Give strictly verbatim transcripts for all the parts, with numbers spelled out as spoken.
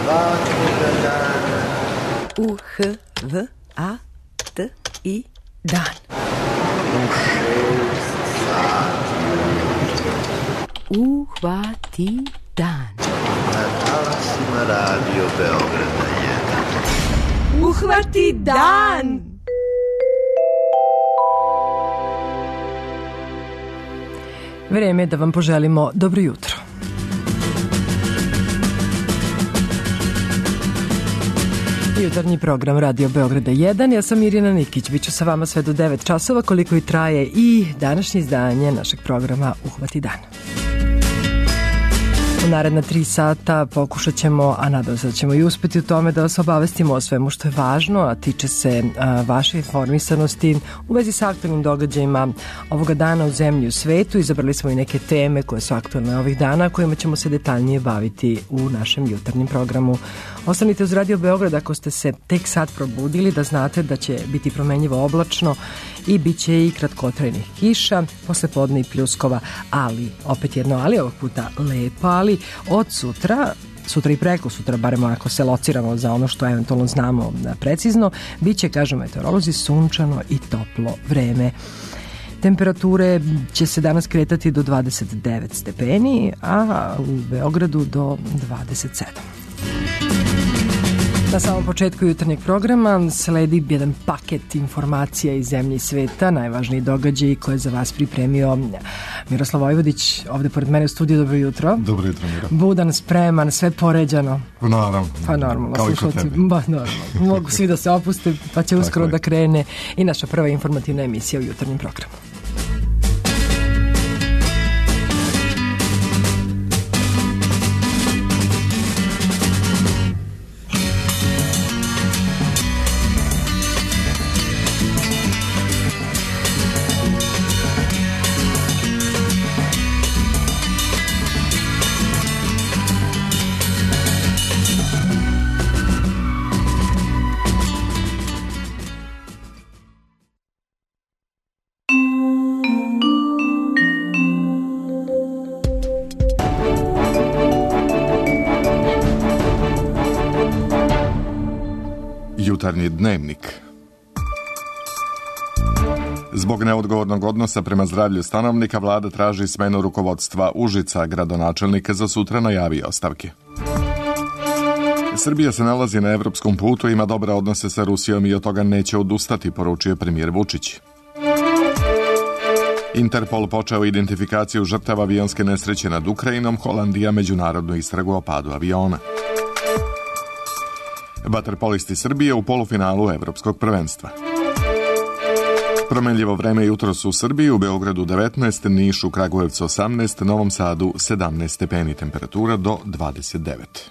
svakoga dana. U H V A T I dan. U šest sati ujutro. Uhvati dan. Na talasima Radio Beograda jedan. Uhvati dan! Vreme je da vam poželimo dobro jutro. Jutarnji program Radio Beograda jedan. Ja sam Irina Nikić. Biću sa vama sve do devet časova, koliko i traje i današnje izdanje našeg programa Uhvati dan. U naredna tri sata pokušat ćemo, a nadam se da ćemo i uspeti u tome da vas obavestimo o svemu što je važno, a tiče se a, vaše informisanosti u vezi sa aktualnim događajima ovoga dana u zemlji i u svetu. Izabrali smo i neke teme koje su aktualne ovih dana, kojima ćemo se detaljnije baviti u našem jutarnjem programu. Ostanite uz Radio Beograd ako ste se tek sad probudili, da znate da će biti promenljivo oblačno i bit će i kratkotrajnih kiša, posle podne i pljuskova, ali, opet jedno ali, ovog puta lepo ali, od sutra, sutra i preko sutra, barem ako se lociramo za ono što eventualno znamo precizno, bit će, kažu meteorolozi, sunčano i toplo vreme. Temperature će se danas kretati do dvadeset devet stepeni, a u Beogradu do dvadeset sedam. Na samom početku jutarnjeg programa sledi jedan paket informacija iz zemlje i sveta, najvažniji događaji koje je za vas pripremio Miroslav Vojvodić, ovde pored mene u studiju. Dobro jutro. Dobro jutro, Miro. Budan, spreman, sve poređano. Naravno. Pa normalno. Kao i kod tebe. Ba, normalno. Mogu svi da se opuste, pa će uskoro da krene i naša prva informativna emisija u jutarnjem programu. Jutarnji dnevnik. Zbog neodgovornog odnosa prema zdravlju stanovnika, vlada traži smenu rukovodstva Užica. Gradonačelnik za sutra najavio ostavke. Srbija se nalazi na evropskom putu, ima dobre odnose sa Rusijom i od toga neće odustati, poručio premijer Vučić. Interpol počeo identifikaciju žrtava avionske nesreće nad Ukrajinom, Holandija međunarodnu istragu o padu aviona. Vaterpolisti Srbije u polufinalu evropskog prvenstva. Promenljivo vreme jutros u Srbiji, u Beogradu devetnaest, Nišu, Kragujevcu osamnaest, Novom Sadu sedamnaest stepeni, temperatura do dvadeset devet.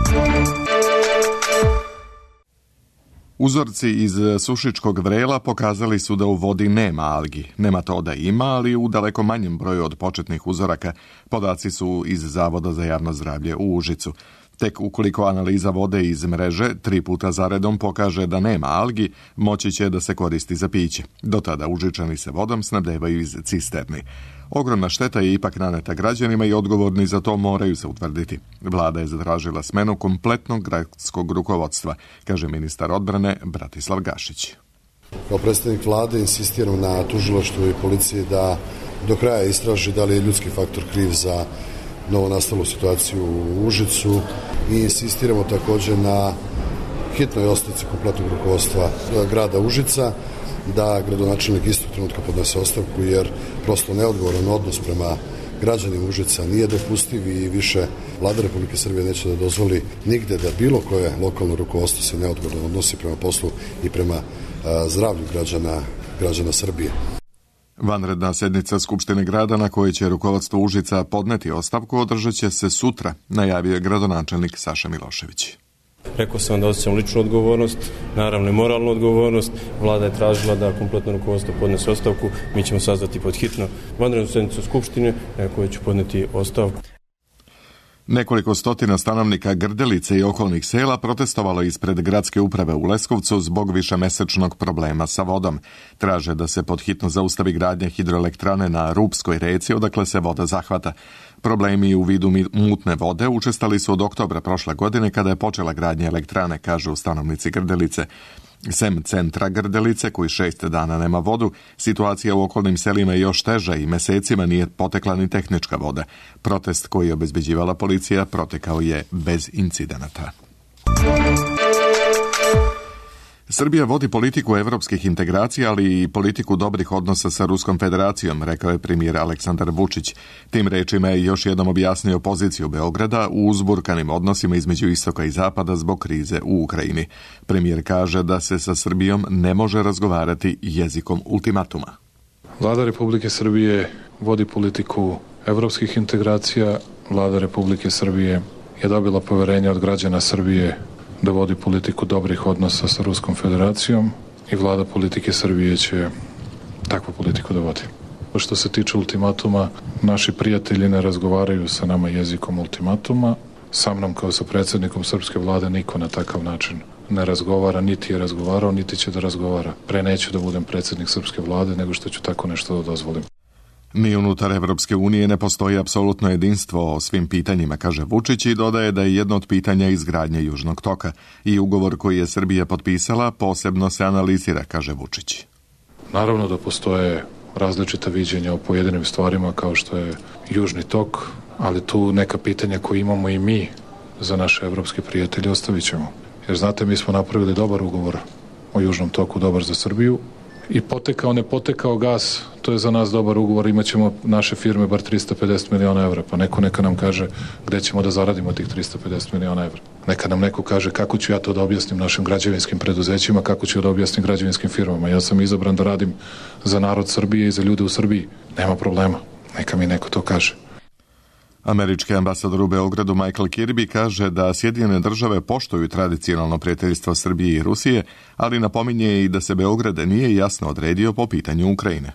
Uzorci iz Sušičkog vrela pokazali su da u vodi nema algi. Nematoda ima, ali u daleko manjem broju od početnih uzoraka. Podaci su iz Zavoda za javno zdravlje u Užicu. Tek ukoliko analiza vode iz mreže tri puta zaredom pokaže da nema algi, moći će da se koristi za piće. Do tada Užičani se vodom snabdevaju iz cisterni. Ogromna šteta je ipak naneta građanima i odgovorni za to moraju se utvrditi. Vlada je zatražila smenu kompletnog gradskog rukovodstva, kaže ministar odbrane Bratislav Gašić. Kao predstavnik vlade insistiram na tužilaštvu i policiji da do kraja istraži da li je ljudski faktor kriv za novonastalu situaciju u Užicu i insistiramo također na hitnoj ostavci kompletnog rukovodstva grada Užica, da gradonačelnik istog trenutka podnese ostavku, jer prosto neodgovoran odnos prema građanima Užica nije dopustiv i više Vlada Republike Srbije neće da dozvoli nigde da bilo koje lokalno rukovodstvo se neodgovorno odnosi prema poslu i prema a, zdravlju građana, građana Srbije. Vanredna sednica Skupštine grada na kojoj će rukovodstvo Užica podneti ostavku održat će se sutra, najavio je gradonačelnik Saša Milošević. Rekao sam da osjećam ličnu odgovornost, naravno i moralnu odgovornost. Vlada je tražila da kompletno rukovodstvo podnese ostavku. Mi ćemo sazvati pod hitno vanrednu sednicu Skupštine na kojoj ću podneti ostavku. Nekoliko stotina stanovnika Grdelice i okolnih sela protestovalo ispred gradske uprave u Leskovcu zbog višemesečnog problema sa vodom. Traže da se podhitno zaustavi gradnja hidroelektrane na Rupskoj reci, odakle se voda zahvata. Problemi u vidu mutne vode učestali su od oktobra prošle godine kada je počela gradnja elektrane, kažu stanovnici Grdelice. Sem centra Grdelice, koji šest dana nema vodu, situacija u okolnim selima je još teža i mesecima nije potekla ni tehnička voda. Protest koji je obezbeđivala policija protekao je bez incidenata. Srbija vodi politiku evropskih integracija, ali i politiku dobrih odnosa sa Ruskom federacijom, rekao je premijer Aleksandar Vučić. Tim rečima je još jednom objasnio poziciju Beograda u uzburkanim odnosima između istoka i zapada zbog krize u Ukrajini. Premijer kaže da se sa Srbijom ne može razgovarati jezikom ultimatuma. Vlada Republike Srbije vodi politiku evropskih integracija. Vlada Republike Srbije je dobila poverenje od građana Srbije da vodi politiku dobrih odnosa sa Ruskom federacijom i vlada politike Srbije će takvu politiku da vodi. Što se tiče ultimatuma, naši prijatelji ne razgovaraju sa nama jezikom ultimatuma. Sa mnom kao sa predsjednikom srpske vlade niko na takav način ne razgovara, niti je razgovarao, niti će da razgovara. Pre neću da budem predsjednik srpske vlade nego što ću tako nešto da dozvolim. Ni unutar Evropske unije ne postoji apsolutno jedinstvo o svim pitanjima, kaže Vučić i dodaje da je jedno od pitanja izgradnja Južnog toka i ugovor koji je Srbija potpisala posebno se analizira, kaže Vučić. Naravno da postoje različita viđenja o pojedinim stvarima kao što je Južni tok, ali tu neka pitanja koje imamo i mi za naše evropske prijatelje ostavit ćemo. Jer znate, mi smo napravili dobar ugovor o Južnom toku, dobar za Srbiju. I potekao, ne potekao gas, to je za nas dobar ugovor, imat ćemo naše firme bar trista pedeset miliona evra, pa neko neka nam kaže gde ćemo da zaradimo tih trista pedeset miliona evra. Neka nam neko kaže kako ću ja to da objasnim našim građevinskim preduzećima, kako ću da objasnim građevinskim firmama. Ja sam izabran da radim za narod Srbije i za ljude u Srbiji. Nema problema, neka mi neko to kaže. Američki ambasador u Beogradu Michael Kirby kaže da Sjedinjene države poštuju tradicionalno prijateljstvo Srbije i Rusije, ali napominje i da se Beograd nije jasno odredio po pitanju Ukrajine.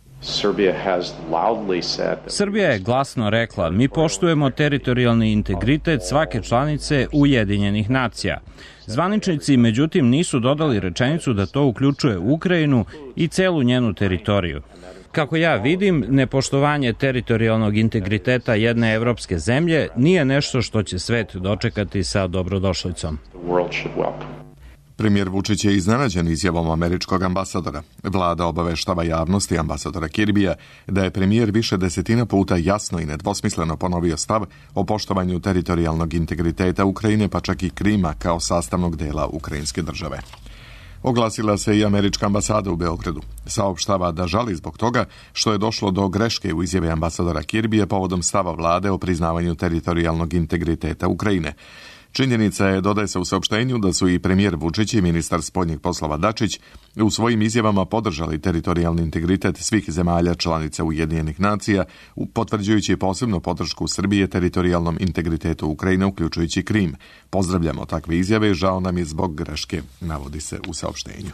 Srbija je glasno rekla, mi poštujemo teritorijalni integritet svake članice Ujedinjenih nacija. Zvaničnici, međutim, nisu dodali rečenicu da to uključuje Ukrajinu i celu njenu teritoriju. Kako ja vidim, nepoštovanje teritorijalnog integriteta jedne evropske zemlje nije nešto što će svet dočekati sa dobrodošlicom. Premijer Vučić je iznenađen izjavom američkog ambasadora. Vlada obaveštava javnosti ambasadora Kirbija da je premijer više desetina puta jasno i nedvosmisleno ponovio stav o poštovanju teritorijalnog integriteta Ukrajine, pa čak i Krima kao sastavnog dela ukrajinske države. Oglasila se i američka ambasada u Beogradu. Saopštava da žali zbog toga što je došlo do greške u izjave ambasadora Kirbija povodom stava vlade o priznavanju teritorijalnog integriteta Ukrajine. Činjenica je, dodaje se u saopštenju, da su i premijer Vučić i ministar spoljnih poslova Dačić u svojim izjavama podržali teritorijalni integritet svih zemalja članica Ujedinjenih nacija, potvrđujući posebnu podršku Srbije teritorijalnom integritetu Ukrajine, uključujući Krim. Pozdravljamo takve izjave i žao nam je zbog greške, navodi se u saopštenju.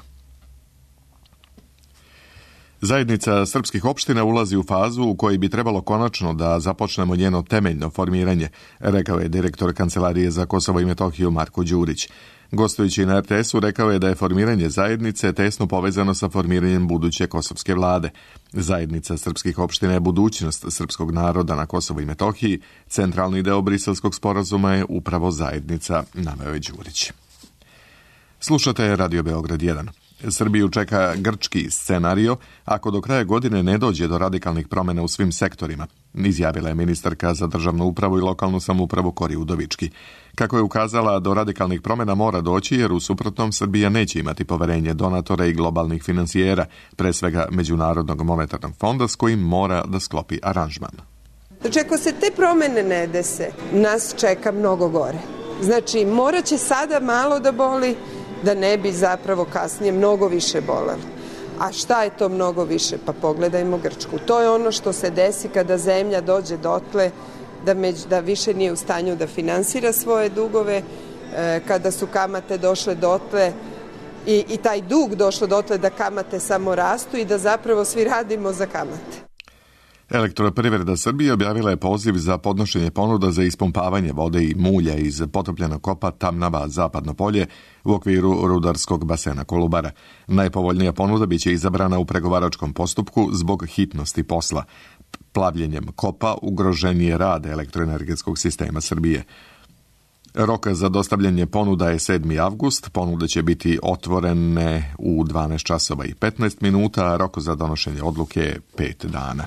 Zajednica srpskih opština ulazi u fazu u kojoj bi trebalo konačno da započnemo njeno temeljno formiranje, rekao je direktor Kancelarije za Kosovo i Metohiju Marko Đurić. Gostujući na er te esu rekao je da je formiranje zajednice tesno povezano sa formiranjem buduće kosovske vlade. Zajednica srpskih opština je budućnost srpskog naroda na Kosovu i Metohiji. Centralni deo Briselskog sporazuma je upravo zajednica, naveo je Đurić. Slušate Radio Beograd jedan. Srbiju čeka grčki scenario ako do kraja godine ne dođe do radikalnih promjena u svim sektorima, izjavila je ministarka za državnu upravu i lokalnu samoupravu Kori Udovički. Kako je ukazala, do radikalnih promjena mora doći jer u suprotnom Srbija neće imati poverenje donatora i globalnih financijera, pre svega Međunarodnog monetarnog fonda s kojim mora da sklopi aranžman. Znači, ako se te promjene ne dese, nas čeka mnogo gore. Znači, morat će sada malo da boli, da ne bi zapravo kasnije mnogo više bolelo. A šta je to mnogo više? Pa pogledajmo Grčku. To je ono što se desi kada zemlja dođe dotle da, među, da više nije u stanju da finansira svoje dugove, e, kada su kamate došle dotle i, i taj dug došlo dotle da kamate samo rastu i da zapravo svi radimo za kamate. Elektroprivreda Srbije objavila je poziv za podnošenje ponuda za ispumpavanje vode i mulja iz potopljenog kopa Tamnava Zapadno polje u okviru rudarskog basena Kolubara. Najpovoljnija ponuda biće izabrana u pregovaračkom postupku zbog hitnosti posla. Plavljenjem kopa ugrožen je rad elektroenergetskog sistema Srbije. Rok za dostavljanje ponuda je sedmi avgust, ponude će biti otvorene u dvanaest časova i petnaest minuta, a rok za donošenje odluke je pet dana.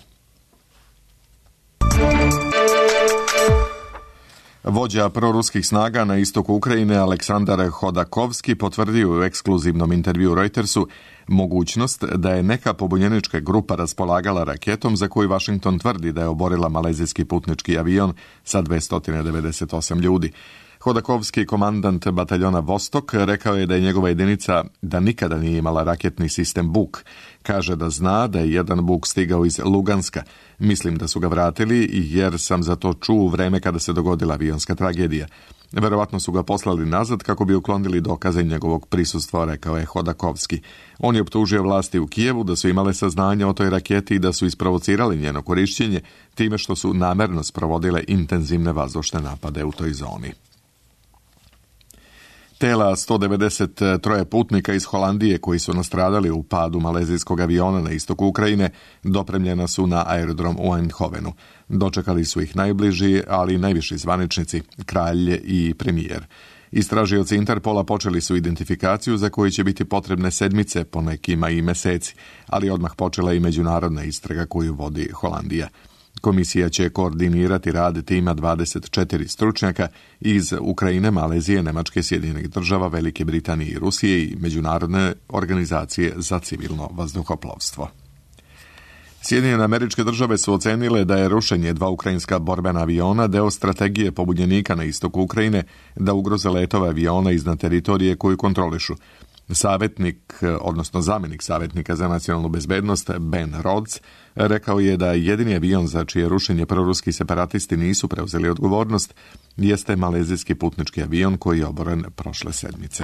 Vođa proruskih snaga na istoku Ukrajine Aleksandar Hodakovski potvrdio u ekskluzivnom intervju Reutersu mogućnost da je neka pobunjenička grupa raspolagala raketom za koju Washington tvrdi da je oborila malezijski putnički avion sa dvesta devedeset osam ljudi. Hodakovski, komandant bataljona Vostok, rekao je da je njegova jedinica da nikada nije imala raketni sistem Buk. Kaže da zna da je jedan Buk stigao iz Luganska. Mislim da su ga vratili jer sam za to čuo u vreme kada se dogodila avionska tragedija. Verovatno su ga poslali nazad kako bi uklonili dokaze njegovog prisustva, rekao je Hodakovski. On je optužio vlasti u Kijevu da su imale saznanje o toj raketi i da su isprovocirali njeno korišćenje time što su namerno sprovodile intenzivne vazdušne napade u toj zoni. Tela sto devedeset tri putnika iz Holandije koji su nastradali u padu malezijskog aviona na istoku Ukrajine dopremljena su na aerodrom u Eindhovenu. Dočekali su ih najbliži, ali i najviši zvaničnici, kralj i premijer. Istražioci Interpola počeli su identifikaciju za koju će biti potrebne sedmice, po nekima i meseci, ali odmah počela i međunarodna istraga koju vodi Holandija. Komisija će koordinirati rad tima dvadeset četiri stručnjaka iz Ukrajine, Malezije, Nemačke, Sjedinjenih država, Velike Britanije i Rusije i Međunarodne organizacije za civilno vazduhoplovstvo. Sjedinjene Američke Države su ocenile da je rušenje dva ukrajinska borbena aviona deo strategije pobunjenika na istoku Ukrajine da ugroze letove aviona iznad teritorije koju kontrolišu. Savjetnik, odnosno zamjenik savjetnika za nacionalnu bezbednost Ben Rhodes rekao je da jedini avion za čije rušenje proruski separatisti nisu preuzeli odgovornost jeste malezijski putnički avion koji je oboren prošle sedmice.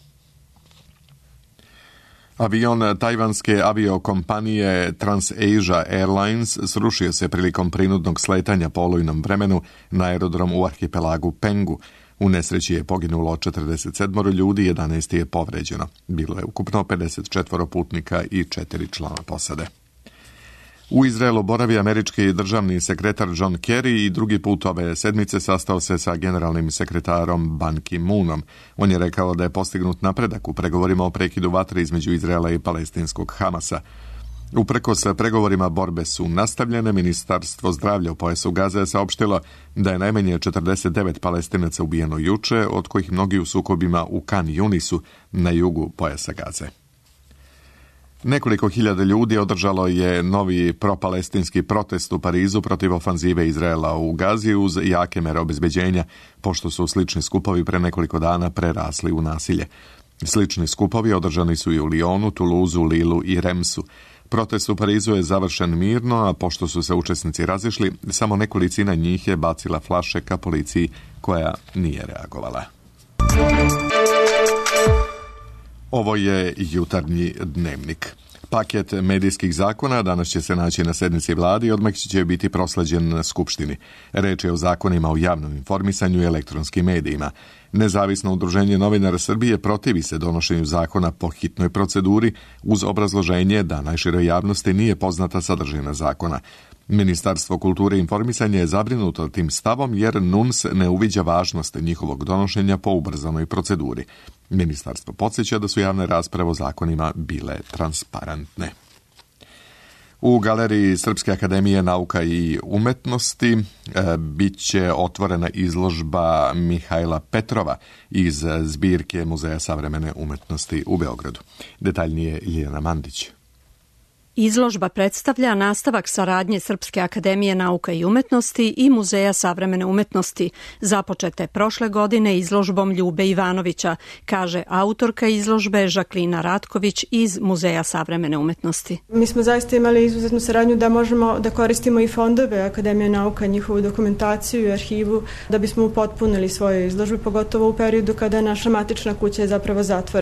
Avion tajvanske aviokompanije TransAsia Airlines srušio se prilikom prinudnog sletanja po olujnom vremenu na aerodrom u arhipelagu Pengu. U nesreći je poginulo četrdeset sedam ljudi, jedanaest je povređeno. Bilo je ukupno pedeset četiri putnika i četiri člana posade. U Izraelu boravi američki državni sekretar John Kerry i drugi put ove sedmice sastao se sa generalnim sekretarom Ban Ki-moonom. On je rekao da je postignut napredak u pregovorima o prekidu vatre između Izraela i palestinskog Hamasa. Uprkos pregovorima borbe su nastavljene, Ministarstvo zdravlja u pojasu Gaze je saopštilo da je najmanje četrdeset devet Palestinaca ubijeno juče, od kojih mnogi u sukobima u Kan Yunisu na jugu pojasa Gaze. Nekoliko hiljada ljudi održalo je novi propalestinski protest u Parizu protiv ofanzive Izraela u Gazi uz jake mere obezbeđenja, pošto su slični skupovi pre nekoliko dana prerasli u nasilje. Slični skupovi održani su i u Lyonu, Toulouseu, Lilu i Remsu. Protest u Parizu je završen mirno, a pošto su se učesnici razišli, samo nekolicina njih je bacila flaše ka policiji koja nije reagovala. Ovo je jutarnji dnevnik. Paket medijskih zakona danas će se naći na sednici vlade i odmah će biti prosleđen na Skupštini. Reč je o zakonima o javnom informisanju i elektronskim medijima. Nezavisno udruženje novinara Srbije protivi se donošenju zakona po hitnoj proceduri uz obrazloženje da najširoj javnosti nije poznata sadržina zakona. Ministarstvo kulture i informisanja je zabrinuto tim stavom jer N U N S ne uviđa važnost njihovog donošenja po ubrzanoj proceduri. Ministarstvo podsjeća da su javne rasprave o zakonima bile transparentne. U galeriji Srpske akademije nauka i umetnosti e, bit će otvorena izložba Mihajla Petrova iz zbirke Muzeja savremene umetnosti u Beogradu. Detaljnije Ljiljana Mandić. Izložba predstavlja nastavak saradnje Srpske akademije nauka i umetnosti i Muzeja savremene umetnosti, započete prošle godine izložbom Ljube Ivanovića, kaže autorka izložbe Žaklina Ratković iz Muzeja savremene umetnosti. Mi smo zaista imali izuzetnu saradnju da možemo da koristimo i fondove Akademije nauka, njihovu dokumentaciju i arhivu da bismo upotpunili svoje izložbe, pogotovo u periodu kada je naša matična kuća je zapravo zatvorena.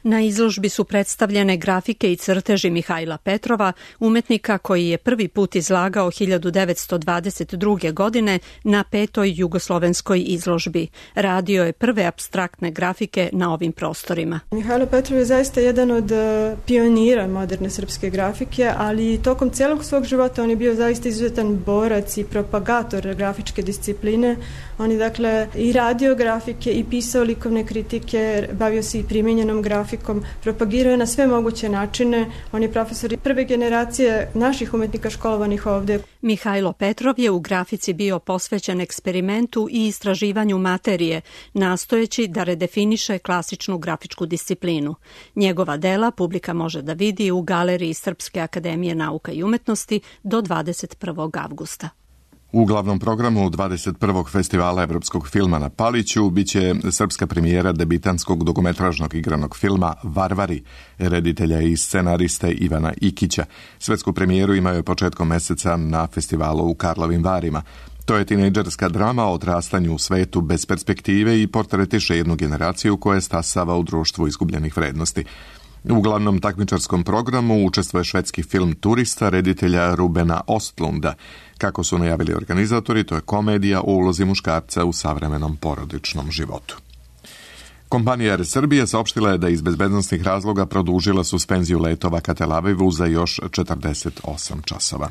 Na izložbi su predstavljene grafike i crteži Mihajla Petrova, umetnika koji je prvi put izlagao hiljadu devetsto dvadeset druge. godine na petoj jugoslovenskoj izložbi. Radio je prve apstraktne grafike na ovim prostorima. Mihajlo Petrov je zaista jedan od pionira moderne srpske grafike, ali tokom celog svog života on je bio zaista izuzetan borac i propagator grafičke discipline. On je dakle i radio grafike i pisao likovne kritike, bavio se i primenjenom grafikom, propagirao je na sve moguće načine. On je profesor prve generacije naših umetnika školovanih ovde. Mihajlo Petrov je u grafici bio posvećen eksperimentu i istraživanju materije, nastojeći da redefiniše klasičnu grafičku disciplinu. Njegova dela publika može da vidi u galeriji Srpske akademije nauka i umetnosti do dvadeset prvog avgusta. U glavnom programu dvadeset prvog festivala evropskog filma na Paliću biće srpska premijera debitanskog dokumentražnog igranog filma Varvari, reditelja i scenariste Ivana Ikića. Svetsku premijeru imaju početkom meseca na festivalu u Karlovim Varima. To je tinejdžerska drama o odrastanju u svetu bez perspektive i portretiše jednu generaciju koja stasava u društvu izgubljenih vrednosti. U glavnom takmičarskom programu učestvuje švedski film Turista reditelja Rubena Ostlunda. Kako su najavili organizatori, to je komedija o ulozi muškarca u savremenom porodičnom životu. Kompanija Air Srbije saopštila je da iz bezbednosnih razloga produžila suspenziju letova ka Tel Avivu za još četrdeset osam časova.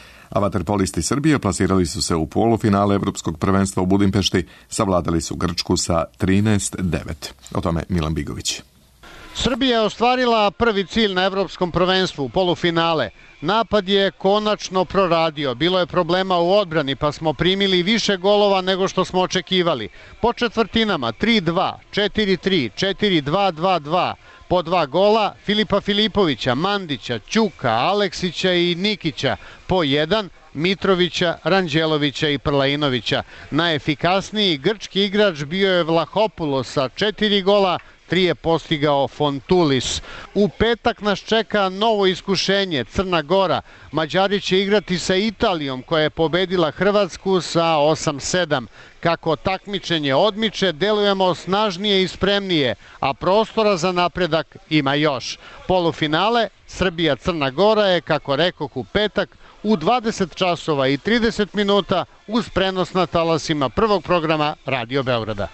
A vaterpolisti Srbije plasirali su se u polufinale Evropskog prvenstva u Budimpešti, savladali su Grčku sa trinaest devet. O tome Milan Bigović. Srbija je ostvarila prvi cilj na Evropskom prvenstvu, polufinale. Napad je konačno proradio. Bilo je problema u odbrani, pa smo primili više golova nego što smo očekivali. Po četvrtinama tri dva, četiri tri, četiri dva, dva dva. Po dva gola Filipa Filipovića, Mandića, Ćuka, Aleksića i Nikića. Po jedan Mitrovića, Ranđelovića i Prlainovića. Najefikasniji grčki igrač bio je Vlahopulos sa četiri gola, tri je postigao Fontulis. U petak nas čeka novo iskušenje, Crna Gora. Mađari će igrati sa Italijom koja je pobedila Hrvatsku sa osam sedam. Kako takmičenje odmiče, delujemo snažnije i spremnije, a prostora za napredak ima još. Polufinale Srbija-Crna Gora je, kako rekoh, u petak u dvadeset časova i trideset minuta uz prenos na talasima prvog programa Radio Beograda.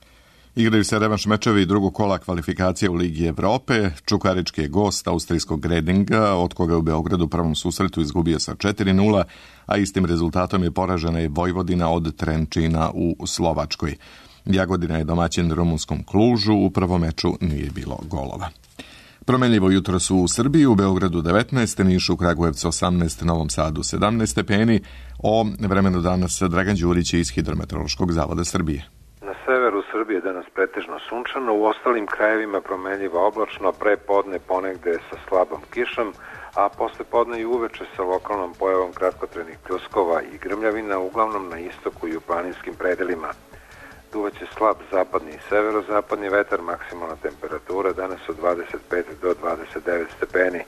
Igraju se revanš mečevi drugog kola kvalifikacije u Ligi Evrope. Čukarički je gost austrijskog Redinga, od koga je u Beogradu u prvom susretu izgubio sa četiri nula, a istim rezultatom je poražena i Vojvodina od Trenčina u Slovačkoj. Jagodina je domaćin rumunskom Klužu, u prvom meču nije bilo golova. Promenljivo jutro su u Srbiji, u Beogradu devetnaest, Nišu, Kragujevcu osamnaest, Novom Sadu sedamnaest stepeni. O vremenu danas Dragan Đurić iz Hidrometeorološkog zavoda Srbije. Na severu Srbije danas pretežno sunčano, u ostalim krajevima promenljivo oblačno, pre podne ponegde sa slabom kišom, a posle podne i uveče sa lokalnom pojavom kratkotrenih pljuskova i grmljavina, uglavnom na istoku i u planinskim predelima. Duvaće slab zapadni i severozapadni vetar, maksimalna temperatura danas od dvadeset pet do dvadeset devet stepeni.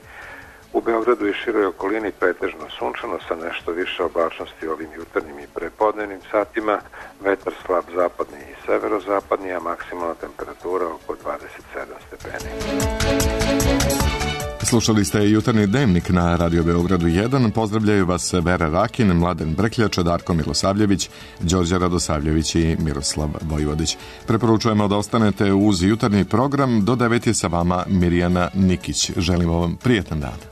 U Beogradu i široj okolini pretežno sunčano sa nešto više oblačnosti ovim jutarnjim i prepodnevnim satima, vetar slab zapadni i severozapadni, a maksimalna temperatura oko dvadeset sedam stepeni. Slušali ste jutarnji dnevnik na Radio Beogradu jedan. Pozdravljaju vas Vera Rakin, Mladen Brkljač, Darko Milosavljević, Đorđe Radosavljević i Miroslav Vojvodić. Preporučujemo da ostanete uz jutarnji program. Do devet je sa vama Mirjana Nikić. Želimo vam prijetan dan.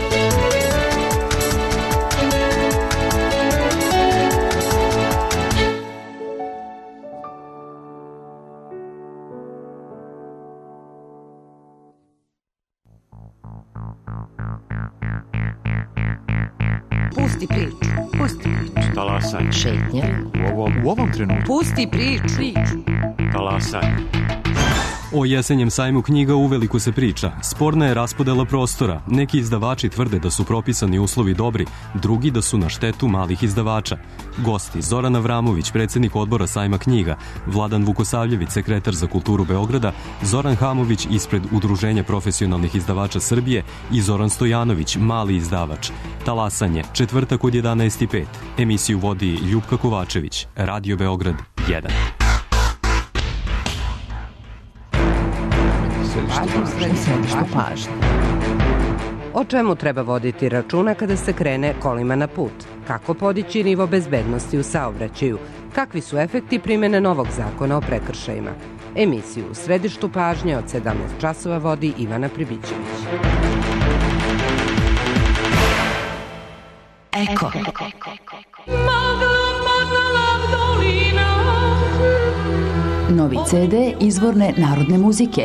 Pusti priču. Pusti priču. Talasaj. Šetnja. U ovom, u ovom trenutku. Pusti priču. priču. Talasaj. O jesenjem sajmu knjiga uveliko se priča. Sporna je raspodela prostora. Neki izdavači tvrde da su propisani uslovi dobri, drugi da su na štetu malih izdavača. Gosti Zoran Avramović, predsjednik odbora sajma knjiga, Vladan Vukosavljević, sekretar za kulturu Beograda, Zoran Hamović ispred Udruženja profesionalnih izdavača Srbije i Zoran Stojanović, mali izdavač. Talasanje, četvrtak od jedanaest i pet. Emisiju vodi Ljupka Kovačević, Radio Beograd jedan. pažnje u središtu pažnje. O čemu treba voditi računa kada se krene kolima na put? Kako podići nivo bezbednosti u saobraćaju? Kakvi su efekti primjene novog zakona o prekršajima? Emisiju u središtu pažnje od sedamnaest časova vodi Ivana Pribićević. Eko. Novi ce de izvorne narodne muzike.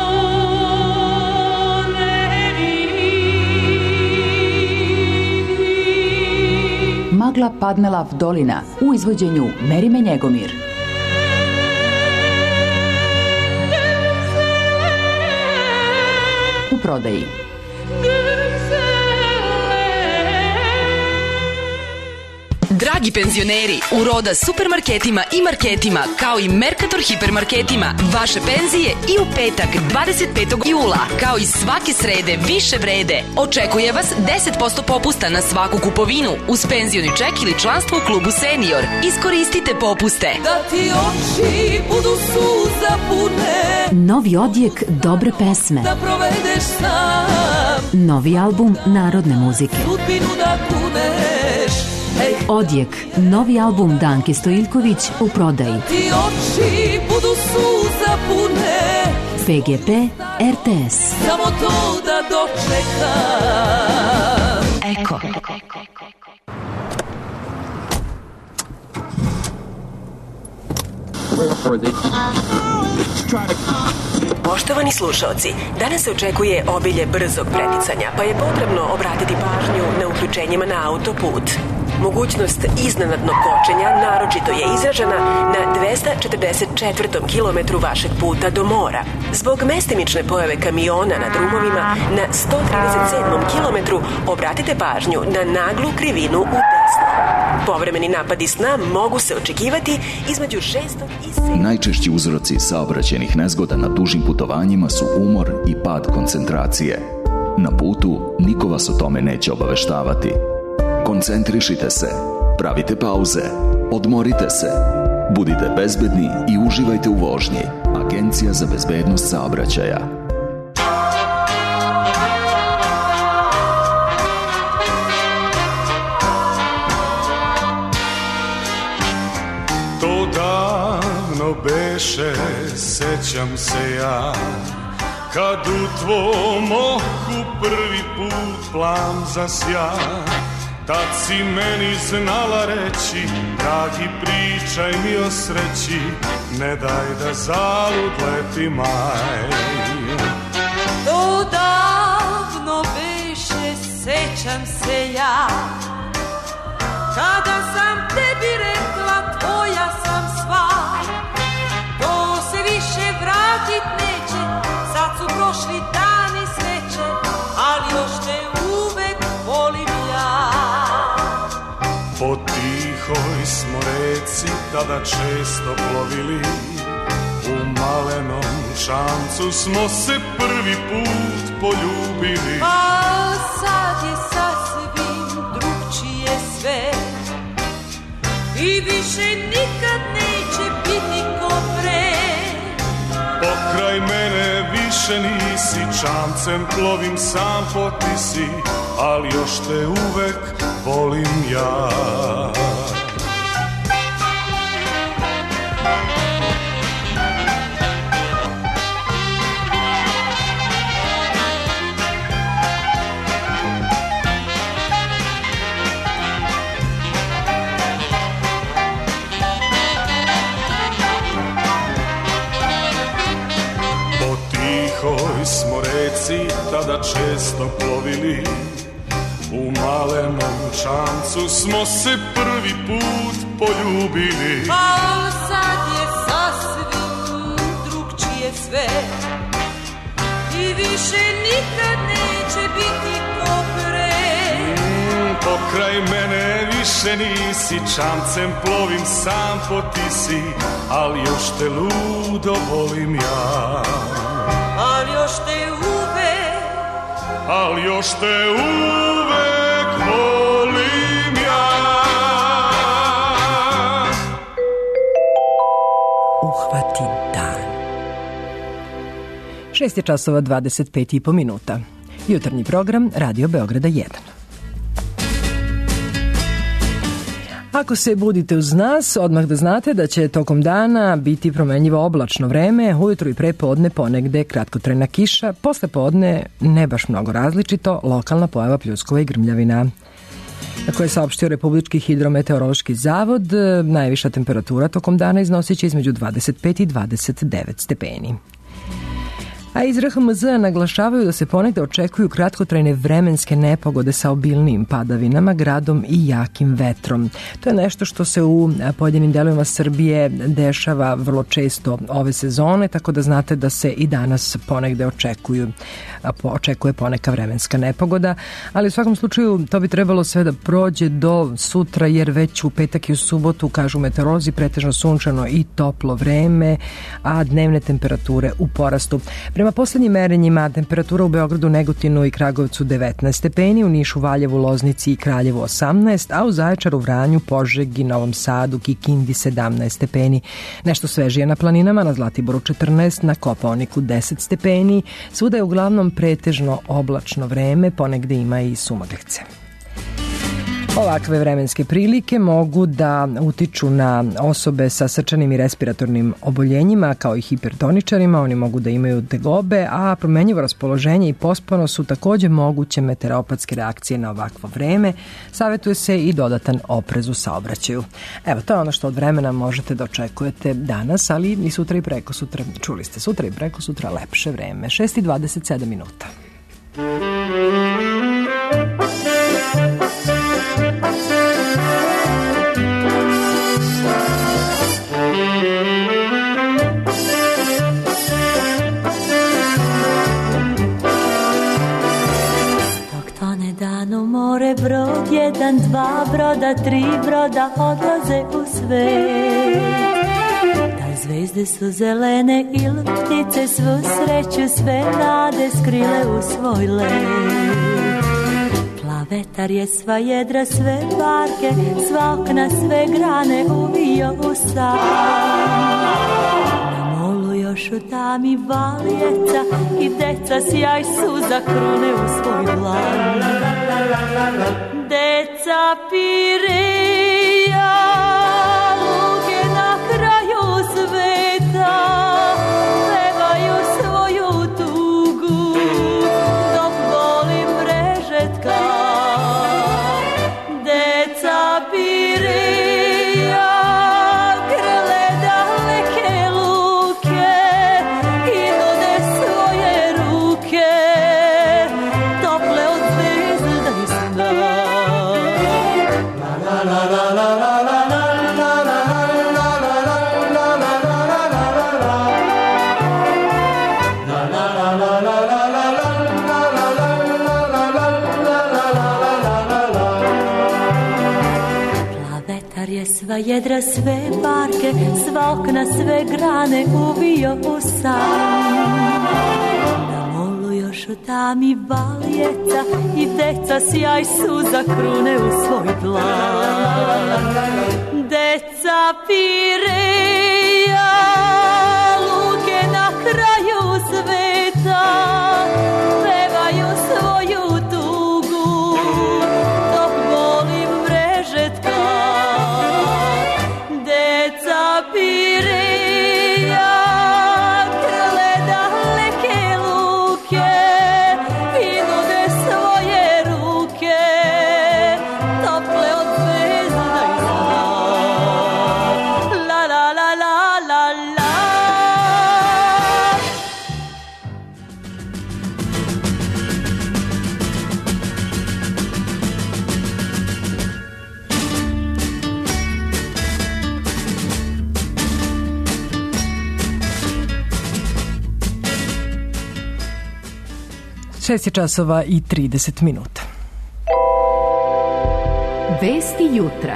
Magla padnela v dolina u izvođenju Merime Njegomir. U prodaji. Dragi penzioneri, u Roda supermarketima i marketima, kao i Mercator hipermarketima, vaše penzije i u petak dvadeset petog jula, kao i svake srede više vrede. Očekuje vas deset posto popusta na svaku kupovinu uz penzioni ček ili članstvo u klubu Senior. Iskoristite popuste. Da ti oči budu suza pune, Novi odjek dobre pesme. da provedeš sam, Novi album narodne muzike. sudbinu da kuneš. Ej, Odjek, novi album Danke Stojiljković u prodaji. ti oči budu suza pune, F G P R T S. samo to da dočekam. Eko. Poštovani slušaoci, danas se očekuje obilje brzog preticanja, pa je potrebno obratiti pažnju na uključenjima na autoput. Mogućnost iznenadnog kočenja naročito je izražena na dvesta četrdeset četvrtom kilometru vašeg puta do mora. Zbog mestimične pojave kamiona na drumovima na sto trideset sedmom kilometru obratite pažnju na naglu krivinu u desno. Povremeni napadi sna mogu se očekivati između šestog i sedmog. Najčešći uzroci saobraćajnih nezgoda na dužim putovanjima su umor i pad koncentracije. Na putu niko vas o tome neće obaveštavati. Koncentrišite se, pravite pauze, odmorite se, budite bezbedni i uživajte u vožnji. Agencija za bezbednost saobraćaja. To davno beše, sećam se ja, kad u tvom oku prvi put plan zasja. Tad si meni znala reći, dragi pričaj mi o sreći, ne daj da zalud leti maj. To davno beše, sećam se ja, kada sam tebi rekla tvoja sam sva. To se više vratit neće, sad su prošli dani sreće, ali još te uvek volim ja. Po tihoj smo reci tada često plovili, u malenom šancu smo se prvi put poljubili. A sad je sasvim drugčije sve i više nikad neće biti ko pre. Pokraj mene više nisi, čamcem plovim sam po tisi, ali još te uvek volim ja. Tihoj smo reci tada često plovili, u malenom čamcu smo se prvi put poljubili. A sad je sasvim drugčije sve i više nikad neće biti ko pre. Mm, pokraj mene više nisi, čamcem plovim sam po tisi, ali još te ludo volim ja. Ali još te uvek, ali još te uvek volim ja. Uhvati dan. šest je časova dvadeset pet i po minuta. Jutarnji program Radio Beograda jedan. Ako se budite uz nas, odmah da znate da će tokom dana biti promenljivo oblačno vreme, ujutru i pre podne ponegde kratkotrajna kiša, posle podne ne baš mnogo različito, lokalna pojava pljuskova i grmljavina. Koje je saopštio Republički hidrometeorološki zavod, najviša temperatura tokom dana iznosit će između dvadeset pet i dvadeset devet stepeni. A iz R H M Z naglašavaju da se ponegde očekuju kratkotrajne vremenske nepogode sa obilnijim padavinama, gradom i jakim vetrom. To je nešto što se u pojedinim delovima Srbije dešava vrlo često ove sezone, tako da znate da se i danas ponegde očekuju, očekuje poneka vremenska nepogoda, ali u svakom slučaju to bi trebalo sve da prođe do sutra, jer već u petak i u subotu, kažu meteorolozi, pretežno sunčano i toplo vreme, a dnevne temperature u porastu. Prema poslednjim merenjima, temperatura u Beogradu, Negotinu i Kragovcu devetnaest stepeni, u Nišu, Valjevu, Loznici i Kraljevu osamnaest, a u Zaječaru, Vranju, Požegi, Novom Sadu, Kikindi sedamnaest stepeni. Nešto svežije na planinama, na Zlatiboru četrnaest, na Kopaoniku deset stepeni. Svuda je uglavnom pretežno oblačno vreme, ponegde ima i sumaglice. Ovakve vremenske prilike mogu da utiču na osobe sa srčanim i respiratornim oboljenjima, kao i hipertoničarima. Oni mogu da imaju tegobe, a promenjivo raspoloženje i pospanost su takođe moguće meteoropatske reakcije na ovakvo vreme. Savetuje se i dodatan oprez u saobraćaju. Evo, to je ono što od vremena možete da očekujete danas, ali i sutra i preko sutra. Čuli ste, sutra i preko sutra lepše vreme. šest i dvadeset sedam minuta. More, brod, jedan, dva broda, tri broda odlaze u svet. Da li zvezde su zelene ili ptice svu sreću, sve nade skrile u svoj let. Plav vetar je sva jedra, sve barke, sva okna, sve grane uvio u san. Na molu još u tami valjeca i deca sjaj suza krune u svoj dlan. Deca Pireja, luke na kraju sveta, pevaju svoju tugu, dok boli mrežetka. Deca Pireja, grle daleke luke i nude svoje ruke, tople od zvezda i sna. Sva jedra, sve barke, sva okna, sve grane uvio u san. Na molu još u tami valjeca i deca sjaj suza krune u svoj dlan. Deca Pireja, luke na kraju sveta, pevaju svoju tugu, dok boli mrežetka. Pireja, grle daleke luke i nude svoje ruke, tople od zvezda i sna. La la la la la la. šest je časova i trideset minuta. Vesti jutra.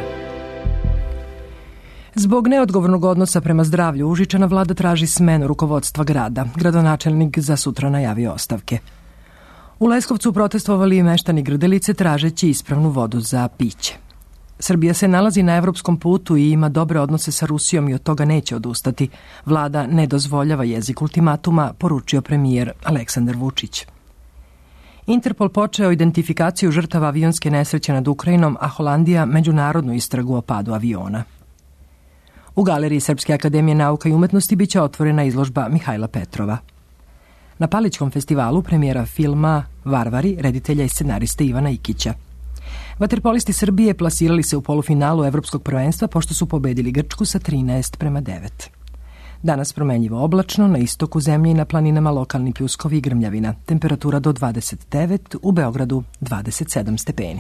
Zbog neodgovornog odnosa prema zdravlju Užičana, vlada traži smenu rukovodstva grada. Gradonačelnik za sutra najavio ostavke. U Leskovcu protestovali i meštani Grdelice tražeći ispravnu vodu za piće. Srbija se nalazi na evropskom putu i ima dobre odnose sa Rusijom i od toga neće odustati. Vlada ne dozvoljava jezik ultimatuma, poručio premijer Aleksandar Vučić. Interpol počeo identifikaciju žrtava avionske nesreće nad Ukrajinom, a Holandija međunarodnu istragu o padu aviona. U galeriji Srpske akademije nauka i umetnosti biće otvorena izložba Mihajla Petrova. Na Palićkom festivalu premijera filma Varvari, reditelja i scenariste Ivana Ikića. Vaterpolisti Srbije plasirali se u polufinalu Evropskog prvenstva pošto su pobedili Grčku sa trinaest prema devet. Danas promenljivo oblačno, na istoku zemlje i na planinama lokalni pljuskovi i grmljavina. Temperatura do dvadeset devet, u Beogradu dvadeset sedam stepeni.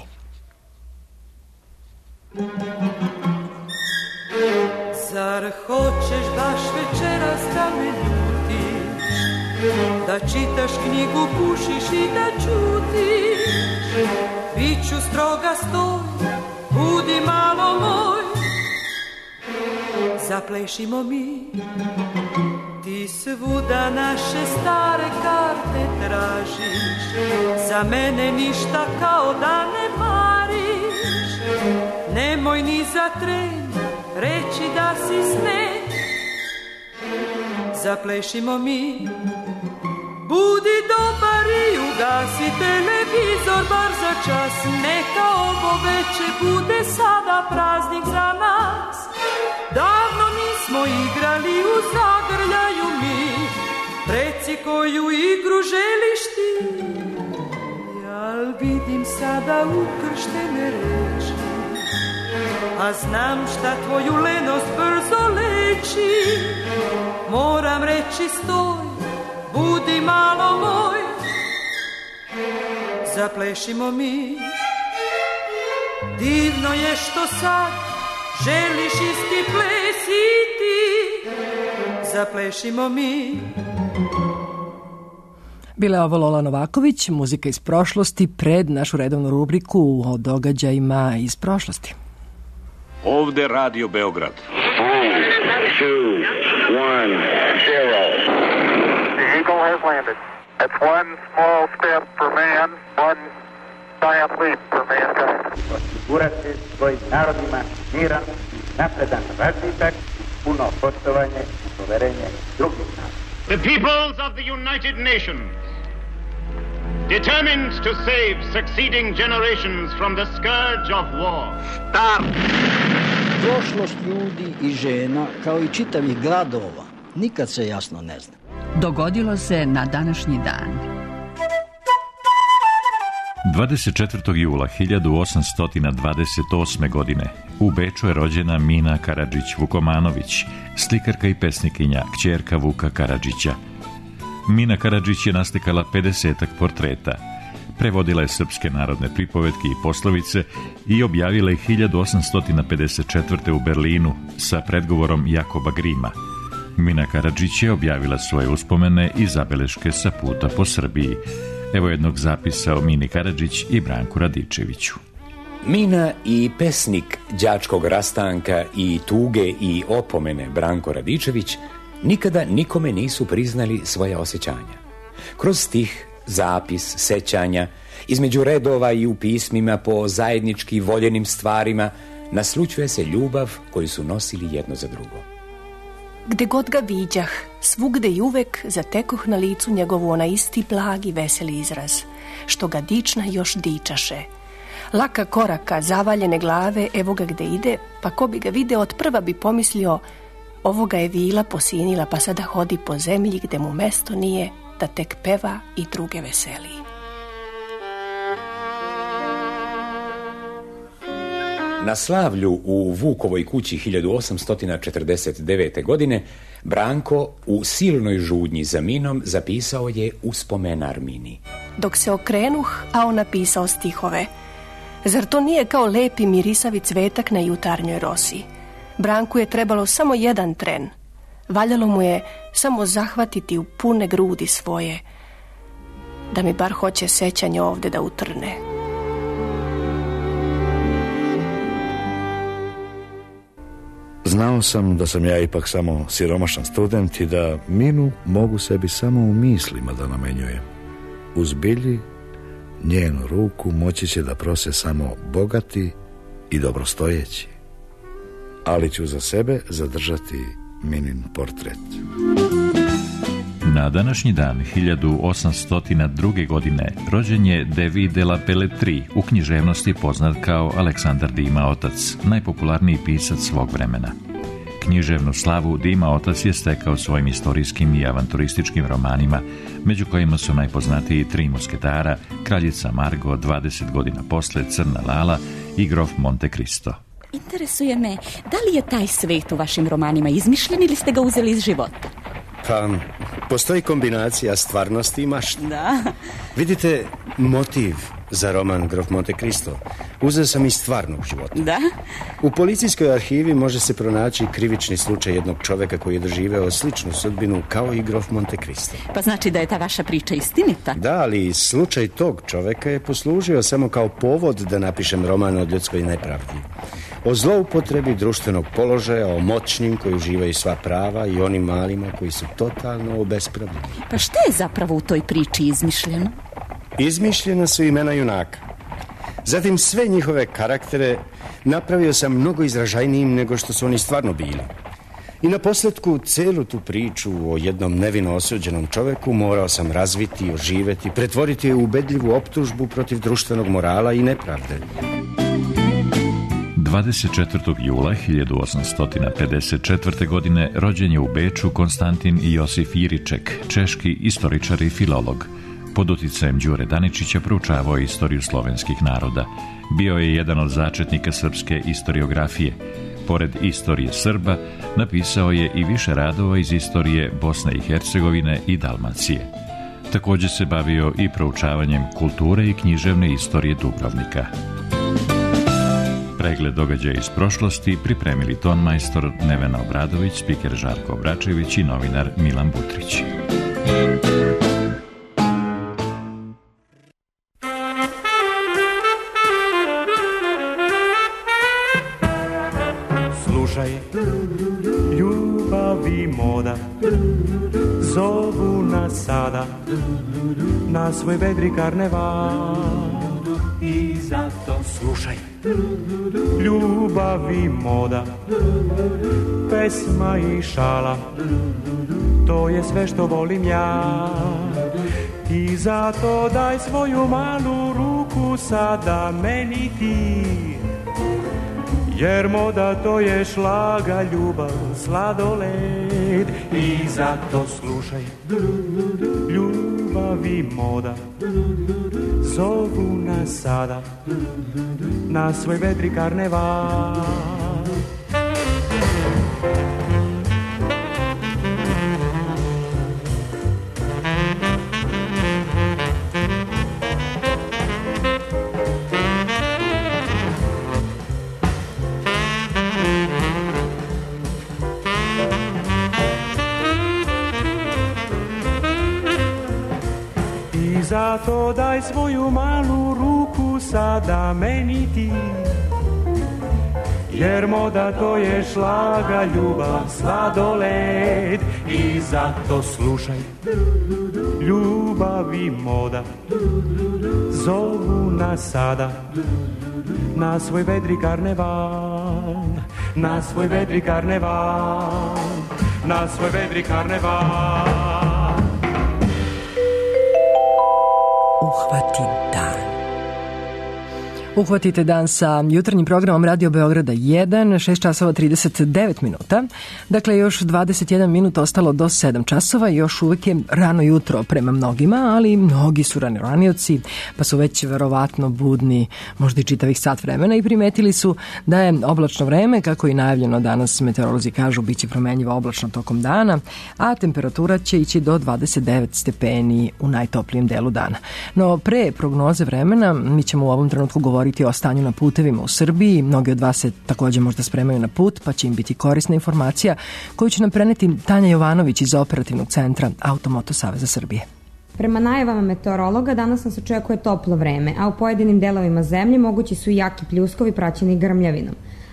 Zar hoćeš baš večeras da me ljutiš, da čitaš knjigu, pušiš i da čutiš? Biću stroga stoj, budi malo moj, zaplešimo mi. Ti svuda naše stare karte tražiš, za mene ništa kao da ne mariš. Nemoj ni za tren reći da si sne, zaplešimo mi. Budi dobar i ugasi televizor bar za čas, neka ovo veče bude sada praznik za nas. Davno nismo igrali u zagrljaju mi, reci koju igru želiš ti. Jal vidim sada ukrštene reči, a znam šta tvoju lenost brzo leči. Moram reći stoj, budi malo moj, zaplešimo mi. Divno je što sad želiš isti ples i ti, zaplešimo mi. Bila je ovo Lola Novaković, muzika iz prošlosti, pred našu redovnu rubriku o događajima iz prošlosti. Ovde Radio Beograd. three, two, one, zero. The Eagle has landed. That's one small step for man, one giant leap for mankind. Osigurati svojim narodima miran, napredan razvitak, puno poštovanje i poverenje drugih naroda. The peoples of the United Nations, determined to save succeeding generations from the scourge of war. Start! Prošlost ljudi i žena, kao i čitavih gradova, nikad se jasno ne zna. Dogodilo se na današnji dan. dvadeset četvrtog jula hiljadu osamsto dvadeset osme. godine u Beču je rođena Mina Karadžić-Vukomanović, slikarka i pesnikinja, kćerka Vuka Karadžića. Mina Karadžić je naslikala pedesetak portreta, prevodila je srpske narodne pripovetke i poslovice i objavila je hiljadu osamsto pedeset četvrte. u Berlinu sa predgovorom Jakoba Grima. Mina Karadžić je objavila svoje uspomene i zabeleške sa puta po Srbiji. Evo jednog zapisa o Mini Karadžić i Branku Radičeviću. Mina i pesnik đačkog rastanka i tuge i opomene Branko Radičević nikada nikome nisu priznali svoja osjećanja. Kroz stih, zapis, sećanja, između redova i u pismima po zajednički voljenim stvarima naslućuje se ljubav koju su nosili jedno za drugo. Gde god ga viđah, svugde i uvek zatekoh na licu njegovu ona isti blagi veseli izraz, što ga dična još dičaše. Laka koraka, zavaljene glave, evo ga gde ide, pa ko bi ga video od prva bi pomislio, ovoga je vila posinila pa sada hodi po zemlji gde mu mesto nije, da tek peva i druge veseli. Na slavlju u Vukovoj kući hiljadu osamsto četrdeset devete. godine Branko u silnoj žudnji za Minom zapisao je uspomenar Mini. Dok se okrenuh, a on napisao stihove. Zar to nije kao lepi mirisavi cvetak na jutarnjoj rosi? Branku je trebalo samo jedan tren. Valjalo mu je samo zahvatiti u pune grudi svoje, da mi bar hoće sećanje ovde da utrne. Znao sam da sam ja ipak samo siromašan student i da Minu mogu sebi samo u mislima da namenjujem. U zbilji njenu ruku moći će da prose samo bogati i dobrostojeći. Ali ću za sebe zadržati Minin portret. Na današnji dan hiljadu osamsto druge. godine rođen je David de la Pelletrie, u književnosti poznat kao Aleksandar Dima otac, najpopularniji pisac svog vremena. Književnu slavu Dima otac je stekao svojim istorijskim i avanturističkim romanima, među kojima su najpoznatiji Tri musketara, Kraljica Margo, dvadeset godina posle, Crna Lala i Grof Monte Cristo. Interesuje me, da li je taj svet u vašim romanima izmišljen ili ste ga uzeli iz života? Pa, postoji kombinacija stvarnosti i mašte. Da. Vidite, motiv za roman Grof Monte Cristo uzeo sam iz stvarnog života. Da? U policijskoj arhivi može se pronaći krivični slučaj jednog čoveka koji je doživeo sličnu sudbinu kao i Grof Monte Cristo. Pa znači da je ta vaša priča istinita? Da, ali slučaj tog čoveka je poslužio samo kao povod da napišem roman o ljudskoj nepravdi. O zloupotrebi društvenog položaja, o moćnim koji uživaju sva prava i onim malima koji su totalno obespravljeni. Pa šta je zapravo u toj priči izmišljeno? Izmišljena su imena junaka. Zatim sve njihove karaktere napravio sam mnogo izražajnijim nego što su oni stvarno bili. I na posljedku celu tu priču o jednom nevino osuđenom čoveku morao sam razviti, oživeti, pretvoriti je u ubedljivu optužbu protiv društvenog morala i nepravde. dvadeset četvrtog jula hiljadu osamsto pedeset četvrte. godine rođen je u Beču Konstantin Josif Jiriček, češki istoričar i filolog. Pod uticajem Đure Daničića proučavao je istoriju slovenskih naroda. Bio je jedan od začetnika srpske istoriografije. Pored istorije Srba, napisao je i više radova iz istorije Bosne i Hercegovine i Dalmacije. Također se bavio i proučavanjem kulture i književne istorije Dubrovnika. Pregled događaja iz prošlosti pripremili tonmajstor Nevena Obradović, spiker Žarko Obračević i novinar Milan Butrić. Slušaj, ljubav i moda zovu nas sada na svoj vedri karneval. I zato slušaj, ljubav i moda, pesma i šala, to je sve što volim ja. I zato daj svoju malu ruku sada meni ti, jer moda to je šlaga, ljubav, sladoled. I zato slušaj, ljubav i moda zovu nas sada na svoj vedri karneval. Zato daj svoju malu ruku sada meni ti, jer moda to je šlaga, ljubav, sladoled. I zato slušaj, ljubav i moda zovu nas sada na svoj vedri karneval, na svoj vedri karneval, na svoj vedri karneval. Uhvatim dan. Uhvatite dan sa jutarnjim programom Radio Beograda jedan, šest časova trideset devet minuta. Dakle, još dvadeset jedan minut ostalo do sedam časova i još uvijek je rano jutro prema mnogima, ali mnogi su ranoranioci, pa su već verovatno budni možda i čitavih sat vremena i primetili su da je oblačno vreme, kako i najavljeno danas meteorolozi kažu, bit će promenjiva oblačno tokom dana, a temperatura će ići do dvadeset devet stepeni u najtoplijem delu dana. No, pre prognoze vremena mi ćemo u ovom trenutku govoriti o stanju na putevima u Srbiji. Mnogi od vas se također možda spremaju na put, pa će im biti korisna informacija koju će nam preneti Tanja Jovanović iz Operativnog centra Automoto Saveza Srbije. Prema najavama meteorologa danas nas očekuje toplo vreme, a u pojedinim delovima zemlje mogući su i jaki pljuskovi praćeni grmljavinom.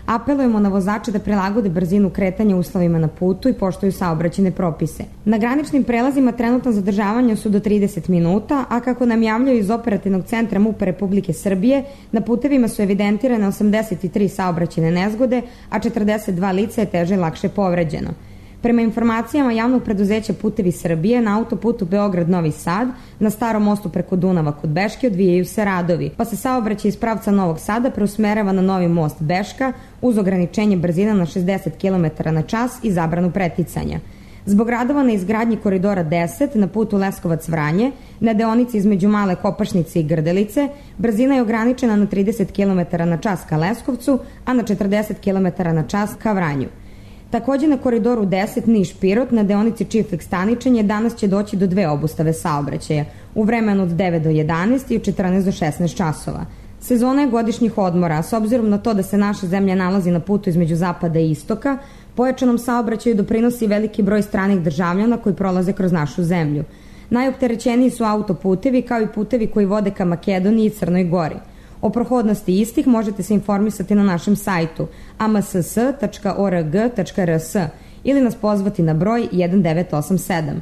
Apelujemo na vozače da prilagode brzinu kretanja uslovima na putu i poštuju saobraćajne propise. Na graničnim prelazima trenutno zadržavanje su do trideset minuta, a kako nam javljaju iz operativnog centra MUP Republike Srbije, na putevima su evidentirane osamdeset tri saobraćajne nezgode, a četrdeset dva lica je teže i lakše povređeno. Prema informacijama javnog preduzeća Putevi Srbije, na autoputu Beograd-Novi Sad, na starom mostu preko Dunava kod Beške odvijaju se radovi, pa se saobraćaj iz pravca Novog Sada preusmerava na novi most Beška uz ograničenje brzina na šezdeset kilometara na čas i zabranu preticanja. Zbog radova na izgradnji koridora deset na putu Leskovac-Vranje, na deonici između Male Kopašnice i Grdelice, brzina je ograničena na trideset kilometara na čas ka Leskovcu, a na četrdeset kilometara na čas ka Vranju. Takođe na koridoru deset Niš-Pirot na deonici Čiflik-Staničenje danas će doći do dve obustave saobraćaja, u vremenu od devet do jedanaest i od četrnaest do šesnaest časova. Sezona je godišnjih odmora, a s obzirom na to da se naša zemlja nalazi na putu između zapada i istoka, pojačanom saobraćaju doprinosi veliki broj stranih državljana koji prolaze kroz našu zemlju. Najopterećeniji su autoputevi kao i putevi koji vode ka Makedoniji i Crnoj Gori. O prohodnosti istih možete se informisati na našem sajtu a m s s tačka o r g tačka r s ili nas pozvati na broj jedan devet osam sedam.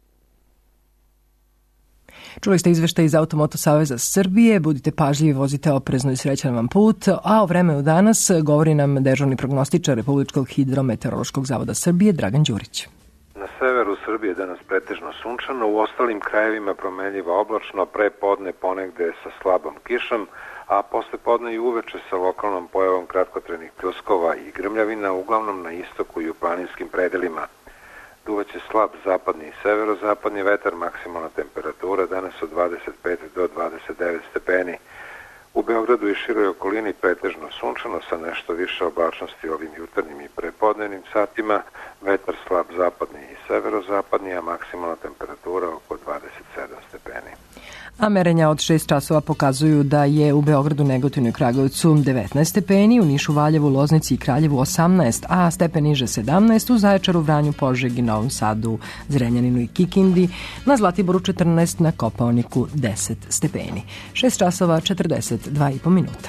Čuli ste izveštaj iz Automoto Saveza Srbije, budite pažljivi, vozite oprezno i srećan vam put, a o vremenu danas govori nam dežurni prognostičar Republičkog hidrometeorološkog zavoda Srbije Dragan Đurić. Na severu Srbije danas pretežno sunčano, u ostalim krajevima promenljivo oblačno, pre podne ponegde sa slabom kišom, a posle podne i uveče sa lokalnom pojavom kratkotrenih pljuskova i grmljavina, uglavnom na istoku i u planinskim predelima. Duvaće slab zapadni i severozapadni vetar, maksimalna temperatura danas od dvadeset pet do dvadeset devet stepeni. U Beogradu i široj okolini pretežno sunčano sa nešto više oblačnosti ovim jutarnjim i prepodnevnim satima, vetar slab zapadni i severozapadni, a maksimalna temperatura oko dvadeset sedam stepeni. A merenja od šest časova pokazuju da je u Beogradu, Negotinu i Kragujevcu devetnaest stepeni, u Nišu, Valjevu, Loznici i Kraljevu osamnaest, a stepen niže sedamnaest, u Zaječaru, Vranju, Požegi, Novom Sadu, Zrenjaninu i Kikindi, na Zlatiboru četrnaest, na Kopaoniku deset stepeni. šest časova četrdeset dva i po minuta.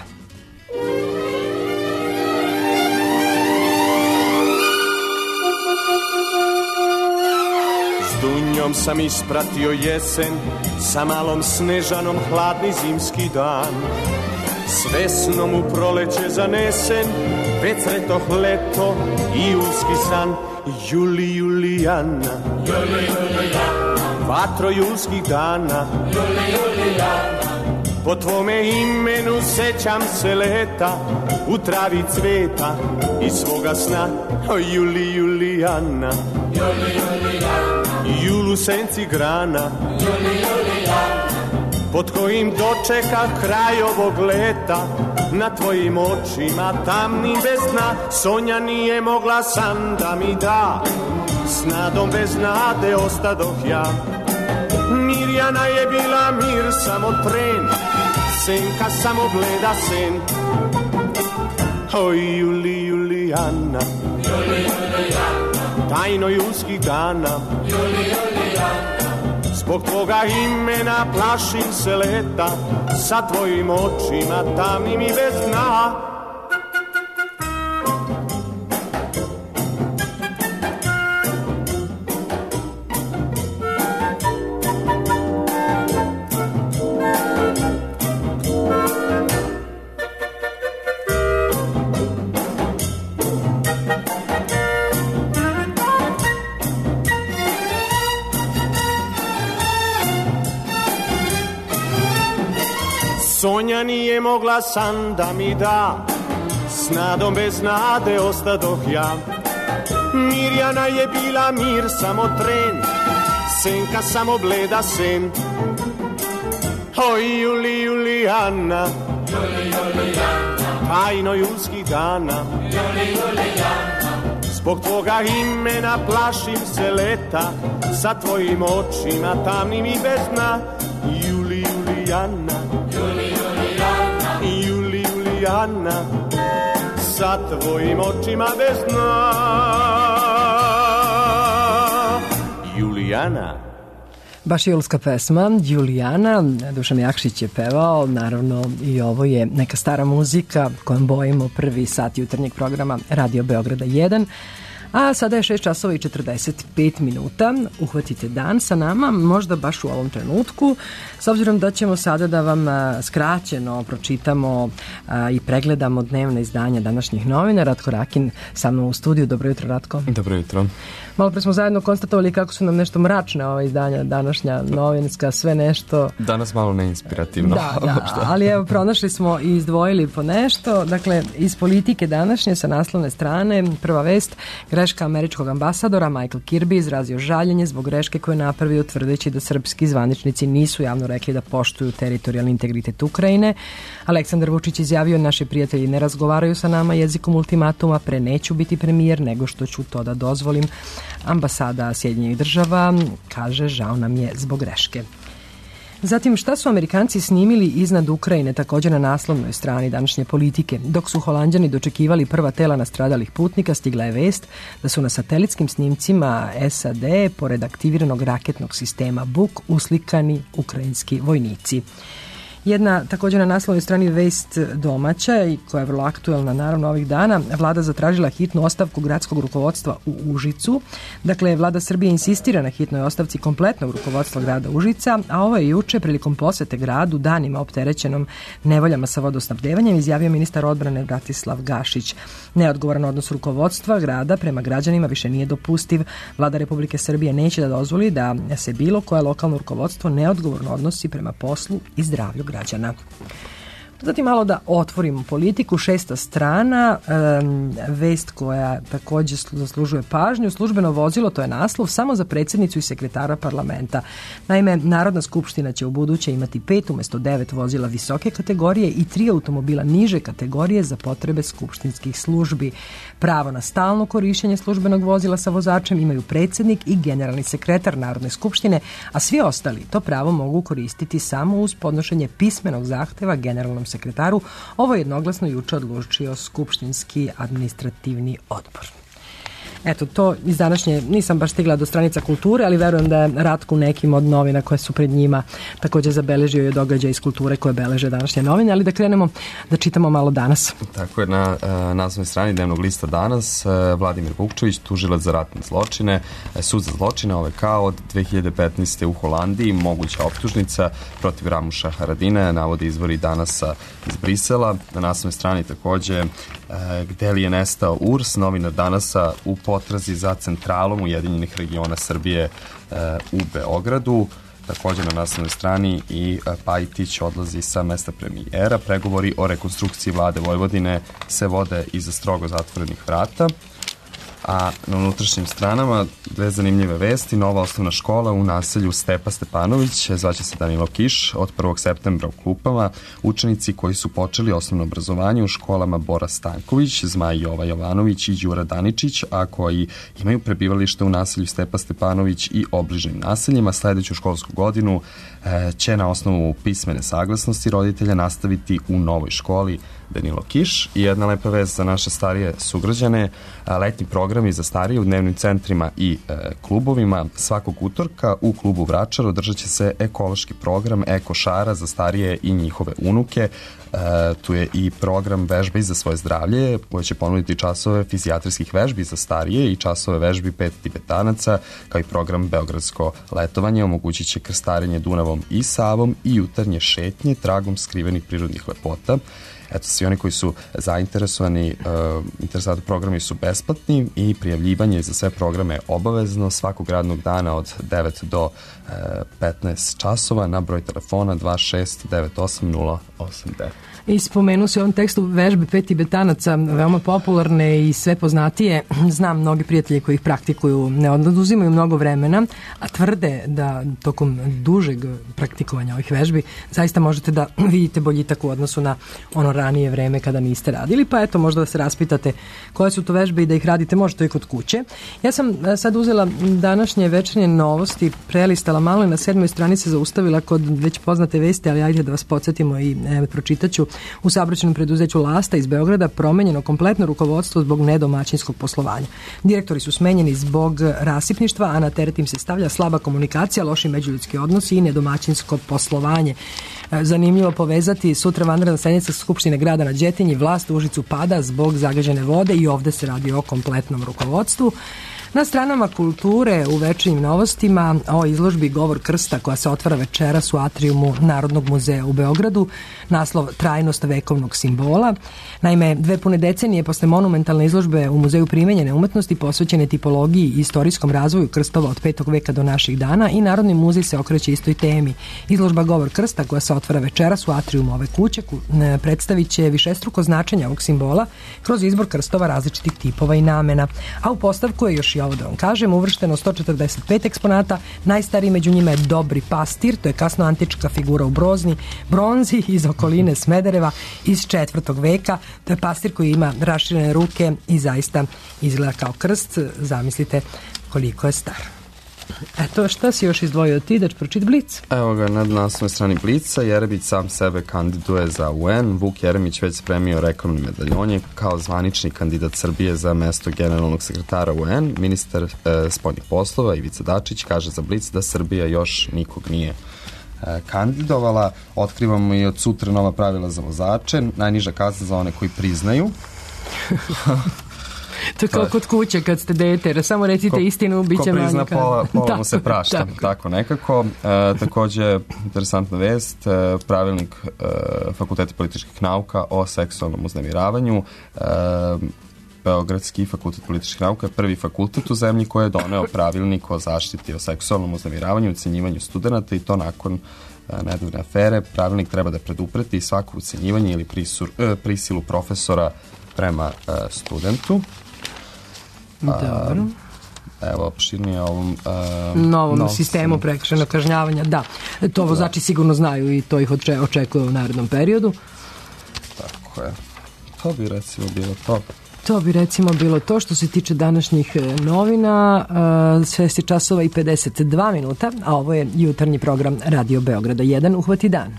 Dunjom sam ispratio jesen, sa malom snežanom hladni zimski dan. Svesnom u proleće zanesen, već sretoh leto i julski san. Juli, Julijana, Juli, Julijana, vatro julskih dana. Juli, Julijana, po tvome imenu sećam se leta, u travi cveta i svoga sna. O Juli, Julijana, Juli, Julijana, jul u senci grana. Juli, Julijana, pod kojim dočeka kraj ovog leta, na tvojim očima tamnim bez dna. Sonja nije mogla san da mi da, s nadom bez nade ostadoh ja. Mirjana je bila mir, samo tren, senka samo bleda sen. Oj, Juli, Julijana, Juli, Julijana, tajno julskih dana. Juli, Julijana, zbog tvoga imena plašim se leta, sa tvojim očima tamnim i bez dna. Sonja nije mogla san da mi da, s nadom bez nade ostadoh ja. Mirjana je bila mir, samo tren, senka samo bleda sen. Oj, Juli, Julijana, Juli, Julijana, tajno julskih dana. Juli, Julijana, zbog tvoga imena plašim se leta, sa tvojim očima tamnim i bez dna. Juli, Julijana, Juli, Julijana, Juli, Julijana, sa tvojim očima bez dna. Julijana. Baš julska pesma, Julijana, Dušan Jakšić je pevao, naravno i ovo je neka stara muzika kojom bojimo prvi sat jutarnjeg programa Radio Beograda jedan. A sada je šest časova i četrdeset pet minuta. Uhvatite dan sa nama, možda baš u ovom trenutku, s obzirom da ćemo sada da vam skraćeno pročitamo i pregledamo dnevna izdanja današnjih novina. Ratko Rakin sa mnom u studiju. Dobro jutro, Ratko. Dobro jutro. Malo pre smo zajedno konstatovali kako su nam nešto mračne ova izdanja današnja novinska, sve nešto... Danas malo neinspirativno. Da, da, ali evo, pronašli smo i izdvojili po nešto. Dakle, iz politike današnje sa naslovne strane, prva vest, greška američkog ambasadora Michael Kirby izrazio žaljenje zbog greške koje je napravio tvrdeći da srpski zvaničnici nisu javno rekli da poštuju teritorijalni integritet Ukrajine. Aleksandar Vučić izjavio: naši prijatelji ne razgovaraju sa nama jezikom ultimatuma, pre neću biti premijer nego što ću to da dozvolim. Ambasada Sjedinjenih država kaže: žao nam je zbog greške. Zatim, šta su Amerikanci snimili iznad Ukrajine, također na naslovnoj strani današnje Politike. Dok su Holanđani dočekivali prva tela nastradalih putnika, stigla je vest da su na satelitskim snimcima S A D, pored aktiviranog raketnog sistema Buk, uslikani ukrajinski vojnici. Jedna također na naslovnoj strani vest domaća i koja je vrlo aktuelna naravno ovih dana. Vlada zatražila hitnu ostavku gradskog rukovodstva u Užicu. Dakle, Vlada Srbije insistira na hitnoj ostavci kompletnog rukovodstva grada Užica, a ovo je juče prilikom posete gradu danima opterećenom nevoljama sa vodosnabdevanjem izjavio ministar odbrane Bratislav Gašić. Neodgovoran odnos rukovodstva grada prema građanima više nije dopustiv. Vlada Republike Srbije neće da dozvoli da se bilo koje lokalno rukovodstvo neodgovorno odnosi prema poslu i zdravlju građana. Zatim malo da otvorimo politiku, šesta strana, um, vest koja također zaslužuje pažnju, službeno vozilo, to je naslov, samo za predsjednicu i sekretara parlamenta. Naime, Narodna skupština će u buduće imati pet umjesto devet vozila visoke kategorije i tri automobila niže kategorije za potrebe skupštinskih službi. Pravo na stalno korištenje službenog vozila sa vozačem imaju predsjednik i generalni sekretar Narodne skupštine, a svi ostali to pravo mogu koristiti samo uz podnošenje pismenog zahteva generalnom sekretaru. Ovo je jednoglasno juče odlučio skupštinski administrativni odbor. Eto, to iz današnje, nisam baš stigla do stranica kulture, ali verujem da je Ratko nekim od novina koje su pred njima također zabeležio i događaj iz kulture koje beleže današnje novine, ali da krenemo da čitamo malo danas. Tako je, na uh, naslovnoj strani dnevnog lista danas uh, Vladimir Vukčević, tužilac za ratne zločine, uh, sud za zločine O V K od dve hiljade petnaeste. u Holandiji, moguća optužnica protiv Ramuša Haradina, navode izvori Danasa iz Brisela. Na naslovnoj strani također uh, gde li je nestao U R S, novinar Danasa u potrazi za centralom Ujedinjenih regiona Srbije e, u Beogradu. Također na naslovnoj strani i e, Pajtić odlazi sa mesta premijera. Pregovori o rekonstrukciji vlade Vojvodine se vode iza strogo zatvorenih vrata. A na unutrašnjim stranama dve zanimljive vesti. Nova osnovna škola u naselju Stepa Stepanović, zvaće se Danilo Kiš, od prvog septembra u klupama. Učenici koji su počeli osnovno obrazovanje u školama Bora Stanković, Zmaj Jova Jovanović i Đura Daničić, a koji imaju prebivalište u naselju Stepa Stepanović i obližnim naseljima, sledeću školsku godinu e, će na osnovu pismene saglasnosti roditelja nastaviti u novoj školi Danilo Kiš. I jedna lepa vest za naše starije sugrađane, letnji programi za starije u dnevnim centrima i e, klubovima. Svakog utorka u klubu Vračar održat će se ekološki program Eko Šara za starije i njihove unuke. E, tu je i program vežbi za svoje zdravlje, koje će ponuditi časove fizijatrijskih vežbi za starije i časove vežbi pet tibetanaca, kao i program Beogradsko letovanje. Omogućit će krstarenje Dunavom i Savom i jutarnje šetnje tragom skrivenih prirodnih lepota. Eto, svi oni koji su zainteresovani, uh, interesantni programi su besplatni i prijavljivanje za sve programe je obavezno svakog radnog dana od devet do petnaest časova na broj telefona dva šest devet osam nula osam devet. I spomenu se u ovom tekstu vežbe pet tibetanaca, veoma popularne i sve poznatije. Znam mnogi prijatelji koji ih praktikuju, ne oduzimaju mnogo vremena, a tvrde da tokom dužeg praktikovanja ovih vežbi zaista možete da vidite boljitak u odnosu na ono ranije vreme kada niste radili, pa eto možda da se raspitate koje su to vežbe i da ih radite možda i kod kuće. Ja sam sad uzela današnje večernje novosti, prelistala malo i na sedmoj strani se zaustavila kod već poznate vesti, ali ajde da vas podsjetimo i e, pročitaću. U saobraćajnom preduzeću Lasta iz Beograda promenjeno kompletno rukovodstvo zbog nedomaćinskog poslovanja. Direktori su smenjeni zbog rasipništva, a na teret im se stavlja slaba komunikacija, loši međuljudski odnosi i nedomaćinsko poslovanje. Zanimljivo povezati sutra vanredna sednica Skupštine grada na Đetinji, vlast u Užicu pada zbog zagađene vode i ovde se radi o kompletnom rukovodstvu. Na stranama kulture u večernjim novostima o izložbi Govor krsta koja se otvara večeras u atrijumu Narodnog muzeja u Beogradu, naslov Trajnost vekovnog simbola. Naime, dve pune decenije posle monumentalne izložbe u Muzeju primenjene umetnosti posvećene tipologiji i istorijskom razvoju krstova od petog veka do naših dana i Narodni muzej se okreće istoj temi. Izložba Govor krsta koja se otvara večeras u atrijumu ove kuće predstavit će višestruko značenje ovog simbola kroz izbor krstova različitih tipova i namena. A u postavku je još i ovo da vam kažem, uvršteno sto četrdeset pet eksponata, najstariji među njima je Dobri pastir, to je kasno antička figura u brozni, bronzi iz okoline Smedereva iz četvrtog veka, to je pastir koji ima raširene ruke i zaista izgleda kao krst, zamislite koliko je star. Eto, šta si još izdvojio ti, da ću pročiti Blic? Evo ga, na naslovnoj strani Blica, Jerebić sam sebe kandiduje za U N, Vuk Jeremić već spremio reklamni medaljon je kao zvanični kandidat Srbije za mesto generalnog sekretara U N. Ministar e, spoljnih poslova Ivica Dačić kaže za Blic da Srbija još nikog nije e, kandidovala. Otkrivamo i od sutra nova pravila za vozače, najniža kazna za one koji priznaju. To je kao kod kuće kad ste dete, jer samo recite ko, istinu, bit će manje. Ko prizna pola, pola mu se tako, prašta, tako, tako nekako. E, takođe, interesantna vest, e, pravilnik e, Fakulteta političkih nauka o seksualnom uznemiravanju. E, Beogradski fakultet političkih nauka je prvi fakultet u zemlji koji je doneo pravilnik o zaštiti o seksualnom uznemiravanju i ucenjivanju studenta i to nakon nedavne afere. Pravilnik treba da predupreti svako ucenjivanje ili prisur, e, prisilu profesora prema e, studentu. Dobro. Evo, opširnije ovom uh, novom no, sistemu prekršajnog kažnjavanja. Da, to vozači da. sigurno znaju i to ih oče, očekuje u narednom periodu. Tako je. To bi recimo bilo to. To bi recimo bilo to što se tiče današnjih novina. Uh, šest časova i pedeset dva minuta, a ovo je jutarnji program Radio Beograda jedan. Uhvati dan.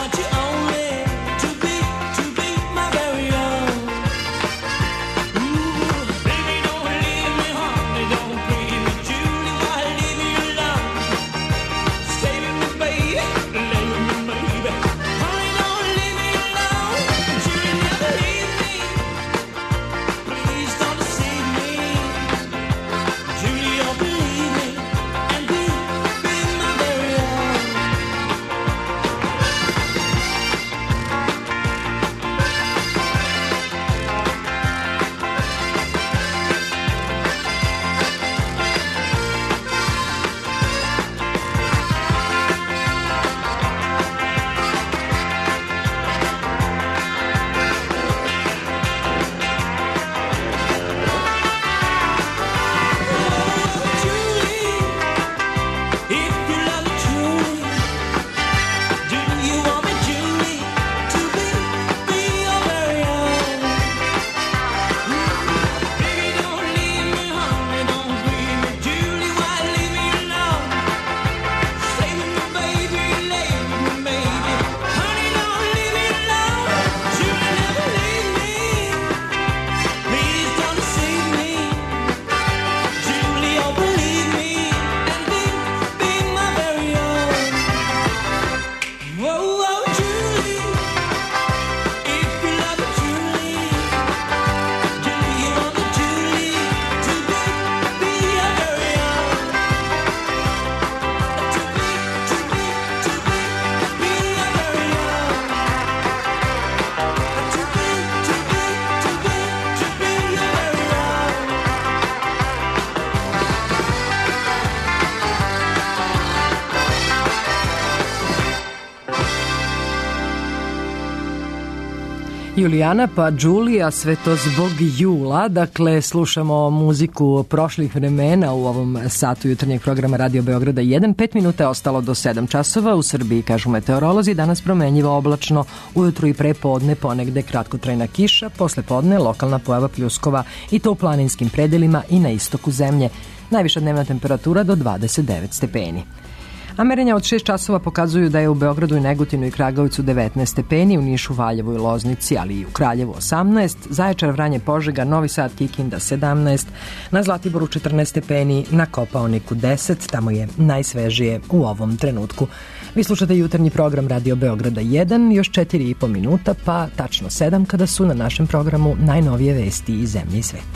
Ooh. Julijana pa Đulija, sve to zbog jula. Dakle, slušamo muziku prošlih vremena u ovom satu jutarnjeg programa Radio Beograda jedan. Pet minuta je ostalo do sedam časova. U Srbiji, kažu meteorolozi, danas promenjivo oblačno, ujutru i pre podne ponegde kratkotrajna kiša, posle podne lokalna pojava pljuskova i to u planinskim predelima i na istoku zemlje. Najviša dnevna temperatura do dvadeset devet stepeni. A merenja od šest časova pokazuju da je u Beogradu i Negotinu i Kragujevcu devetnaest stepeni, u Nišu, Valjevu i Loznici, ali i u Kraljevu osamnaest, Zaječar, Vranje, Požega, Novi Sad, Kikinda sedamnaest, na Zlatiboru četrnaest stepeni, na Kopaoniku deset, tamo je najsvežije u ovom trenutku. Vi slušate jutarnji program Radio Beograda jedan, još četiri i po minuta, pa tačno sedam kada su na našem programu najnovije vesti iz zemlje i sveta.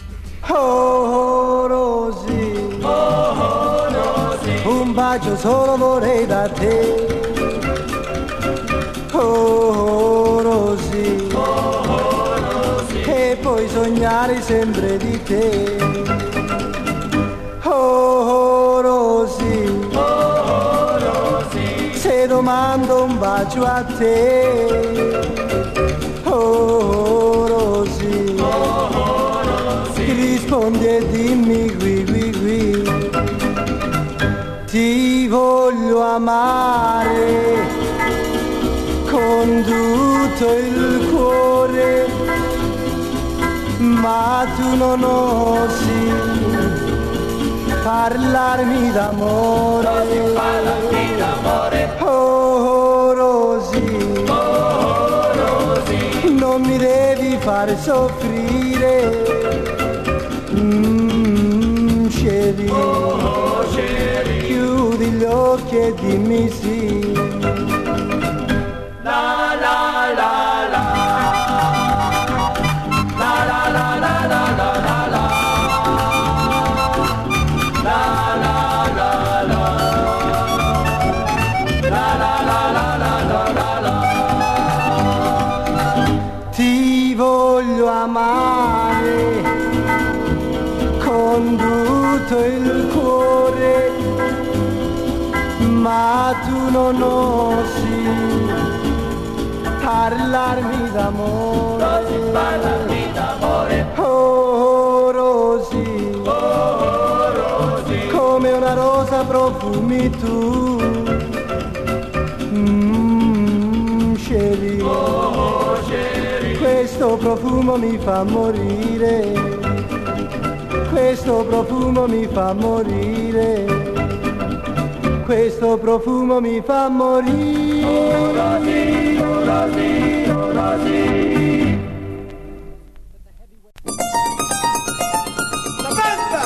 Oh, Rosy, oh, Rosy, un bacio solo vorrei da te. Oh, Rosy, oh, Rosy, e poi sognare sempre di te. Oh, Rosy, oh, Rosy, se domando un bacio a te. Oh, Rosy, oh, Rosy, rispondi e dimmi qui, qui, qui. Ti voglio amare con tutto il cuore, ma tu non osi parlarmi d'amore. Rosy, parlami d'amore. Oh, Rosy, oh, Rosy, non mi devi far soffrire. Mm, chérie, oh, chérie, chiudi gli occhi e dimmi sì. La la la la, la la la la la la la la, la la la la, la la la la la la la. Ti voglio amare con tutto il cuore, ma tu non osi parlarmi d'amore. Rosy, parlarmi d'amore. Oh, Rosy, oh, Rosy, come una rosa profumi tu. Mm, chérie, oh, chérie, questo profumo mi fa morire. Questo profumo mi fa morire, questo profumo mi fa morire. Oh, Rosy, oh, Rosy, oh, Rosy. La banda!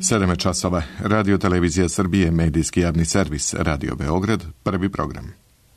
sedam časova. Radio Televizija Srbije, medijski javni servis, Radio Beograd, prvi program.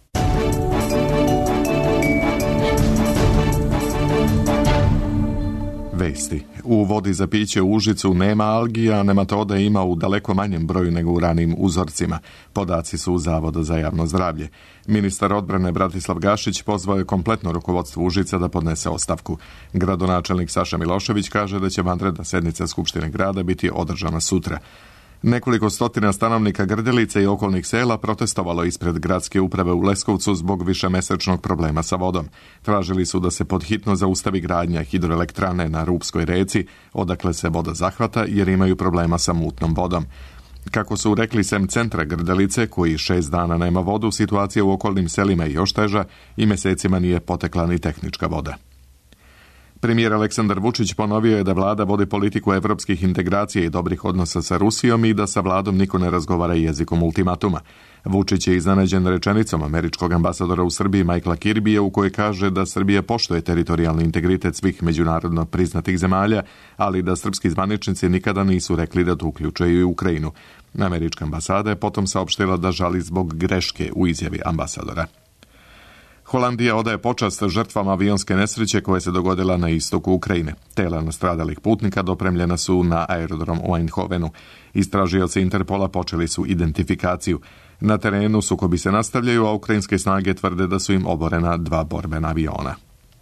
Vesti. U vodi za piće u Užicu nema algi, a nematode ima u daleko manjem broju nego u ranijim uzorcima. Podaci su Zavoda za javno zdravlje. Ministar odbrane Bratislav Gašić pozvao je kompletno rukovodstvo Užica da podnese ostavku. Gradonačelnik Saša Milošević kaže da će vanredna sednica Skupštine grada biti održana sutra. Nekoliko stotina stanovnika Grdelice i okolnih sela protestovalo ispred gradske uprave u Leskovcu zbog višemesečnog problema sa vodom. Tražili su da se podhitno zaustavi gradnja hidroelektrane na Rupskoj reci, odakle se voda zahvata jer imaju problema sa mutnom vodom. Kako su rekli sem centra Grdelice, koji šest dana nema vodu, situacija u okolnim selima je još teža i mesecima nije potekla ni tehnička voda. Premijer Aleksandar Vučić ponovio je da vlada vodi politiku evropskih integracija i dobrih odnosa sa Rusijom i da sa vladom niko ne razgovara jezikom ultimatuma. Vučić je iznenađen rečenicom američkog ambasadora u Srbiji Michaela Kirbija u kojoj kaže da Srbija poštuje teritorijalni integritet svih međunarodno priznatih zemalja, ali da srpski zvaničnici nikada nisu rekli da to uključuje i Ukrajinu. Američka ambasada je potom saopštila da žali zbog greške u izjavi ambasadora. Holandija odaje počast žrtvama avionske nesreće koja se dogodila na istoku Ukrajine. Tela nastradalih putnika dopremljena su na aerodrom u Eindhovenu. Istražioci Interpola počeli su identifikaciju. Na terenu sukobi se nastavljaju, a ukrajinske snage tvrde da su im oborena dva borbena aviona.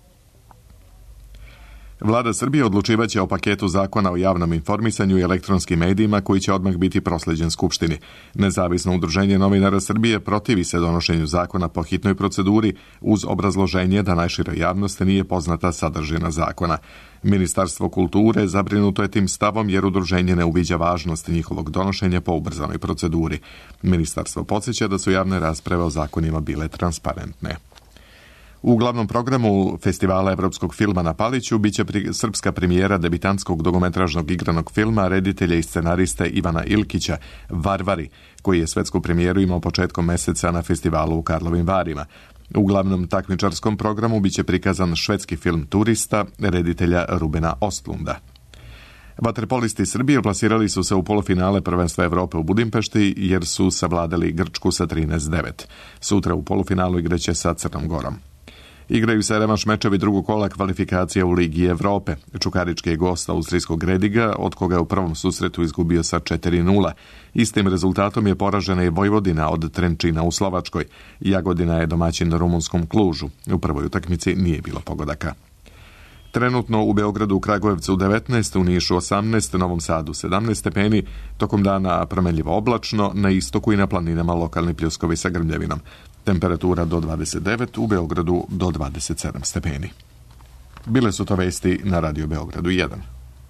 Vlada Srbije odlučivaće o paketu zakona o javnom informisanju i elektronskim medijima koji će odmah biti prosleđen Skupštini. Nezavisno udruženje novinara Srbije protivi se donošenju zakona po hitnoj proceduri uz obrazloženje da najširoj javnosti nije poznata sadržina zakona. Ministarstvo kulture zabrinuto je tim stavom jer udruženje ne uviđa važnost njihovog donošenja po ubrzanoj proceduri. Ministarstvo podsjeća da su javne rasprave o zakonima bile transparentne. U glavnom programu Festivala evropskog filma na Paliću biće pri, srpska premijera debitantskog dugometražnog igranog filma reditelja i scenariste Ivana Ilkića Varvari, koji je svetsku premijeru imao početkom meseca na festivalu u Karlovim Varima. U glavnom takmičarskom programu biće prikazan švedski film Turista reditelja Rubena Ostlunda. Vaterpolisti Srbije plasirali su se u polufinale prvenstva Evrope u Budimpešti jer su savladali Grčku sa trinaest devet. Sutra u polufinalu igraće sa Crnom Gorom. Igraju se revanš mečevi drugog kola kvalifikacija u Ligi Evrope. Čukarički je gost austrijskog Rediga, od koga je u prvom susretu izgubio sa četiri nula. Istim rezultatom je poražena i Vojvodina od Trenčina u Slovačkoj. Jagodina je domaćin na rumunskom Klužu. U prvoj utakmici nije bilo pogodaka. Trenutno u Beogradu, u Kragujevcu devetnaest, u Nišu osamnaest, Novom Sadu sedamnaest stepeni, tokom dana promenljivo oblačno, na istoku i na planinama lokalni pljuskovi sa grmljavinom. Temperatura do dvadeset devet, u Beogradu do dvadeset sedam stepeni. Bile su to vesti na Radio Beogradu jedan.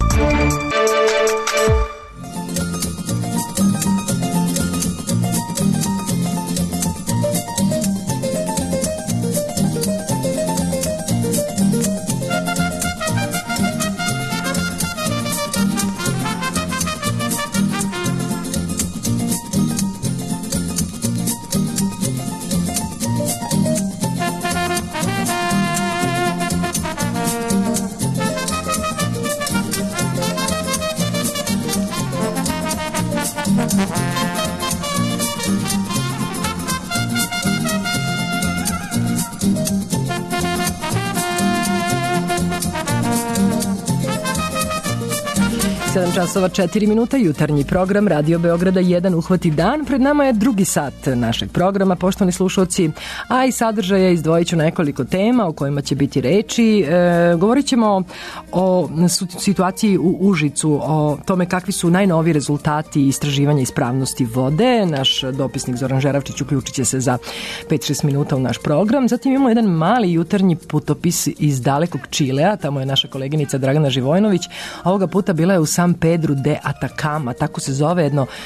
sedam časova četiri minuta, jutarnji program Radio Beograda jedan uhvati dan. Pred nama je drugi sat našeg programa, poštovani slušalci, a i sadržaja izdvojit ću nekoliko tema o kojima će biti reči. E, govorit ćemo o situaciji u Užicu, o tome kakvi su najnoviji rezultati istraživanja ispravnosti vode. Naš dopisnik Zoran Žeravčić uključit će se za pet šest minuta u naš program. Zatim imamo jedan mali jutarnji putopis iz dalekog Čilea, tamo je naša koleginica Dragana Živojnović. Ovoga puta bila je u San Pedro de Atacama, tako se zove jedno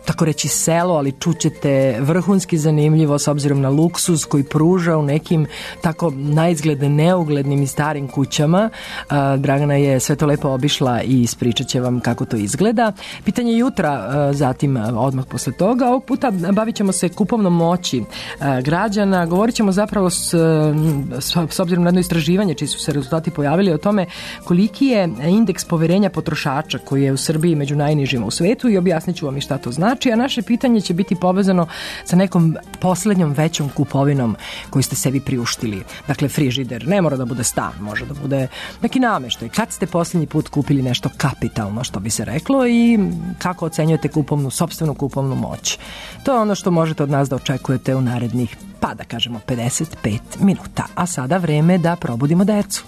tako reći selo, ali čućete vrhunski zanimljivo s obzirom na luksuz koji pruža u nekim tako naizglede neuglednim i starim kućama. Dragana je sve to lepo obišla i ispričat će vam kako to izgleda. Pitanje jutra, zatim odmah posle toga. Ovog puta bavit ćemo se kupovnom moći građana. Govorit ćemo zapravo s, s obzirom na jedno istraživanje čiji su se rezultati pojavili o tome koliki je indeks poverenja potrošača koji je u Srbiji među najnižima u svetu i objasnit ću vam i šta to znači, a naše pitanje će biti povezano sa nekom poslednjom većom kupovinom koju ste sebi priuštili. Dakle, frižider, ne mora da bude stan, može da bude neki nameštaj. Kad ste posljednji put kupili nešto kapitalno, što bi se reklo, i kako ocenjujete kupovnu, sopstvenu kupovnu moć? To je ono što možete od nas da očekujete u narednih, pa da kažemo, pedeset pet minuta. A sada vreme da probudimo decu.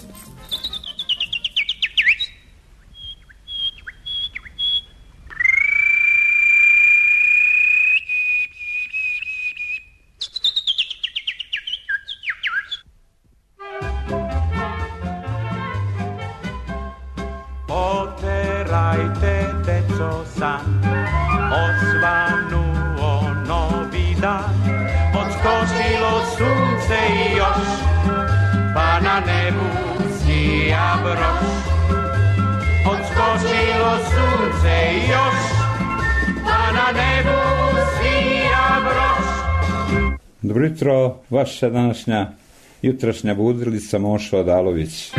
Oterajte, deco, san, osvanuo novi dan, odskočilo sunce i još, pa na nebu sija broš. Odskočilo sunce i još, pa na nebu sija broš. Dobro jutro, vaša današnja jutrašnja budilica Mošo Adalović.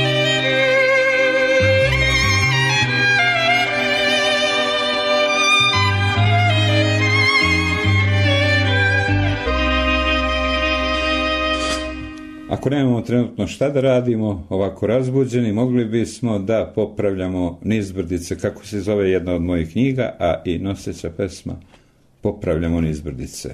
Ako nemamo trenutno šta da radimo, ovako razbuđeni, mogli bismo da popravljamo nizbrdice, kako se zove jedna od mojih knjiga, a i noseća pesma Popravljamo nizbrdice.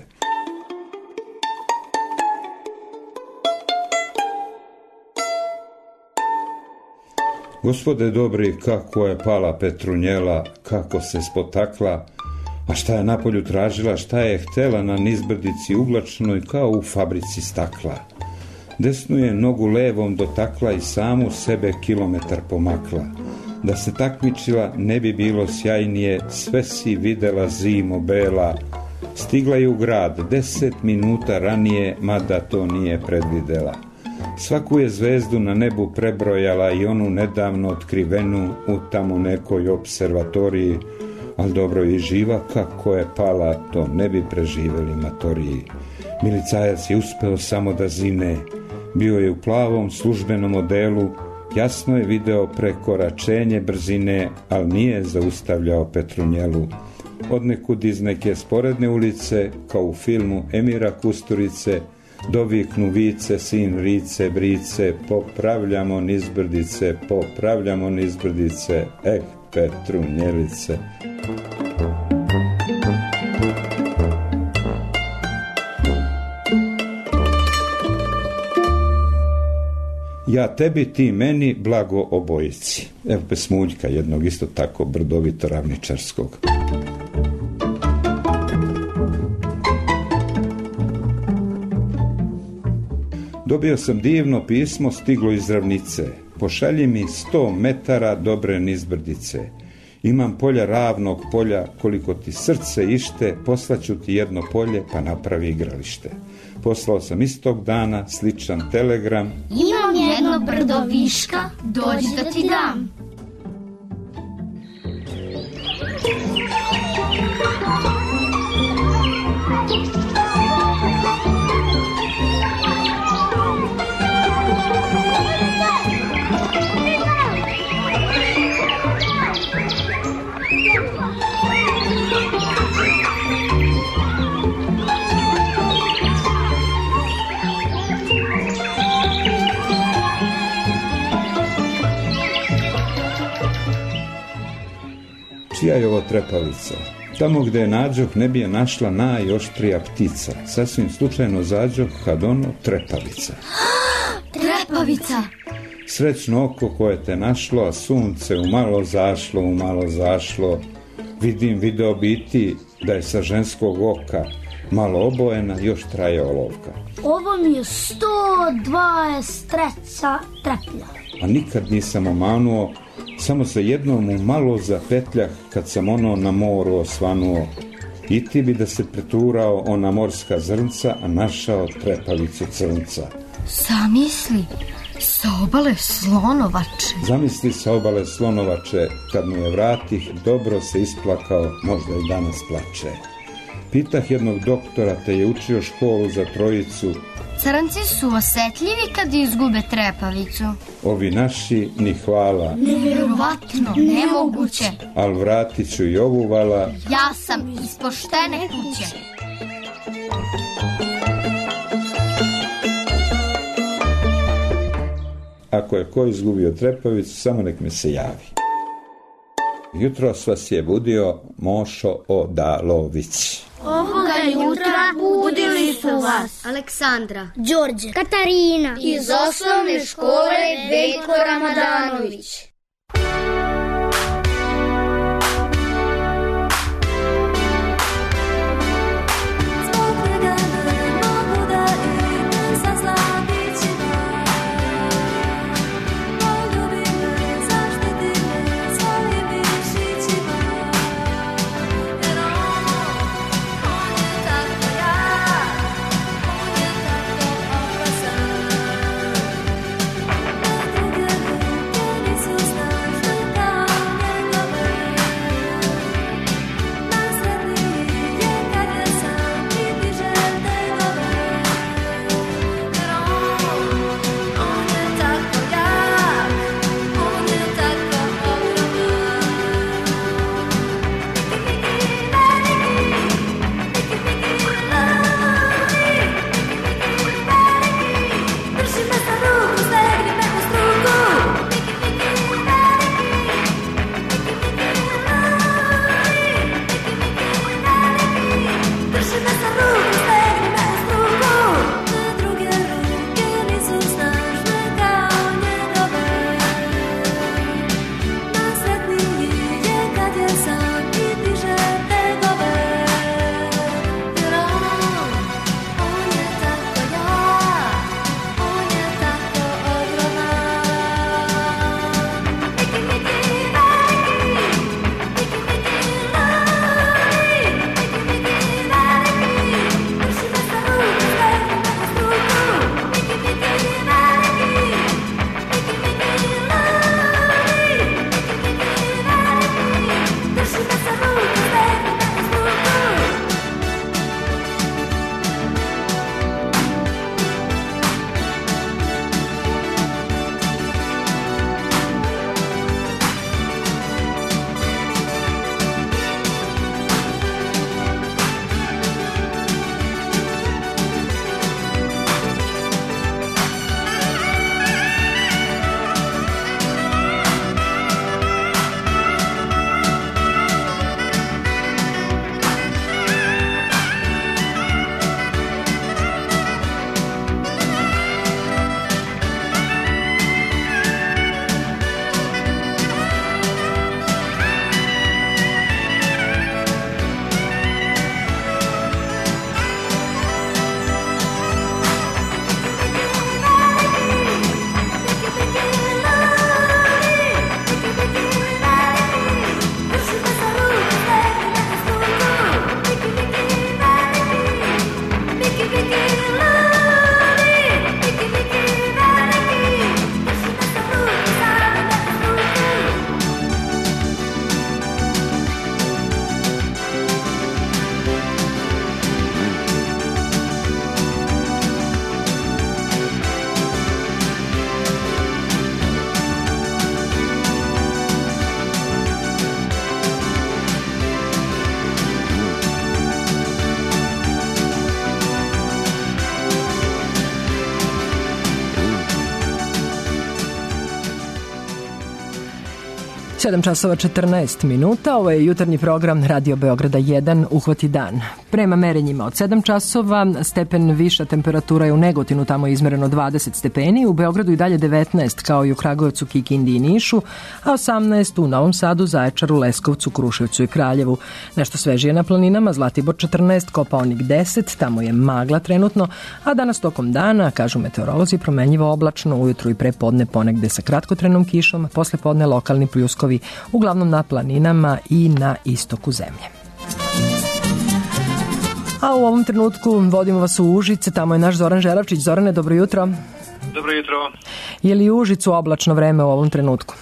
Gospode dobri, kako je pala Petrunjela, kako se spotakla, a šta je napolju tražila, šta je htela na nizbrdici uglačnoj kao u fabrici stakla. Desnu je nogu levom dotakla i samu sebe kilometar pomakla. Da se takmičila ne bi bilo sjajnije, sve si videla zimo bela. Stigla je u grad deset minuta ranije, mada to nije predvidela. Svaku je zvezdu na nebu prebrojala i onu nedavno otkrivenu u tamo nekoj observatoriji, ali dobro i živa kako je pala, to ne bi preživeli matoriji. Milicajac je uspeo samo da zine, bio je u plavom službenom odelu, jasno je video prekoračenje brzine, ali nije zaustavljao Petrunjelu. Odnekud iz neke sporedne ulice, kao u filmu Emira Kusturice, doviknu vice, sin rice, brice, popravljamo nizbrdice, popravljamo nizbrdice, eh, Petrunjelice. Ja tebi, ti meni, blago obojici. Evo pesmuljka jednog isto tako brdovito ravničarskog. Dobio sam divno pismo, stiglo iz ravnice. Pošalji mi sto metara dobre nizbrdice. Imam polja ravnog polja, koliko ti srce ište, poslaću ti jedno polje, pa napravi igralište. Poslao sam istog dana sličan telegram. Imam jedno brdo viška, dođi da ti dam. Čija je ovo trepavica? Tamo gde je nađoh ne bi je našla najoštrija ptica. Sasvim slučajno zađoh kad ono trepavica. Trepavica! Srećno oko koje te našlo, a sunce umalo zašlo, umalo zašlo. Vidim video biti da je sa ženskog oka malo obojena, još traje olovka. Ovo mi je sto dvadeset treća treplja. A nikad nisam omanuo, samo se jednom u malo zapetljah kad sam ono na moru osvanuo. I ti bi da se preturao ona morska zrnca, a našao trepavicu crnca. Zamisli, sa obale Slonovače. Zamisli sa obale Slonovače, kad mu je vratih, dobro se isplakao, možda i danas plače. Pitah jednog doktora, te je učio školu za trojicu. Crnci su osetljivi kad izgube trepavicu. Ovi naši ni hvala. Nevjerovatno, nemoguće. Al vratit ću i ovu vala. Ja sam iz poštene kuće. Ako je ko izgubio trepavicu, samo nek mi se javi. Jutros vas je budio Mošo Odalović. Ovoga jutra budili su vas Aleksandra, Đorđe, Katarina iz osnovne škole Veljko Ramadanović. sedam časova četrnaest minuta, ovo je jutarnji program Radio Beograda jedan, Uhvati dan. Prema merenjima od sedam časova, stepen viša temperatura je u Negotinu, tamo je izmereno dvadeset stepeni, u Beogradu i dalje devetnaest, kao i u Kragujevcu, Kikindi i Nišu, a osamnaest u Novom Sadu, Zaječaru, Leskovcu, Kruševcu i Kraljevu. Nešto svežije na planinama, Zlatibor četrnaest, Kopaonik deset, tamo je magla trenutno, a danas tokom dana, kažu meteorolozi, promenljivo oblačno, ujutru i pre podne ponegde sa kratkotrenom kišom, posle podne lokalni pljuskovi, uglavnom na planinama i na istoku zemlje. A u ovom trenutku vodimo vas u Užice, tamo je naš Zoran Žeravčić. Zorane, dobro jutro. Dobro jutro. Je li u Užicu oblačno vreme u ovom trenutku?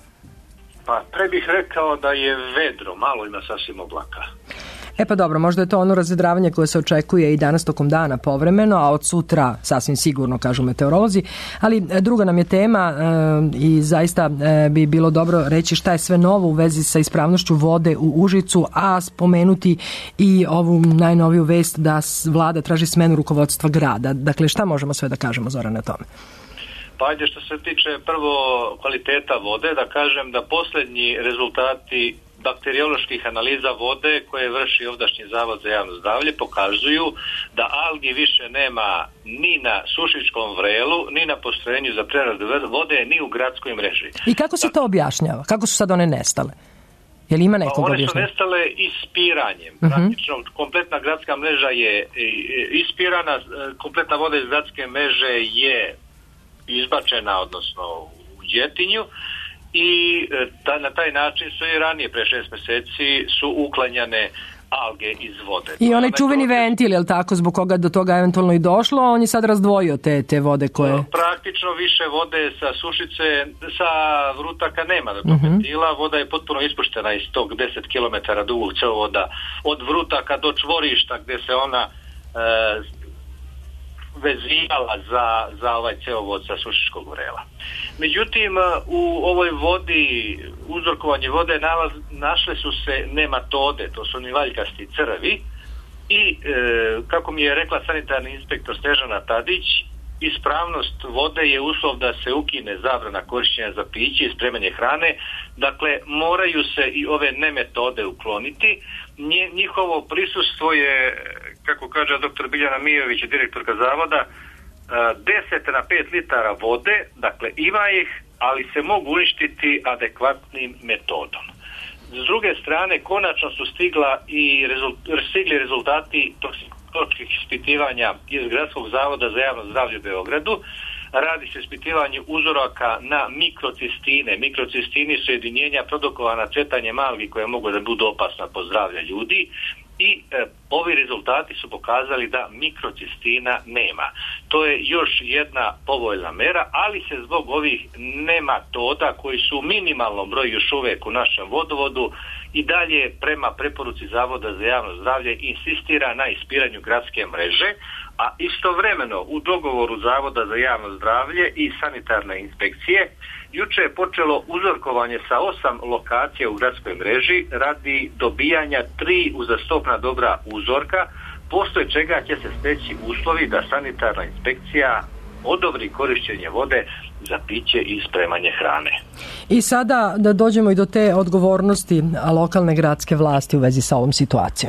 Pa pre bih rekao da je vedro, malo ima sasvim oblaka. E pa dobro, možda je to ono razvedravanje koje se očekuje i danas tokom dana povremeno, a od sutra sasvim sigurno, kažu meteorolozi. Ali druga nam je tema e, i zaista e, bi bilo dobro reći šta je sve novo u vezi sa ispravnošću vode u Užicu, a spomenuti i ovu najnoviju vest da vlada traži smenu rukovodstva grada. Dakle, šta možemo sve da kažemo, Zorane, o tome? Pa ajde, što se tiče prvo kvaliteta vode, da kažem da posljednji rezultati bakterioloških analiza vode koje vrši ovdašnji Zavod za javno zdravlje pokazuju da algi više nema ni na Sušičkom vrelu, ni na postrojenju za preradu vode, ni u gradskoj mreži. I kako se to objašnjava? Kako su sad one nestale? Je li ima nekog objašnjava? objašnjava? One su nestale ispiranjem. Uh-huh. Praktično, kompletna gradska mreža je ispirana, kompletna voda iz gradske mreže je izbačena, odnosno u Đetinju, i ta, na taj način su i ranije, pre šest meseci, su uklanjane alge iz vode. I onaj čuveni ventil, je li tako, zbog koga do toga eventualno i došlo, on je sad razdvojio te, te vode koje... Praktično više vode sa Sušice, sa Vrutaka nema do tog ventila, uh-huh. Voda je potpuno ispuštena iz tog deset kilometara dugog cevovoda od Vrutaka do čvorišta gde se ona e, vezivala za, za ovaj cevovod sa Sušičkog vrela. Međutim, u ovoj vodi, uzorkovanje vode nalaz, našle su se nematode, to su nivaljkasti crvi, i e, kako mi je rekla sanitarni inspektor Snežana Tadić, ispravnost vode je uslov da se ukine zabrana korišćenja za piće i spremanje hrane, dakle moraju se i ove nemetode ukloniti. Nje, njihovo prisustvo je, kako kaže doktor Biljana Mijović, direktorka zavoda, deset na pet litara vode, dakle ima ih, ali se mogu uništiti adekvatnim metodom. S druge strane, konačno su stigla i rezult, stigli rezultati toksikoloških ispitivanja iz Gradskog zavoda za javno zdravlje u Beogradu. Radi se o ispitivanju uzoraka na mikrocistine. Mikrocistini su jedinjenja produkovana cvetanjem algi koje mogu da budu opasna po zdravlje ljudi. I e, ovi rezultati su pokazali da mikrocistina nema. To je još jedna povoljna mera, ali se zbog ovih nematoda koji su u minimalnom broju još uvijek u našem vodovodu i dalje prema preporuci Zavoda za javno zdravlje insistira na ispiranju gradske mreže, a istovremeno u dogovoru Zavoda za javno zdravlje i sanitarne inspekcije juče je počelo uzorkovanje sa osam lokacija u gradskoj mreži radi dobijanja tri uzastopna dobra uzorka, postoje čega će se steći uslovi da sanitarna inspekcija odobri korišćenje vode za piće i spremanje hrane. I sada da dođemo i do te odgovornosti lokalne gradske vlasti u vezi sa ovom situacijom.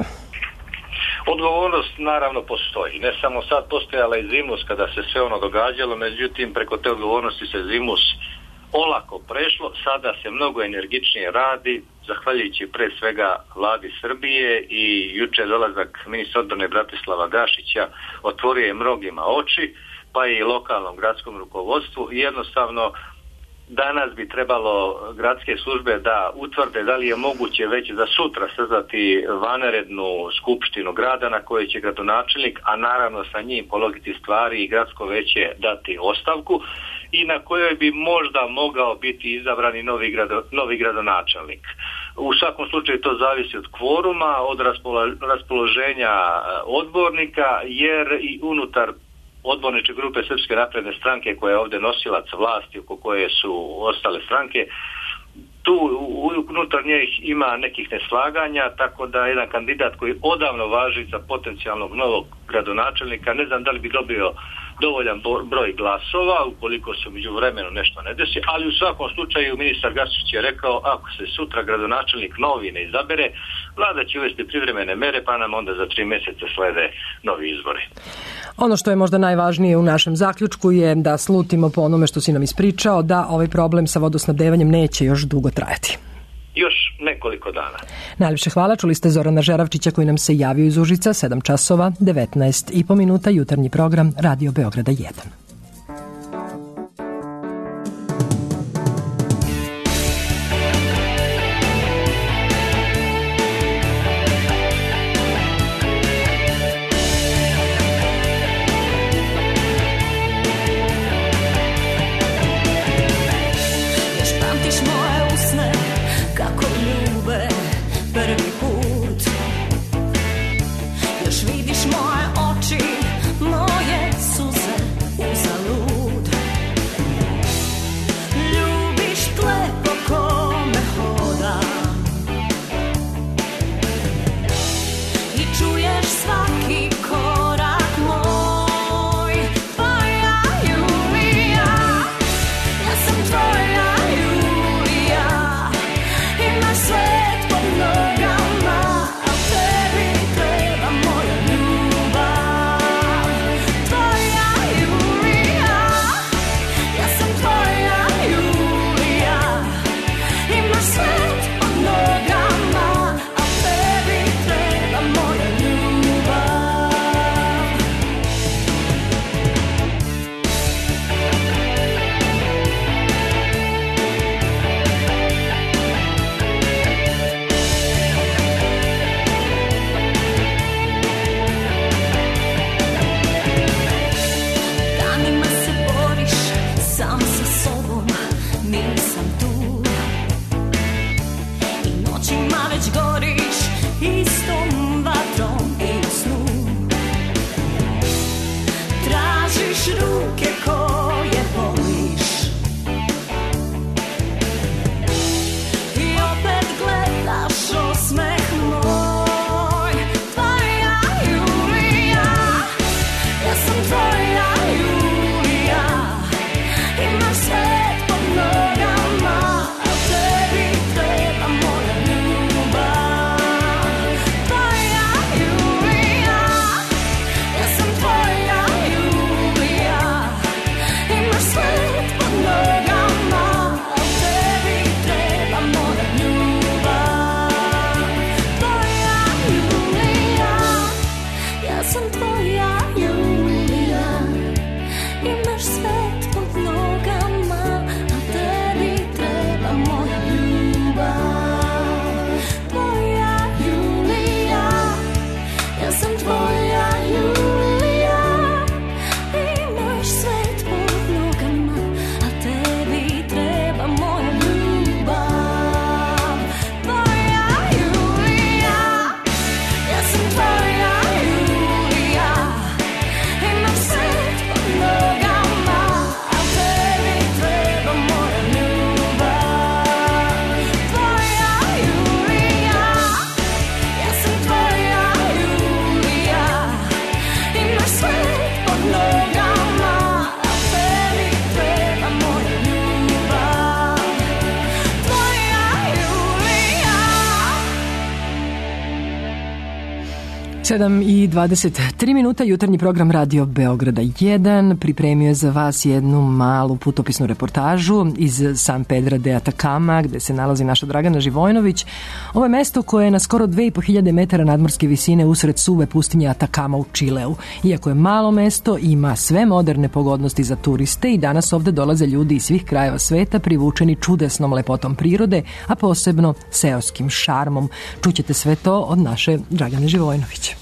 Odgovornost naravno postoji. Ne samo sad, postojala i zimus kada se sve ono događalo, međutim preko te odgovornosti se zimus olako prešlo, sada se mnogo energičnije radi, zahvaljujući pre svega vladi Srbije, i juče dolazak ministra odbrane Bratislava Gašića otvorio je mnogima oči, pa i lokalnom gradskom rukovodstvu, i jednostavno danas bi trebalo gradske službe da utvrde da li je moguće već za sutra sazvati vanrednu skupštinu grada na kojoj će gradonačelnik, a naravno sa njim po logiki stvari i gradsko veće dati ostavku, i na kojoj bi možda mogao biti izabrani novi, grado, novi gradonačelnik. U svakom slučaju to zavisi od kvoruma, od raspoloženja odbornika, jer i unutar odborničke grupe Srpske napredne stranke, koja je ovdje nosilac vlasti, oko koje su ostale stranke, tu unutar njih ima nekih neslaganja, tako da jedan kandidat koji odavno važi za potencijalnog novog gradonačelnika, ne znam da li bi dobio dovoljan broj glasova ukoliko se među vremenu nešto ne desi, ali u svakom slučaju ministar Gašić je rekao, ako se sutra gradonačelnik novi ne izabere, vlada će uvesti privremene mere, pa nam onda za tri mjeseca slede novi izbori. Ono što je možda najvažnije u našem zaključku je da slutimo po onome što si nam ispričao, da ovaj problem sa vodosnabdevanjem neće još dugo trajati. Još nekoliko dana. Najljepše hvala, čuli ste Zorana Žeravčića koji nam se javio iz Užica, sedam časova, devetnaest i po minuta, jutarnji program Radio Beograda jedan. voliš ruke koje voliš. I opet gledaš osmeh moj, tvoja Julija, ja sam tvoja Julija. Imaš svet pod nogama, a tebi treba moja ljubav. Tvoja Julija, ja sam tvoja Julija. Imaš svet pod nogama, a tebi treba moja ljubav. Tvoja Julija, ja sam tvoja Julija. Imaš svet pod nogama, a tebi treba moja ljubav. Tvoja Julija, ja sam tvoja Julija. Imaš svet pod nogama, a tebi treba moja ljubav. Tvoja Julija, ja sam tvoja Julija. Imaš svet pod nogama, a tebi treba moja ljubav. Tvoja Julija, ja sam tvoja Julija. Imaš svet pod nogama, a tebi treba moja ljubav. Tvoja Julija. sedam i dvadeset tri minuta, jutarnji program Radio Beograda jedan pripremio je za vas jednu malu putopisnu reportažu iz San Pedra de Atacama, gde se nalazi naša Dragana Živojnović. Ovo je mesto koje je na skoro dve i po hiljade metara nadmorske visine usred suve pustinje Atacama u Čileu. Iako je malo mesto, ima sve moderne pogodnosti za turiste i danas ovde dolaze ljudi iz svih krajeva sveta privučeni čudesnom lepotom prirode, a posebno seoskim šarmom. Čućete sve to od naše Dragane Živojnović.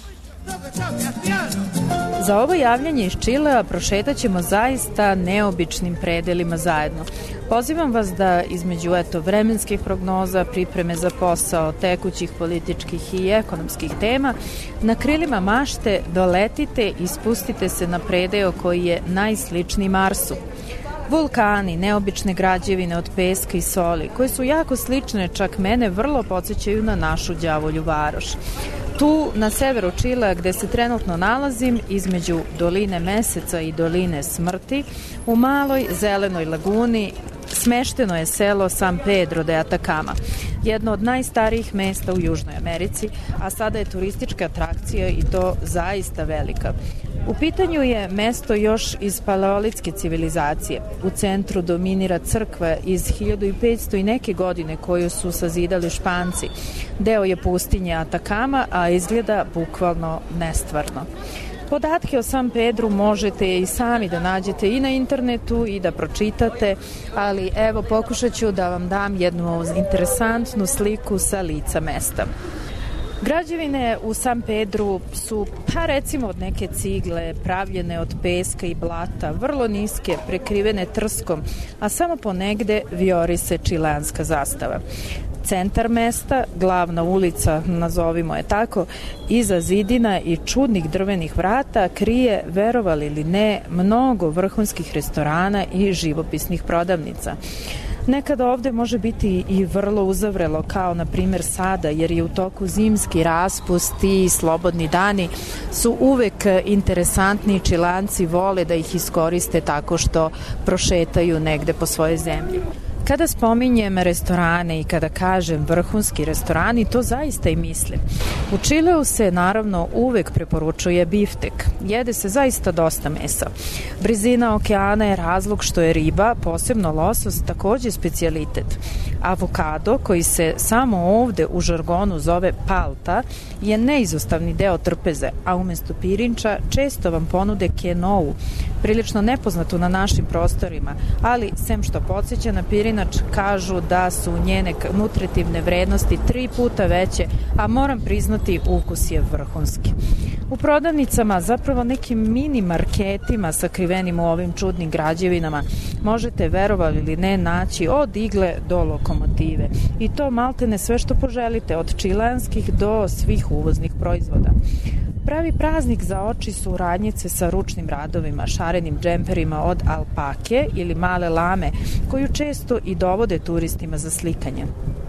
Za ovo javljanje iz Čilea prošetat ćemo zaista neobičnim predelima zajedno. Pozivam vas da između eto vremenskih prognoza, pripreme za posao, tekućih političkih i ekonomskih tema, na krilima mašte doletite i spustite se na predeo koji je najsličniji Marsu. Vulkani, neobične građevine od peska i soli, koje su jako slične, čak mene vrlo podsjećaju na našu đavolju varoš. Tu, na severu Čilea, gde se trenutno nalazim, između doline Meseca i doline Smrti, u maloj zelenoj laguni, smešteno je selo San Pedro de Atacama, jedno od najstarijih mesta u Južnoj Americi, a sada je turistička atrakcija i to zaista velika. U pitanju je mesto još iz paleolitske civilizacije. U centru dominira crkva iz hiljadu i petsto i neke godine koju su sazidali Španci. Deo je pustinje Atacama, a izgleda bukvalno nestvarno. Podatke o San Pedru možete i sami da nađete i na internetu i da pročitate, ali evo pokušat ću da vam dam jednu interesantnu sliku sa lica mesta. Građevine u San Pedru su, pa recimo od neke cigle, pravljene od peska i blata, vrlo niske, prekrivene trskom, a samo ponegde vijori se čileanska zastava. Centar mesta, glavna ulica, nazovimo je tako, iza zidina i čudnih drvenih vrata krije, verovali ili ne, mnogo vrhunskih restorana i živopisnih prodavnica. Nekada ovde može biti i vrlo uzavrelo, kao na primjer sada, jer je u toku zimski raspust i slobodni dani su uvek interesantni. Čilanci vole da ih iskoriste tako što prošetaju negde po svojoj zemlji. Kada spominjem restorane i kada kažem vrhunski restorani, to zaista i mislim. U Čileu se naravno uvek preporučuje biftek. Jede se zaista dosta mesa. Blizina okeana je razlog što je riba, posebno losos, takođe specijalitet. Avokado, koji se samo ovde u žargonu zove palta, je neizostavni deo trpeze, a umesto pirinča često vam ponude kenovu, prilično nepoznatu na našim prostorima, ali sem što podsjeća na pirinač, kažu da su njene nutritivne vrednosti tri puta veće, a moram priznati ukus je vrhunski. U prodavnicama, zapravo nekim mini marketima sakrivenim u ovim čudnim građevinama, možete, verovali ili ne, naći od igle do lokomotive. I to maltene sve što poželite, od čileanskih do svih uvoznih proizvoda. Pravi praznik za oči su radnjice sa ručnim radovima, šarenim džemperima od alpake ili male lame, koju često i dovode turistima za slikanje.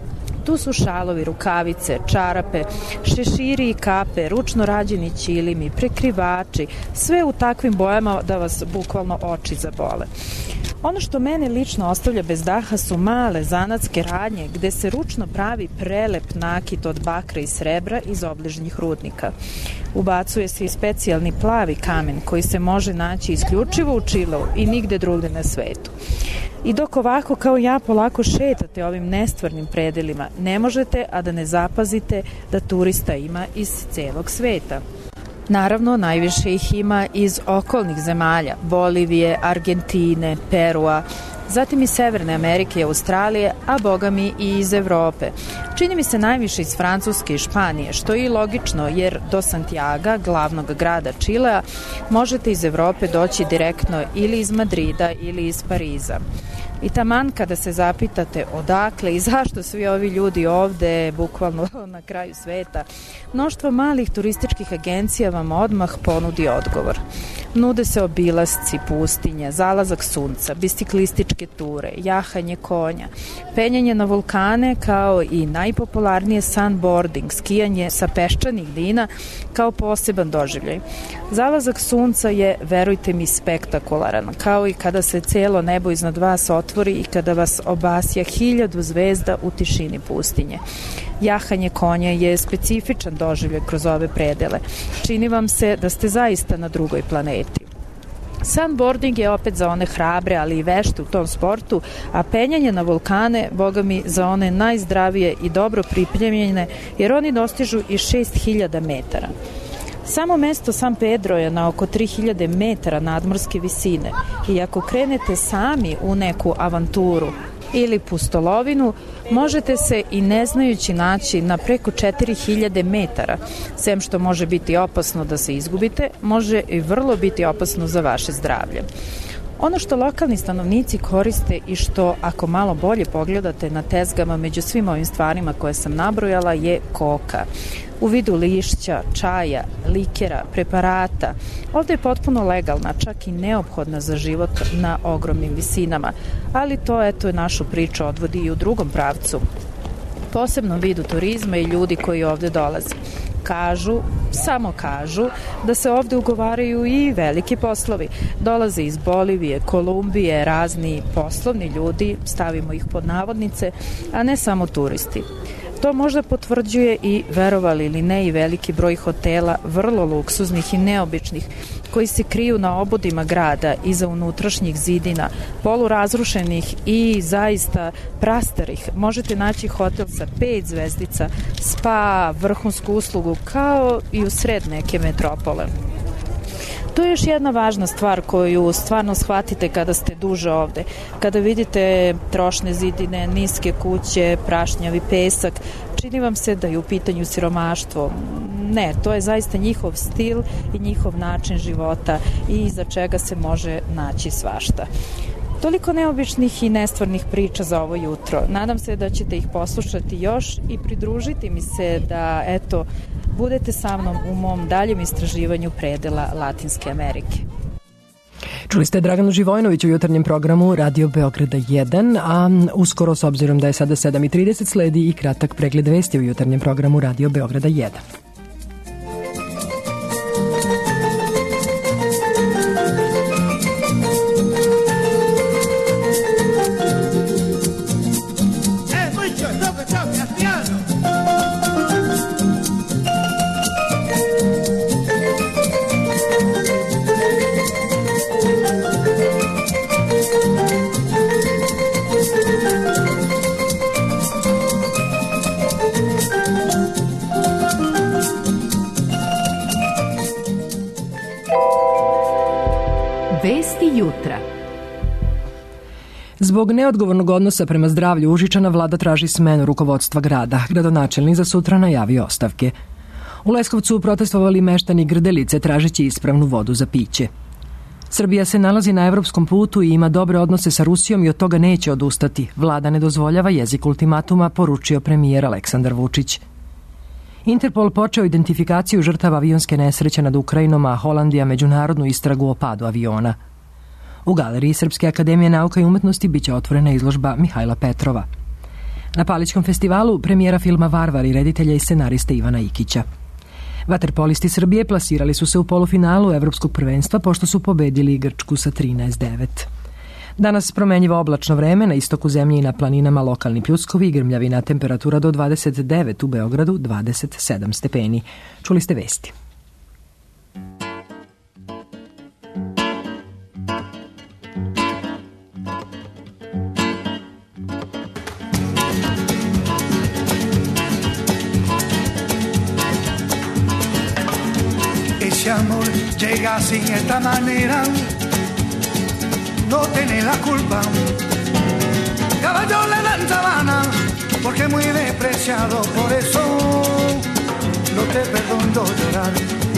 Tu su šalovi, rukavice, čarape, šeširi i kape, ručno rađeni ćilimi, prekrivači, sve u takvim bojama da vas bukvalno oči zabole. Ono što mene lično ostavlja bez daha su male zanatske radnje gde se ručno pravi prelep nakit od bakra i srebra iz obližnjih rudnika. Ubacuje se i specijalni plavi kamen koji se može naći isključivo u Čileu i nigde drugde na svetu. I dok ovako kao ja polako šetate ovim nestvarnim predelima, ne možete a da ne zapazite da turista ima iz celog sveta. Naravno, najviše ih ima iz okolnih zemalja, Bolivije, Argentine, Perua, zatim iz Severne Amerike i Australije, a boga mi i iz Evrope. Čini mi se najviše iz Francuske i Španije, što je i logično jer do Santiaga, glavnog grada Čilea, možete iz Evrope doći direktno ili iz Madrida ili iz Pariza. I taman kada se zapitate odakle i zašto svi ovi ljudi ovde, bukvalno na kraju sveta, mnoštvo malih turističkih agencija vam odmah ponudi odgovor. Nude se obilasci pustinja, zalazak sunca, biciklističke ture, jahanje konja, penjanje na vulkane kao i najpopularnije sunboarding, skijanje sa peščanih dina kao poseban doživljaj. Zalazak sunca je, verujte mi, spektakularan, kao i kada se celo nebo iznad vas otvori i kada vas obasja hiljadu zvezda u tišini pustinje. Jahanje konja je specifičan doživljaj kroz ove predele. Čini vam se da ste zaista na drugoj planeti. Sunboarding je opet za one hrabre, ali i vešte u tom sportu, a penjanje na vulkane, boga mi, za one najzdravije i dobro pripremljene, jer oni dostižu i šest hiljada metara. Samo mesto San Pedro je na oko tri hiljade metara nadmorske visine i ako krenete sami u neku avanturu ili pustolovinu, možete se i ne znajući naći na preko četiri hiljade metara. Sem što može biti opasno da se izgubite, može i vrlo biti opasno za vaše zdravlje. Ono što lokalni stanovnici koriste i što, ako malo bolje pogledate na tezgama među svim ovim stvarima koje sam nabrojala, je koka. U vidu lišća, čaja, likera, preparata. Ovde je potpuno legalna, čak i neophodna za život na ogromnim visinama. Ali to, eto, našu priču odvodi i u drugom pravcu. Posebnom vidu turizma i ljudi koji ovde dolaze. Kažu, samo kažu, da se ovde ugovaraju i veliki poslovi. Dolaze iz Bolivije, Kolumbije, razni poslovni ljudi, stavimo ih pod navodnice, a ne samo turisti. To možda potvrđuje i, verovali ili ne, i veliki broj hotela, vrlo luksuznih i neobičnih, koji se kriju na obodima grada iza unutrašnjih zidina, polurazrušenih i zaista prastarih. Možete naći hotel sa pet zvezdica, spa, vrhunsku uslugu, kao i u sred neke metropole. To je još jedna važna stvar koju stvarno shvatite kada ste duže ovde. Kada vidite trošne zidine, niske kuće, prašnjavi pesak, čini vam se da je u pitanju siromaštvo. Ne, to je zaista njihov stil i njihov način života i iza čega se može naći svašta. Toliko neobičnih i nestvarnih priča za ovo jutro. Nadam se da ćete ih poslušati još i pridružiti mi se da, eto, budete sa mnom u mom daljem istraživanju predela Latinske Amerike. Čuli ste Draganu Živojnović u jutarnjem programu Radio Beograda jedan, a uskoro, s obzirom da je sada sedam i trideset, sledi i kratak pregled vesti u jutarnjem programu Radio Beograda jedan. Vesti jutra. Zbog neodgovornog odnosa prema zdravlju Užičana, vlada traži smenu rukovodstva grada. Gradonačelnik za sutra najavio ostavke. U Leskovcu protestovali meštani Grdelice tražeći ispravnu vodu za piće. Srbija se nalazi na evropskom putu i ima dobre odnose sa Rusijom i od toga neće odustati. Vlada ne dozvoljava jezik ultimatuma, poručio premijer Aleksandar Vučić. Interpol počeo identifikaciju žrtava avionske nesreće nad Ukrajinom, a Holandija međunarodnu istragu o padu aviona. U galeriji Srpske akademije nauka i umetnosti biće otvorena izložba Mihajla Petrova. Na Palićkom festivalu premijera filma Varvar i reditelja i scenariste Ivana Ikića. Vaterpolisti Srbije plasirali su se u polufinalu Evropskog prvenstva pošto su pobedili Grčku sa trinaest devet. Danas promenjivo oblačno vreme, na istoku zemlje i na planinama lokalni pljuskovi i grmljavina, temperatura do dvadeset devet, u Beogradu dvadeset sedam stepeni. Čuli ste vesti. Ese amor llega sin esta manera, no tiene la culpa. Caballo le dan sabana, porque es muy despreciado, por eso no te perdono llorar.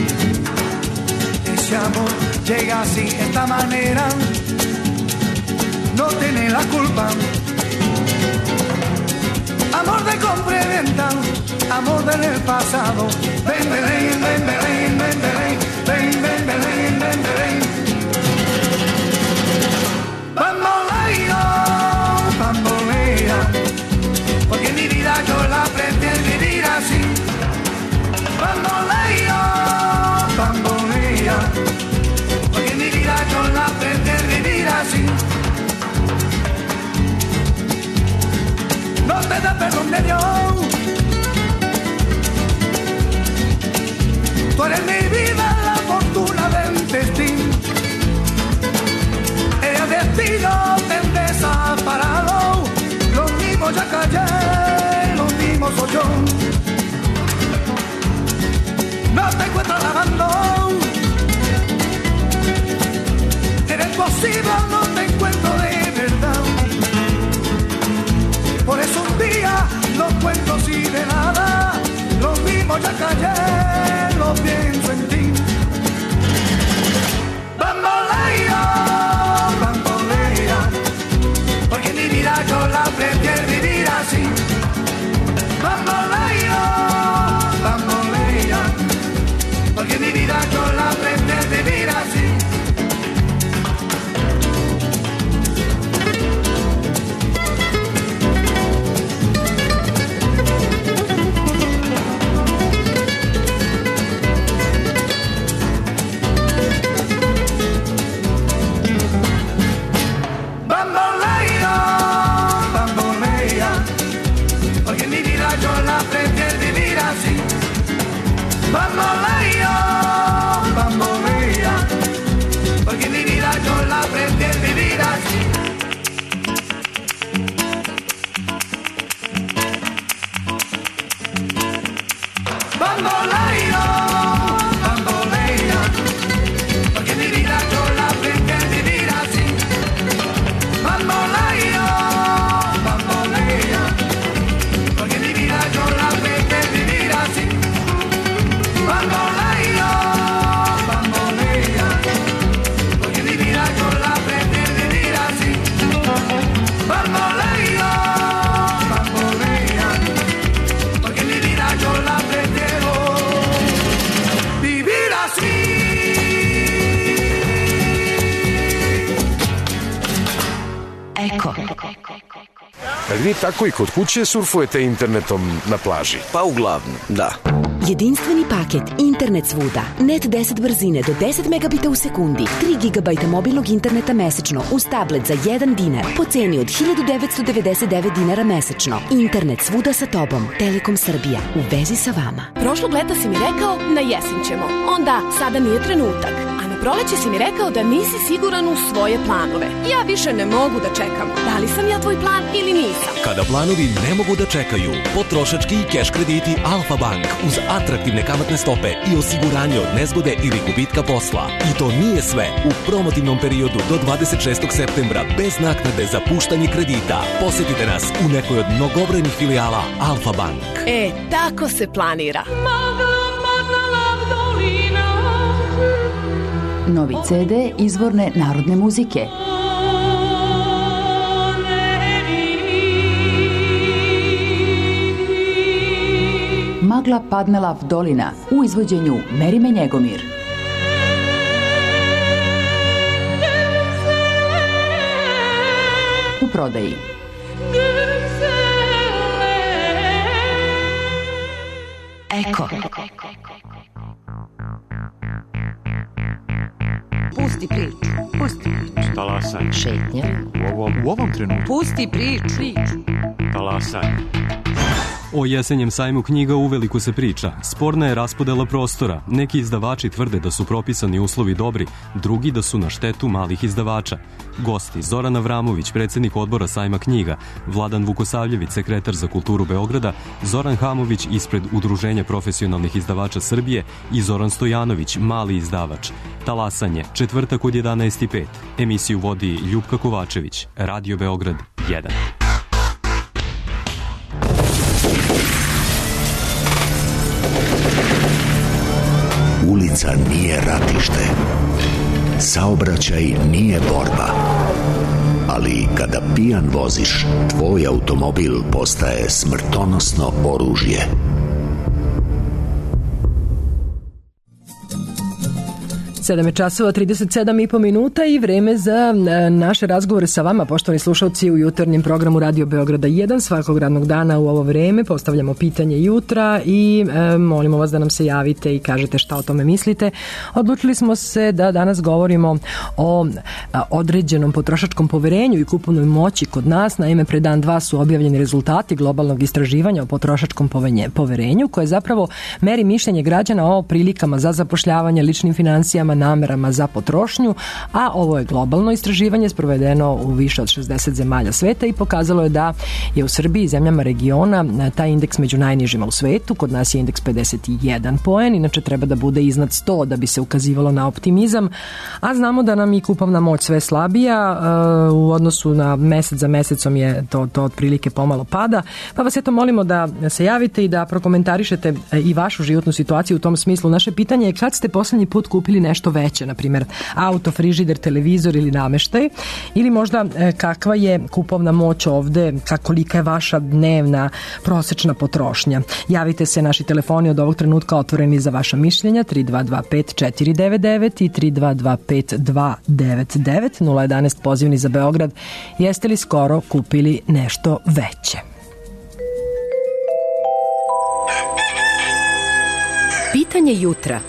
Ese amor llega sin esta manera, no tiene la culpa. Amor de compra y venta, amor del pasado. Ven, ven, ven, ven, ven, ven, ven, ven, ven, ven, ven. Bamboleo, bambolea, porque mi vida yo la pretendo vivir así. Bamboleo, bambolea, porque mi vida yo la pretendo vivir así. No te da perdón de Dios. Tú eres mi vida, la fortuna del destino. El destino te desaparado. Los mismos ya callé, los mismos soy yo. No te encuentro lavando. Eres posible, no te encuentro de verdad. Por eso un día los cuentos y de nada, los mismos ya callé, los pienso en ti. Bambolea, bambolea, porque mi vida yo la prefiero vivir así. Bambolea, bambolea, porque mi vida yo la prefiero vivir así. Bambolea, bambolea, porque mi vida yo la prefiero vivir así. Bambolea, bambolea, porque mi vida yo la prefiero vivir así. Bambolea, bambolea, porque mi vida yo la prefiero vivir así. Bambolea, bambolea, porque mi vida yo la prefiero vivir así. Bambolea, bambolea, porque mi vida yo la prefiero vivir así. Eko. Ali vi tako i kod kuće surfujete internetom na plaži? Pa uglavnom, da. Jedinstveni paket Internet svuda. Net deset brzine do deset megabita u sekundi. tri gigabajta mobilnog interneta mesečno uz tablet za jedan dinar po ceni od hiljadu devetsto devedeset devet dinara mesečno. Internet svuda sa tobom. Telekom Srbija. U vezi sa vama. Prošlog leta si mi rekao na jesen ćemo. Onda sada nije trenutak. A na proleće si mi rekao da nisi siguran u svoje planove. Ja više ne mogu da čekam. Da li sam ja tvoj plan ili nisam? Kada planovi ne mogu da čekaju, potrošački i keš krediti Alfa Bank uz atraktivne kamatne stope i osiguranje od nezgode ili gubitka posla. I to nije sve. U promotivnom periodu do dvadeset šestog septembra bez naknade za puštanje kredita. Posetite nas u nekoj od mnogobrojnih filijala Alfa Bank. E, tako se planira. Novi ce de izvorne narodne muzike. Orgla Padmelav Dolina u izvođenju Merime Njegomir. U prodaji Eko. Pusti priču, pusti priču. Talasaj. Šetnja. U ovom, u ovom trenutku. Pusti priču. Talasaj. O jesenjem sajmu knjiga uveliko se priča. Sporna je raspodela prostora. Neki izdavači tvrde da su propisani uslovi dobri, drugi da su na štetu malih izdavača. Gosti: Zoran Avramović, predsjednik odbora sajma knjiga, Vladan Vukosavljević, sekretar za kulturu Beograda, Zoran Hamović ispred Udruženja profesionalnih izdavača Srbije i Zoran Stojanović, mali izdavač. Talasanje, četvrtak od jedanaest i pet. Emisiju vodi Ljupka Kovačević, Radio Beograd jedan. Ulica nije ratište. Saobraćaj nije borba. Ali kada pijan voziš, tvoj automobil postaje smrtonosno oružje. sedam je časova, trideset sedam i po minuta i vreme za naše razgovore sa vama, poštovani slušalci, u jutarnjem programu Radio Beograda jedan. Svakog radnog dana u ovo vreme postavljamo pitanje jutra i e, molimo vas da nam se javite i kažete šta o tome mislite. Odlučili smo se da danas govorimo o a, određenom potrošačkom poverenju i kupovnoj moći kod nas. Naime, pre dan dva su objavljeni rezultati globalnog istraživanja o potrošačkom poverenju, koje zapravo meri mišljenje građana o prilikama za zapošljavanje, ličnim financijama, namerama za potrošnju, a ovo je globalno istraživanje sprovedeno u više od šezdeset zemalja sveta i pokazalo je da je u Srbiji i zemljama regiona taj indeks među najnižima u svetu. Kod nas je indeks pedeset jedan poen, inače treba da bude iznad sto da bi se ukazivalo na optimizam, a znamo da nam i kupovna moć sve slabija, u odnosu na mesec za mesecom je to, to otprilike pomalo pada, pa vas eto molimo da se javite i da prokomentarišete i vašu životnu situaciju u tom smislu. Naše pitanje je: kad ste poslednji put kupili nešto veće, na primjer auto, frižider, televizor ili nameštaj, ili možda e, kakva je kupovna moć ovde, kolika je vaša dnevna prosečna potrošnja. Javite se, naši telefoni od ovog trenutka otvoreni za vaša mišljenja: tri dva dva pet četiri devet devet i tri dva dva pet dva devet devet, nula jedanaest pozivni za Beograd. Jeste li skoro kupili nešto veće? Pitanje jutra.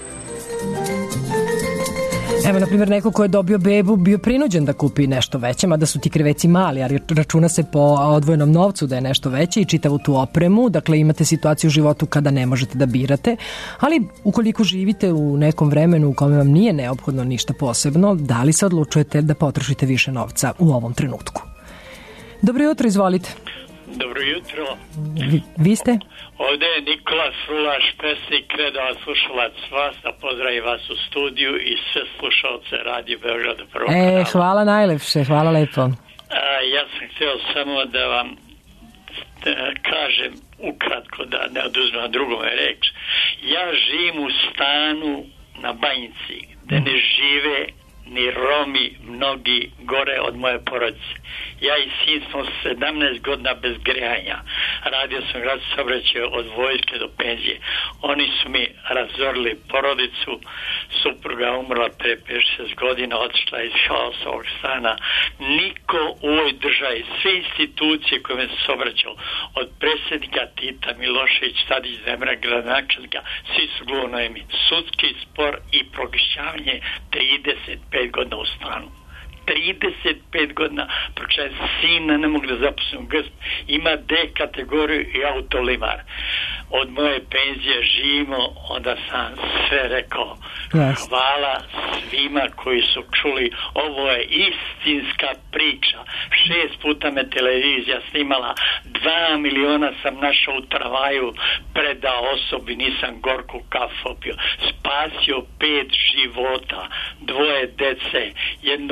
Evo, na primjer, neko ko je dobio bebu bio prinuđen da kupi nešto veće, mada su ti kreveci mali, ali računa se po odvojenom novcu da je nešto veće i čitavu tu opremu. Dakle, imate situaciju u životu kada ne možete da birate, ali ukoliko živite u nekom vremenu u kome vam nije neophodno ništa posebno, da li se odlučujete da potrošite više novca u ovom trenutku? Dobro jutro, izvolite. Dobro jutro. Vi, vi ste? Ovde je Nikola Frulaš, pesnik, redova slušalac vas, da pozdravim vas u studiju i sve slušalce Radio Beograda prvog E, kanala. hvala najlepše, hvala lepo. A, ja sam htio samo da vam da kažem ukratko, da ne oduzmem drugome reč. Ja živim u stanu na Banjici, gde ne žive ni Romi, mnogi gore od moje porodice. Ja i sin smo sedamnaest godina bez grejanja. Radio sam grad saobraćaj od vojske do penzije. Oni su mi razorili porodicu. Supruga umrla pre pet šest godina, otišla iz haosa ovog stana. Niko u ovoj državi, sve institucije koje me se obraćao, od predsjednika Tita, Milošević, Tadić, Zemra, gradonačelnika, svi su gluponojmi. Sudski spor i proglašavanje trideset pet godina u stanu. trideset pet godina, pročaj sina ne mogu da zaposlim grsp, ima D kategoriju i autolimar. Od moje penzije živimo, onda sam sve rekao. Yes. Hvala svima koji su čuli, ovo je istinska priča. Šest puta me televizija snimala, dva miliona sam našao u tramvaju, predao osobi, nisam gorku kafu opio. Spasio pet života, dvoje dece, jednog kolege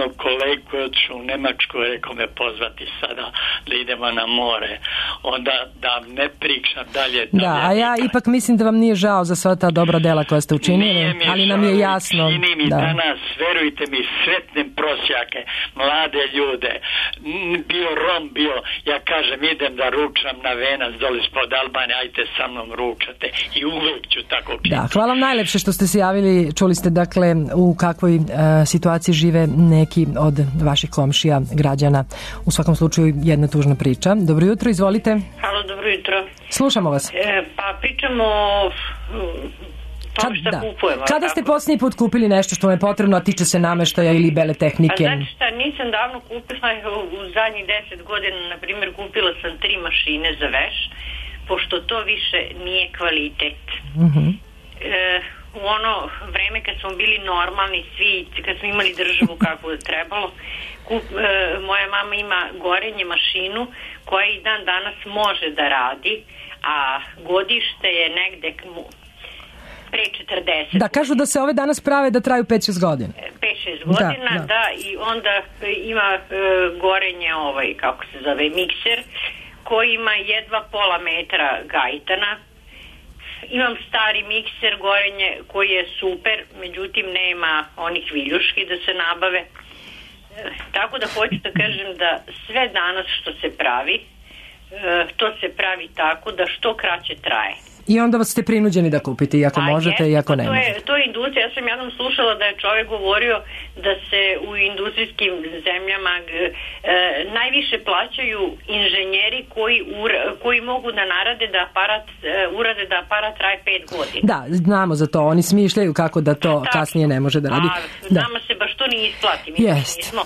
kolegu koji je otišao u Nemačku, rekao me pozvati sada da idemo na more, onda da ne pričam dalje. Da, da a ja ipak mislim da vam nije žao za sva ta dobra dela koja ste učinili, ali nam je jasno. Čini mi da. Danas, verujte mi, sretnem prosjake, mlade ljude, bio Rom, bio, ja kažem idem da ručam na Venac dole spod Albanije, ajte sa mnom ručate i uvek ću tako činiti. Da, hvala vam najlepše što ste se javili, čuli ste dakle u kakvoj uh, situaciji žive neki od vaših komšija, građana, u svakom slučaju jedna tužna priča. Dobro jutro, izvolite. Halo, dobro jutro. Slušamo vas. E, pa pričamo o to što da. kupujemo. Kada ste posljednji put kupili nešto što vam je potrebno, a tiče se nameštaja ili bele tehnike? A znači šta, nisam davno kupila, u zadnjih deset godina, na primjer, kupila sam tri mašine za veš, pošto to više nije kvalitet. Mhm. E, u ono vreme kad smo bili normalni svi, kad smo imali državu kako je trebalo, kup, e, moja mama ima gorenje mašinu koja i dan danas može da radi, a godište je negde pre četrdeset. Da, kažu da se ove danas prave da traju pet šest godina. pet šest godina, da, da. da, i onda ima e, gorenje, ovaj, kako se zove, mikser, koji ima jedva pola metra gajtana. Imam stari mikser gorenje koji je super, međutim nema onih viljuški da se nabave. E, tako da hoću da kažem da sve danas što se pravi, e, to se pravi tako da što kraće traje. I onda ste prinuđeni da kupite, iako A možete, je, iako ne to možete. Je, to je industrija. Ja sam jednom slušala da je čovjek govorio da se u industrijskim zemljama e, najviše plaćaju inženjeri koji, ur, koji mogu da narade da aparat, e, urade da aparat traje pet godina. Da, znamo za to. Oni smišljaju kako da to da, kasnije ne može da radi. A, nama se baš to ne isplati. Mi nismo...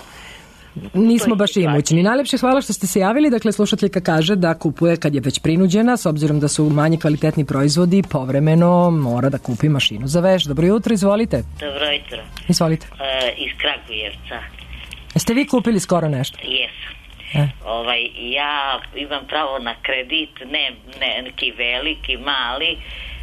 Nismo baš imućni. Najlepše hvala što ste se javili. Dakle, slušateljka kaže da kupuje kad je već prinuđena, s obzirom da su manje kvalitetni proizvodi, povremeno mora da kupi mašinu za veš. Dobro jutro, izvolite. Dobro jutro. Izvolite. E, iz Kragujevca. Jeste vi kupili skoro nešto? Jesam. E. Ovaj, ja imam pravo na kredit, ne, ne neki veliki, mali,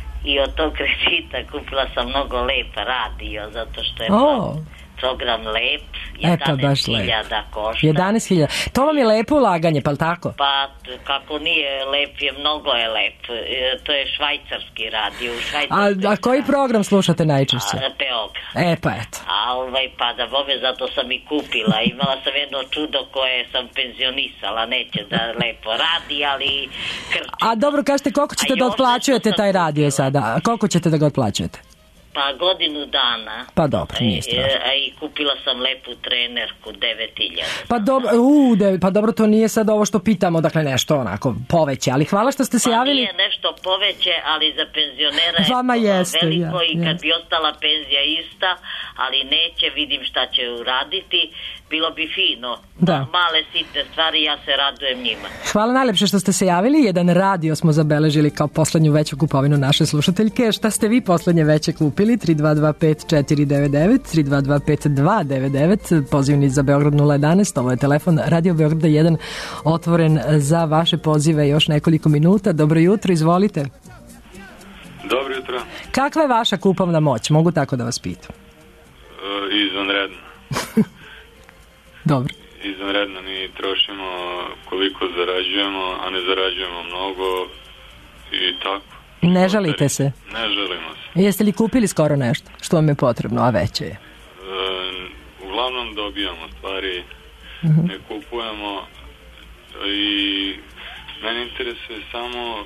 i od tog kredita kupila sam mnogo lep radio, zato što je oh. program lep, jedanaest hiljada košta. jedanaest hiljada. To vam je lepo ulaganje, pa li tako? Pa, kako nije lep, je mnogo je lep. E, to je švajcarski radio. Švajcarski a, a koji program slušate najčešće? A, Beograd. E, pa eto. A ovaj, pa da bome, zato sam i kupila. Imala sam jedno čudo koje sam penzionisala, neće da lepo radi, ali krči. A dobro, kažete, koliko ćete da otplaćujete taj radio sada? A koliko ćete da ga otplaćujete? Pa godinu dana. Pa dobro, nije strašno. A i kupila sam lepu trenerku, devet hiljada. Pa dobro, u, de, pa dobro, to nije sad ovo što pitamo, dakle nešto onako poveće, ali hvala što ste se pa javili. Nije nešto poveće, ali za penzionera je Vama jeste, veliko ja, i kad jeste. bi ostala penzija ista, ali neće, vidim šta će uraditi, bilo bi fino. Da. Male sitne stvari, ja se radujem njima. Hvala najlepše što ste se javili. Jedan radio smo zabeležili kao poslednju veću kupovinu naše slušateljke. Šta ste vi poslednje veće kupili? tri dva dva pet četiri devet devet, tri dva dva pet dva devet devet, pozivni za Beograd nula jedanaest, ovo je telefon Radio Beograda jedan, otvoren za vaše pozive još nekoliko minuta. Dobro jutro, izvolite. Dobro jutro. Kakva je vaša kupovna moć? Mogu tako da vas pitam? Uh, izvanredno. Dobro. Izvanredno, mi trošimo koliko zarađujemo, a ne zarađujemo mnogo i tako. Ne žalite se? Ne želimo se. Jeste li kupili skoro nešto što vam je potrebno, a veće je? E, uglavnom dobijamo stvari, uh-huh. ne kupujemo i mene interesuje samo e,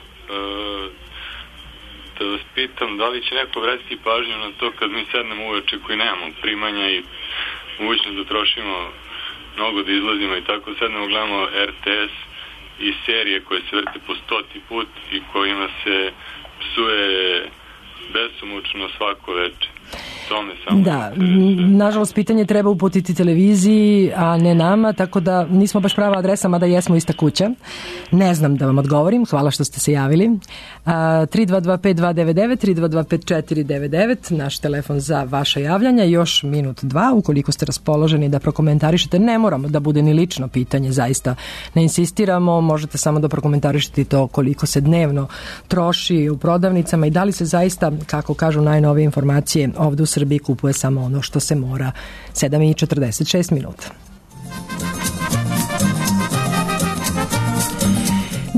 da vas pitam da li će neko vratiti pažnju na to kad mi sednemo uveče koji nemamo primanja i mogućnost da trošimo mnogo, da izlazimo i tako, sednemo gledamo R T S i serije koje se vrte po stoti put i kojima se psuje besomučno svako veče. Tome samo da, nažalost pitanje treba uputiti televiziji, a ne nama, tako da nismo baš prava adresa, mada jesmo ista kuća. Ne znam da vam odgovorim, hvala što ste se javili. tri dva dva pet dva devet devet, tri dva dva pet četiri devet devet, naš telefon za vaša javljanja, još minut dva, ukoliko ste raspoloženi da prokomentarišete, ne moramo da bude ni lično pitanje, zaista ne insistiramo, možete samo da prokomentarišete to koliko se dnevno troši u prodavnicama i da li se zaista, kako kažu najnovije informacije, ovde u Srbiji kupuje samo ono što se mora. Sedam i četrdeset šest minuta.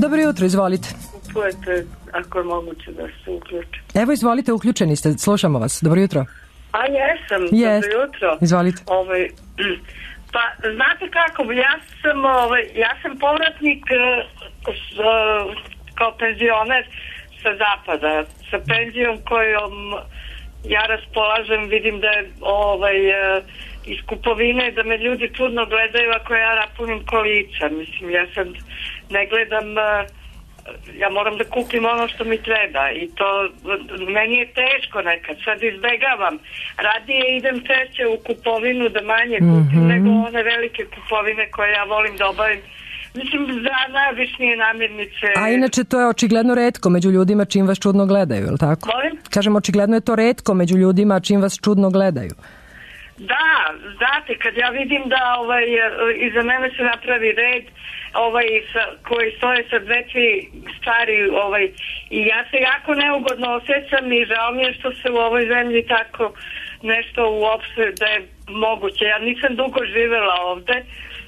Dobro jutro, izvolite. Kupujete, ako je moguće da se uključi. Evo, izvolite, uključeni ste, slušamo vas. Dobro jutro. A jesam, Yes. dobro jutro. Izvolite. Ovaj, pa, znate kako, ja sam, ovaj, ja sam povratnik eh, s, eh, kao penzioner sa zapada, sa penzijom kojom ja raspolažem, vidim da je ovaj, eh, iz kupovine, da me ljudi čudno gledaju ako ja napunim kolica. Mislim, ja sad ne gledam... eh, ja moram da kupim ono što mi treba i to meni je teško nekad, sad izbegavam, radije idem češće u kupovinu da manje kupim mm-hmm. nego one velike kupovine koje ja volim da obavim, mislim za najobičnije namirnice. A inače to je očigledno retko među ljudima čim vas čudno gledaju, je li tako? Molim? Kažem, očigledno je to retko među ljudima čim vas čudno gledaju. Da, znate, kad ja vidim da ovaj, iza mene se napravi red ovaj, sa, koji stoje sa dve, tri stvari ovaj, i ja se jako neugodno osjećam i žao mi je što se u ovoj zemlji tako nešto uopšte da je moguće. Ja nisam dugo živela ovde,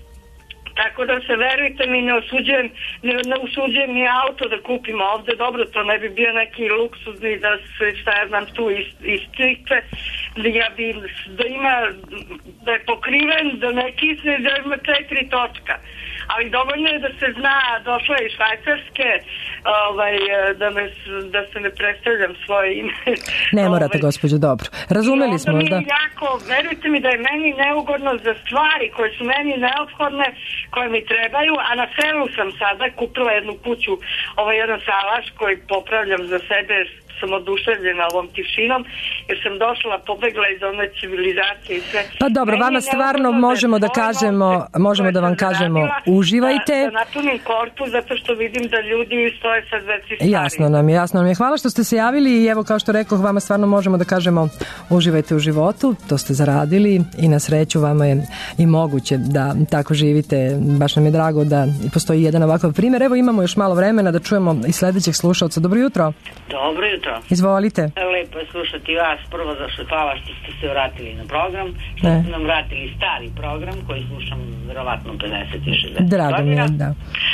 tako da se verujte mi, ne osuđujem, ne, ne osuđujem ni auto da kupim ovde, dobro, to ne bi bio neki luksuzni da se, šta ja znam, tu istrikte, da ja bi, da ima, da je pokriven, da ne kisne, da ima četiri točka. Ali dovoljno je da se zna, došla je iz Švajcarske, ovaj, da, me, da se ne predstavljam svoje ime. Ne morate, ovaj, gospođo, dobro. Razumeli smo, da. Jako, verujte mi da je meni neugodno za stvari koje su meni neophodne, koje mi trebaju, a na selu sam sada kupila jednu kuću, ovaj jedan salaš koji popravljam za sebe, sam oduševljena ovom tišinom, jer sam došla, pobegla iz one civilizacije i sve. Pa dobro, meni vama stvarno možemo da kažemo, možemo da vam kažemo, uživajte. Da, da natunim korpus, zato što vidim da ljudi stoje sa dve, tri stvari. Jasno nam je, jasno nam je. Hvala što ste se javili i evo, kao što rekoh, vama stvarno možemo da kažemo uživajte u životu, to ste zaradili i na sreću vama je i moguće da tako živite. Baš nam je drago da postoji jedan ovakav primjer. Evo, imamo još malo vremena da čujemo i sledećeg slušalca. Dobro jutro. Dobro jutro. Izvolite. Lepo je slušati vas. Prvo zašto hvala što ste se vratili na program, što ne. ste nam vratili stari program koji slušam verovatno pedeset i šezdeset Drago mi je, da.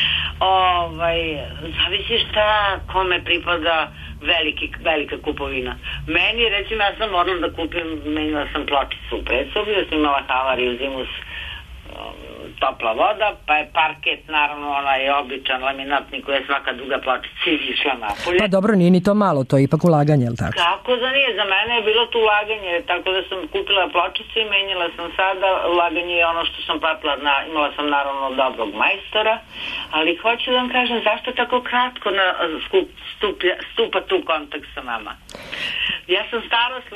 Ovaj, zavisi šta kome pripada veliki, velika kupovina. Meni, recimo, ja sam morala da kupim, menila sam pločicu u predsobi, da sam imala havariju zimus, topla voda, pa je parket, naravno, onaj običan laminatni koji je svaka druga pločica išla napolje. Pa dobro, nije ni to malo, to je ipak ulaganje, je li tako? Kako za nije, za mene je bilo to ulaganje, tako da sam kupila pločicu i menjala sam sada, ulaganje je ono što sam platila, na, imala sam naravno dobrog majstora, ali hoću da vam kažem zašto tako kratko na, skup, stuplja, stupa tu kontakt sa nama. Ja sam stara slu,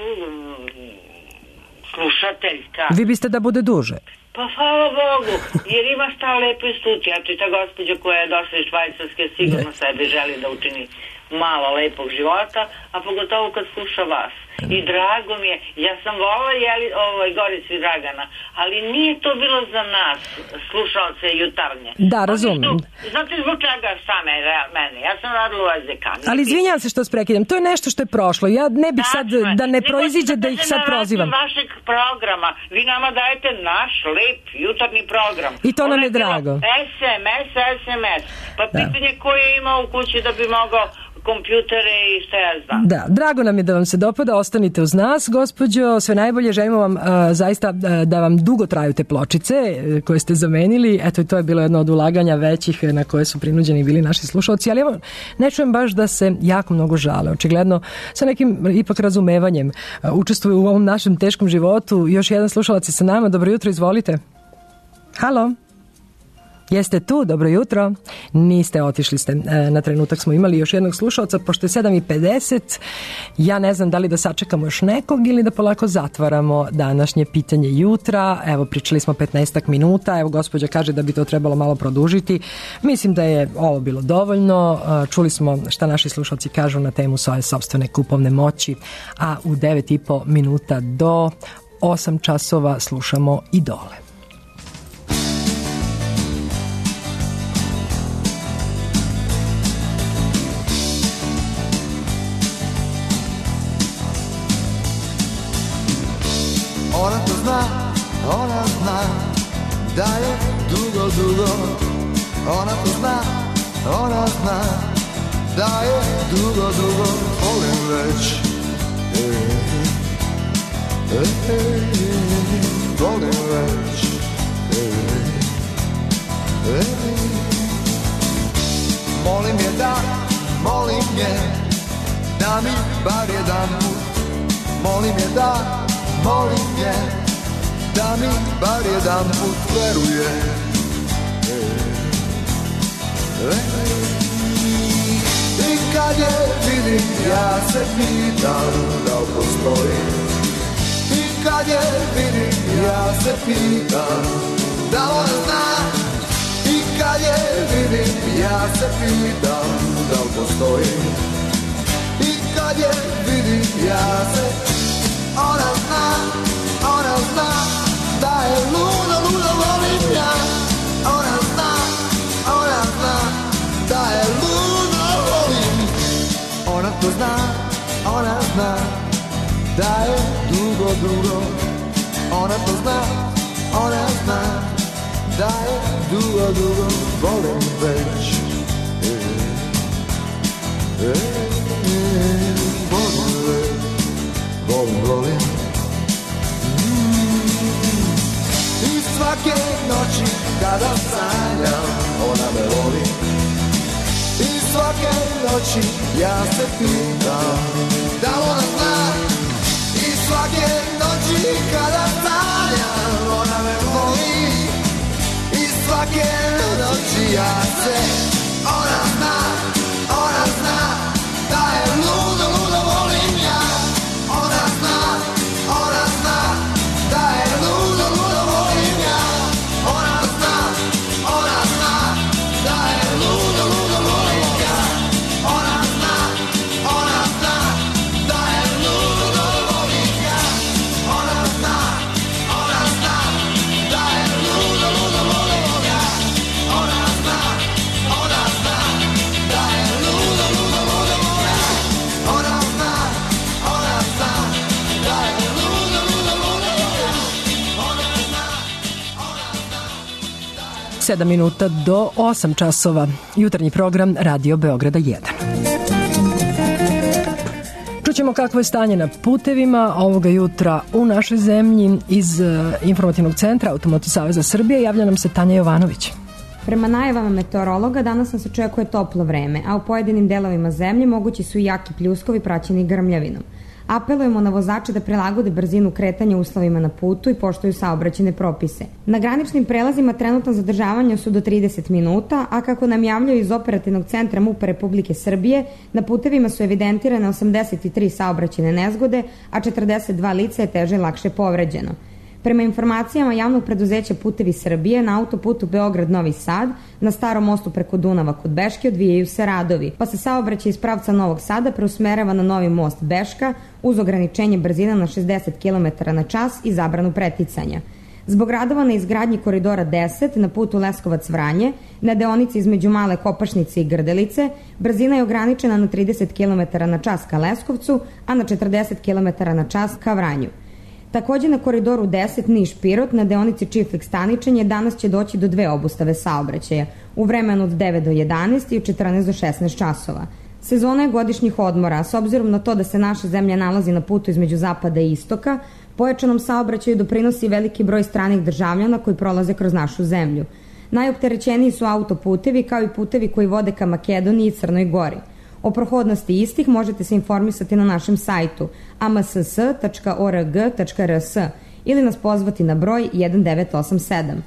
slušateljka. Vi biste da bude duže? Pa hvala Bogu, jer ima šta lepo istuti. Eto i ta gospođa koja je došla iz Švajcarske sigurno sebi želi da učini malo lepog života, a pogotovo kad sluša vas. I drago mi je, ja sam volila jeli, ovoj Goricu i Dragana, ali nije to bilo za nas, slušalce jutarnje. Da, razumem. Znate zbog čega same mene, ja sam radila u A Z K. Ali izvinjam se što vas prekidam, to je nešto što je prošlo. Ja ne bih sad, da ne proiziđe da ih sad prozivam. Vašeg programa, vi nama dajete naš lep jutarnji program. I to nam je drago. S M S, S M S. Pa pitanje ko je imao u kući da bi mogao kompjutere i šta ja znam. Da, drago nam je da vam se dopada, ostanite uz nas, gospođo, sve najbolje, želimo vam uh, zaista uh, da vam dugo traju te pločice uh, koje ste zamenili, eto i to je bilo jedno od ulaganja većih na koje su prinuđeni bili naši slušalci, ali evo, ne čujem baš da se jako mnogo žale, očigledno sa nekim ipak razumevanjem uh, učestvuju u ovom našem teškom životu. Još jedan slušalac je sa nama, dobro jutro, izvolite. Halo? Jeste tu, dobro jutro. Niste, otišli ste. E, na trenutak smo imali još jednog slušalca, pošto je sedam i pedeset. Ja ne znam da li da sačekamo još nekog ili da polako zatvaramo današnje pitanje jutra. Evo, pričali smo petnaestak minuta. Evo, gospođa kaže da bi to trebalo malo produžiti. Mislim da je ovo bilo dovoljno. E, čuli smo šta naši slušalci kažu na temu svoje sopstvene kupovne moći, a u devet i po minuta do osam časova slušamo Idole. Ona to zna, ona zna da je dugo, dugo. Ona to zna, ona zna da je dugo, dugo volim već. E, e, e, volim već. E, e, molim je da, molim je da mi bar jedan put, molim je da, molim je da mi bar jedan put veruje. E, e, i kad je vidim ja se pitam da li postoji, i kad je vidim ja se pitam da li ona zna, i kad je vidim ja se pitam da li postoji, i kad je vidim ja se, ona zna, ona zna da je ludo, ludo volim ja, ona zna, ona zna da je ludo volim, ona to zna, ona zna da je dugo, dugo, ona to zna, ona zna da je dugo, dugo volim već. E, e, e, volim već, volim, volim. Mm. I svake noći kada sanjam, ona me voli. I svake noći ja se pitam da li ona zna. I svake noći kada sanjam, ona me voli. I svake noći ja se, ona zna, ona zna da je ludo, ludo volim ja. Ona zna, ona zna da je ludo, ludo volim ja. Ona zna, ona zna da je ludo, ludo volim ja. Ona zna, ona zna da je ludo, ludo volim ja. Ona zna, ona zna da je ludo, ludo volim ja. Ona zna, ona zna da je ludo, ludo volim ja. Ona zna, ona zna da je ludo, ludo volim ja. Ona zna, ona zna da je... sedam minuta do osam časova. Jutarnji program Radio Beograda jedan. Čućemo kakvo je stanje na putevima ovoga jutra u našoj zemlji iz uh, informativnog centra Automoto Saveza Srbije. Javlja nam se Tanja Jovanović. Prema najavama meteorologa danas nas očekuje toplo vreme, a u pojedinim delovima zemlje mogući su i jaki pljuskovi praćeni grmljavinom. Apelujemo na vozače da prilagode brzinu kretanja uslovima na putu i poštuju saobraćajne propise. Na graničnim prelazima trenutno zadržavanja su do trideset minuta, a kako nam javljaju iz operativnog centra MUP Republike Srbije, na putevima su evidentirane osamdeset tri saobraćajne nezgode, a četrdeset dva lica je teže i lakše povređeno. Prema informacijama javnog preduzeća Putevi Srbije, na autoputu Beograd-Novi Sad, na starom mostu preko Dunava kod Beške odvijaju se radovi, pa se saobraćaj iz pravca Novog Sada preusmerava na novi most Beška uz ograničenje brzina na šezdeset kilometara na čas i zabranu preticanja. Zbog radova na izgradnji koridora deset na putu Leskovac-Vranje, na deonici između Male Kopašnice i Grdelice, brzina je ograničena na trideset kilometara na čas ka Leskovcu, a na četrdeset kilometara na čas ka Vranju. Takođe na koridoru deset Niš-Pirot na deonici Čiflik-Staničenje danas će doći do dve obustave saobraćaja, u vremenu od devet do jedanaest i od četrnaest do šesnaest časova. Sezona je godišnjih odmora, a s obzirom na to da se naša zemlja nalazi na putu između zapada i istoka, pojačanom saobraćaju doprinosi veliki broj stranih državljana koji prolaze kroz našu zemlju. Najopterećeniji su autoputevi kao i putevi koji vode ka Makedoniji i Crnoj Gori. O prohodnosti istih možete se informisati na našem sajtu a m s s tačka o r g tačka r s ili nas pozvati na broj jedan devet osam sedam.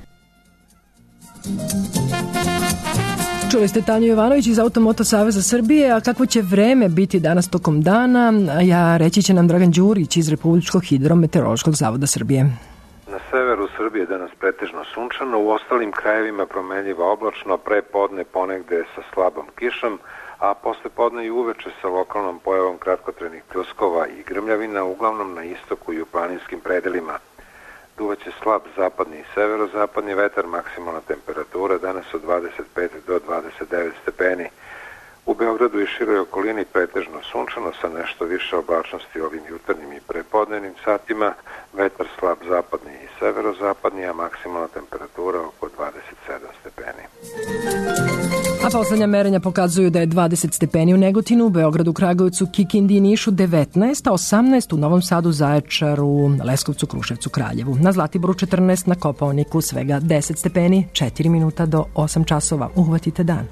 Čuli ste Tanju Jovanović iz Automoto Saveza Srbije, a kakvo će vreme biti danas tokom dana, ja reći će nam Dragan Đurić iz Republičkog hidrometeorološkog zavoda Srbije. Na severu Srbije danas pretežno sunčano, u ostalim krajevima promenljivo oblačno, pre podne ponegde sa slabom kišom, a posle podne i uveče sa lokalnom pojavom kratkotrenih pljuskova i grmljavina, uglavnom na istoku i u planinskim predelima. Duvaće slab zapadni i severozapadni vetar, maksimalna temperatura danas od dvadeset pet do dvadeset devet stepeni. U Beogradu i široj okolini pretežno sunčano sa nešto više oblačnosti ovim jutarnjim i prepodnevnim satima, vetar slab zapadni i severozapadni, a maksimalna temperatura oko dvadeset sedam stepeni. A poslednja merenja pokazuju da je dvadeset stepeni u Negotinu, u Beogradu, Kragujevcu, Kikindi i Nišu devetnaest, a osamnaest u Novom Sadu, Zaječaru, Leskovcu, Kruševcu, Kraljevu. Na Zlatiboru četrnaest, na Kopaoniku svega deset stepeni, četiri minuta do osam časova. Uhvatite dan.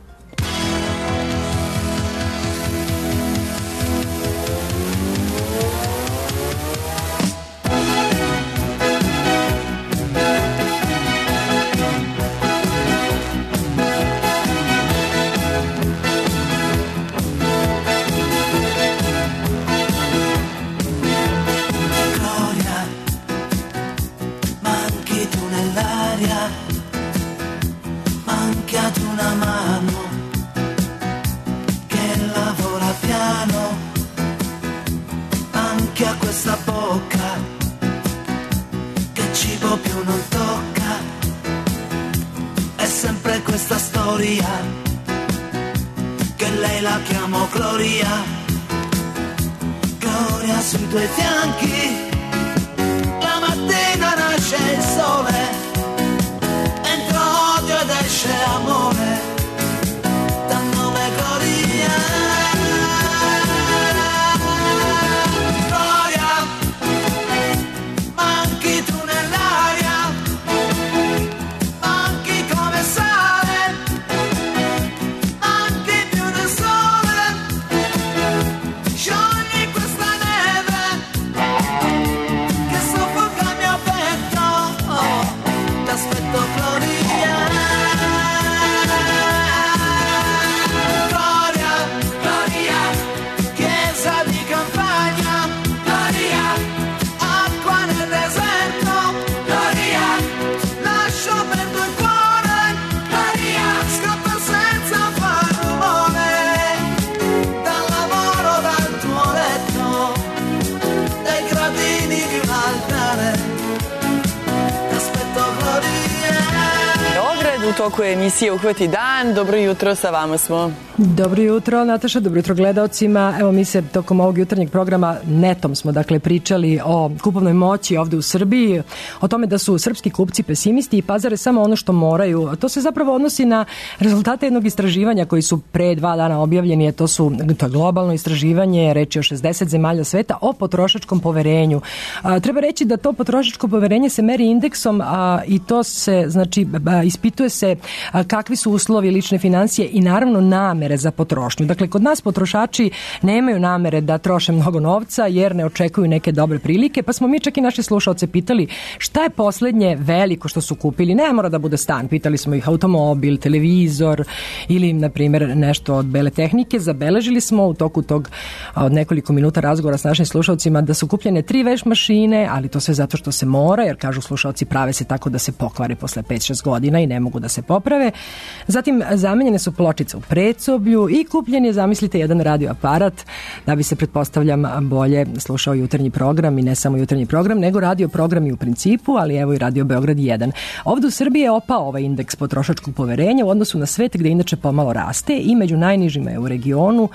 toku emisije Uhvati dan. Dobro jutro, sa vama smo. Dobro jutro, Nataša, dobro jutro gledaocima. Evo, mi se tokom ovog jutarnjeg programa netom smo dakle pričali o kupovnoj moći ovde u Srbiji, o tome da su srpski kupci pesimisti i pazare samo ono što moraju. To se zapravo odnosi na rezultate jednog istraživanja koji su pre dva dana objavljeni, to su to je globalno istraživanje, reč je o šezdeset zemalja sveta o potrošačkom poverenju. A, treba reći da to potrošačko poverenje se meri indeksom a, i to se, znači, a, ispituje se a, kakvi su uslovi lične financije i naravno namere za potrošnju. Dakle, kod nas potrošači nemaju namere da troše mnogo novca jer ne očekuju neke dobre prilike, pa smo mi čak i naše slušaoce pitali šta je poslednje veliko što su kupili. Ne mora da bude stan, pitali smo ih automobil, televizor ili, na primjer, nešto od bele tehnike. Zabeležili smo u toku tog od nekoliko minuta razgovora s našim slušaocima da su kupljene tri veš mašine, ali to sve zato što se mora, jer kažu slušaoci prave se tako da se pokvare posle pet šest godina i ne mogu da se poprave. Zatim zamenjene su pločice u predsoblju i kupljen je, zamislite, jedan radio aparat da bi se, pretpostavljam, bolje slušao jutarnji program i ne samo jutarnji program, nego radio program i u principu, ali evo i Radio Beograd jedan. Ovde u Srbiji je opao ovaj indeks potrošačkog poverenja u odnosu na svet gde inače pomalo raste i među najnižima je u regionu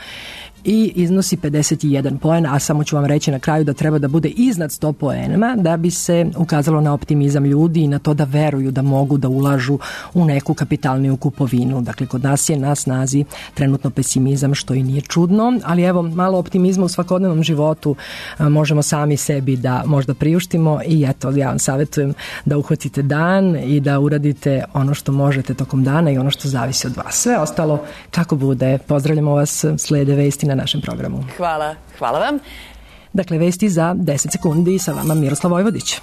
i iznosi pedeset jedan poen, a samo ću vam reći na kraju da treba da bude iznad sto poenama da bi se ukazalo na optimizam ljudi i na to da veruju da mogu da ulažu u neku kapitalniju kupovinu. Dakle, kod nas je na snazi trenutno pesimizam, što i nije čudno, ali evo, malo optimizma u svakodnevnom životu možemo sami sebi da možda priuštimo i eto, ja vam savjetujem da uhvatite dan i da uradite ono što možete tokom dana i ono što zavisi od vas. Sve ostalo kako bude. Pozdravljamo vas, slede vesti na našem programu. Hvala, hvala vam. Dakle, vesti za deset sekundi, sa vama Miroslav Vojvodić.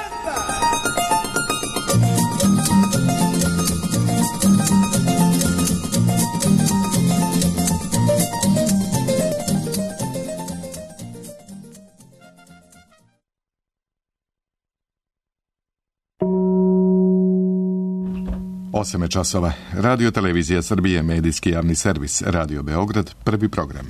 osam je časova. Radio Televizija Srbije, medijski javni servis, Radio Beograd, prvi program.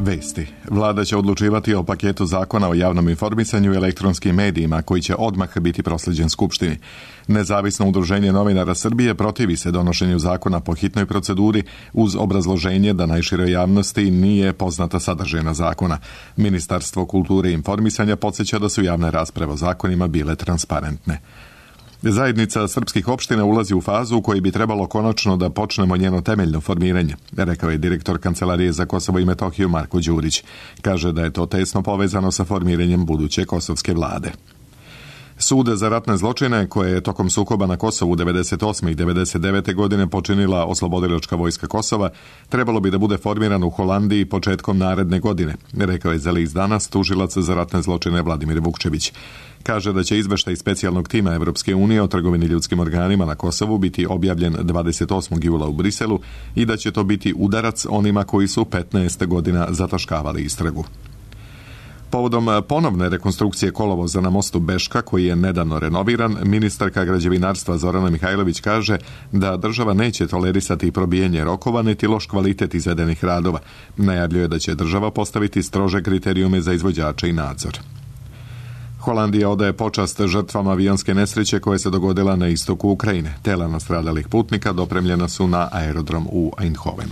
Vesti. Vlada će odlučivati o paketu zakona o javnom informisanju i elektronskim medijima koji će odmah biti prosleđen Skupštini. Nezavisno udruženje novinara Srbije protivi se donošenju zakona po hitnoj proceduri uz obrazloženje da najširoj javnosti nije poznata sadržina zakona. Ministarstvo kulture i informisanja podsjeća da su javne rasprave o zakonima bile transparentne. Zajednica srpskih opština ulazi u fazu u kojoj bi trebalo konačno da počnemo njeno temeljno formiranje, rekao je direktor Kancelarije za Kosovo i Metohiju Marko Đurić. Kaže da je to tesno povezano sa formiranjem buduće kosovske vlade. Sud za ratne zločine koje je tokom sukoba na Kosovu devedeset osme i devedeset devete godine počinila Oslobodilačka vojska Kosova trebalo bi da bude formiran u Holandiji početkom naredne godine, rekao je za list Danas tužilac za ratne zločine Vladimir Vukčević. Kaže da će izveštaj specijalnog tima Evropske unije o trgovini ljudskim organima na Kosovu biti objavljen dvadeset osmog jula u Briselu i da će to biti udarac onima koji su petnaest godina zataškavali istragu. Povodom ponovne rekonstrukcije kolovoza na mostu Beška, koji je nedavno renoviran, ministarka građevinarstva Zorana Mihajlović kaže da država neće tolerisati probijanje rokova niti loš kvalitet izvedenih radova. Najavljuje da će država postaviti strože kriterijume za izvođače i nadzor. Holandija odaje počast žrtvama avionske nesreće koje se dogodila na istoku Ukrajine. Tela nastradalih putnika dopremljena su na aerodrom u Eindhovenu.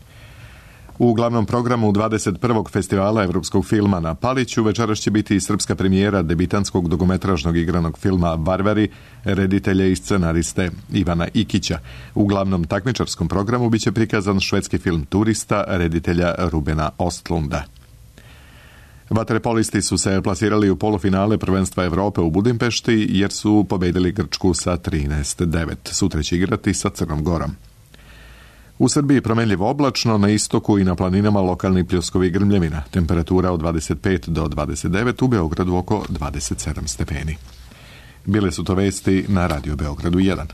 U glavnom programu dvadeset prvog festivala evropskog filma na Paliću večeras će biti srpska premijera debitanskog dugometražnog igranog filma Varvari, reditelja i scenariste Ivana Ikića. U glavnom takmičarskom programu biće prikazan švedski film Turista, reditelja Rubena Ostlunda. Vaterpolisti su se plasirali u polufinale prvenstva Evrope u Budimpešti jer su pobedili Grčku sa trinaest devet. Sutra će igrati sa Crnom Gorom. U Srbiji promenljivo oblačno, na istoku i na planinama lokalni pljuskovi i grmljevina. Temperatura od dvadeset pet do dvadeset devet, u Beogradu oko dvadeset sedam stepeni. Bile su to vesti na Radio Beogradu jedan.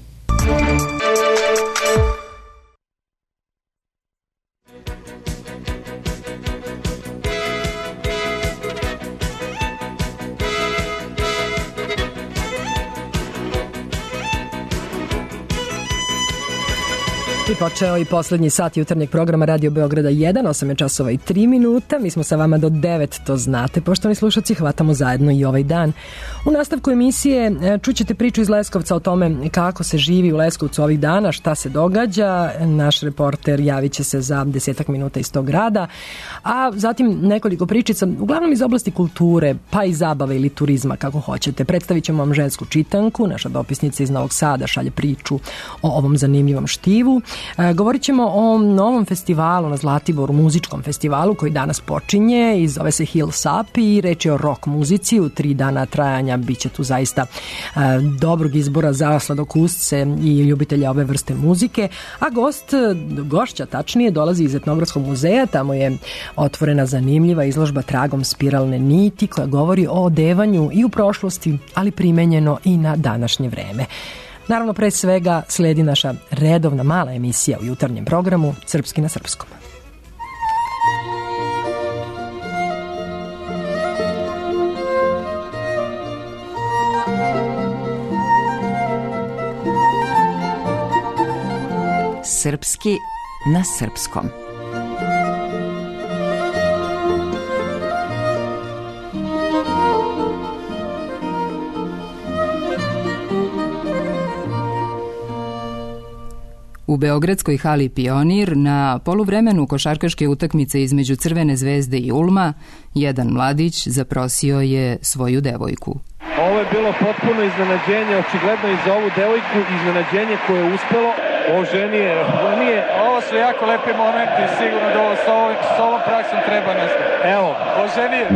I počeo i poslednji sat jutarnjeg programa Radio Beograda jedan, osam je časova i tri minuta. Mi smo sa vama do devet, to znate. Poštovani slušalci, hvatamo zajedno i ovaj dan. U nastavku emisije čućete priču iz Leskovca o tome kako se živi u Leskovcu ovih dana, šta se događa. Naš reporter javit će se za desetak minuta iz tog grada. A zatim nekoliko pričica, uglavnom iz oblasti kulture, pa i zabave ili turizma, kako hoćete. Predstavit ćemo vam žensku čitanku. Naša dopisnica iz Novog Sada šalje priču o ovom zanimljivom štivu. E, govorit ćemo o novom festivalu na Zlatiboru, muzičkom festivalu koji danas počinje i zove se Hills Up i reč je o rock muzici. U tri dana trajanja bit će tu zaista e, dobrog izbora za sladokusce i ljubitelja ove vrste muzike, a gost, gošća tačnije, dolazi iz Etnografskog muzeja. Tamo je otvorena zanimljiva izložba Tragom spiralne niti koja govori o odevanju i u prošlosti, ali primenjeno i na današnje vreme. Naravno, pre svega sledi naša redovna mala emisija u jutarnjem programu Srpski na srpskom. Srpski na srpskom. U beogradskoj hali Pionir na poluvremenu košarkaške utakmice između Crvene zvezde i Ulma jedan mladić zaprosio je svoju devojku. Ovo je bilo potpuno iznenađenje, očigledno i za ovu devojku, iznenađenje koje je uspelo. Oženi je, nije. Ovo su jako lepi momenti, sigurno da ovo, s, ovom, s ovom praksom treba nešto. Evo, oženi je.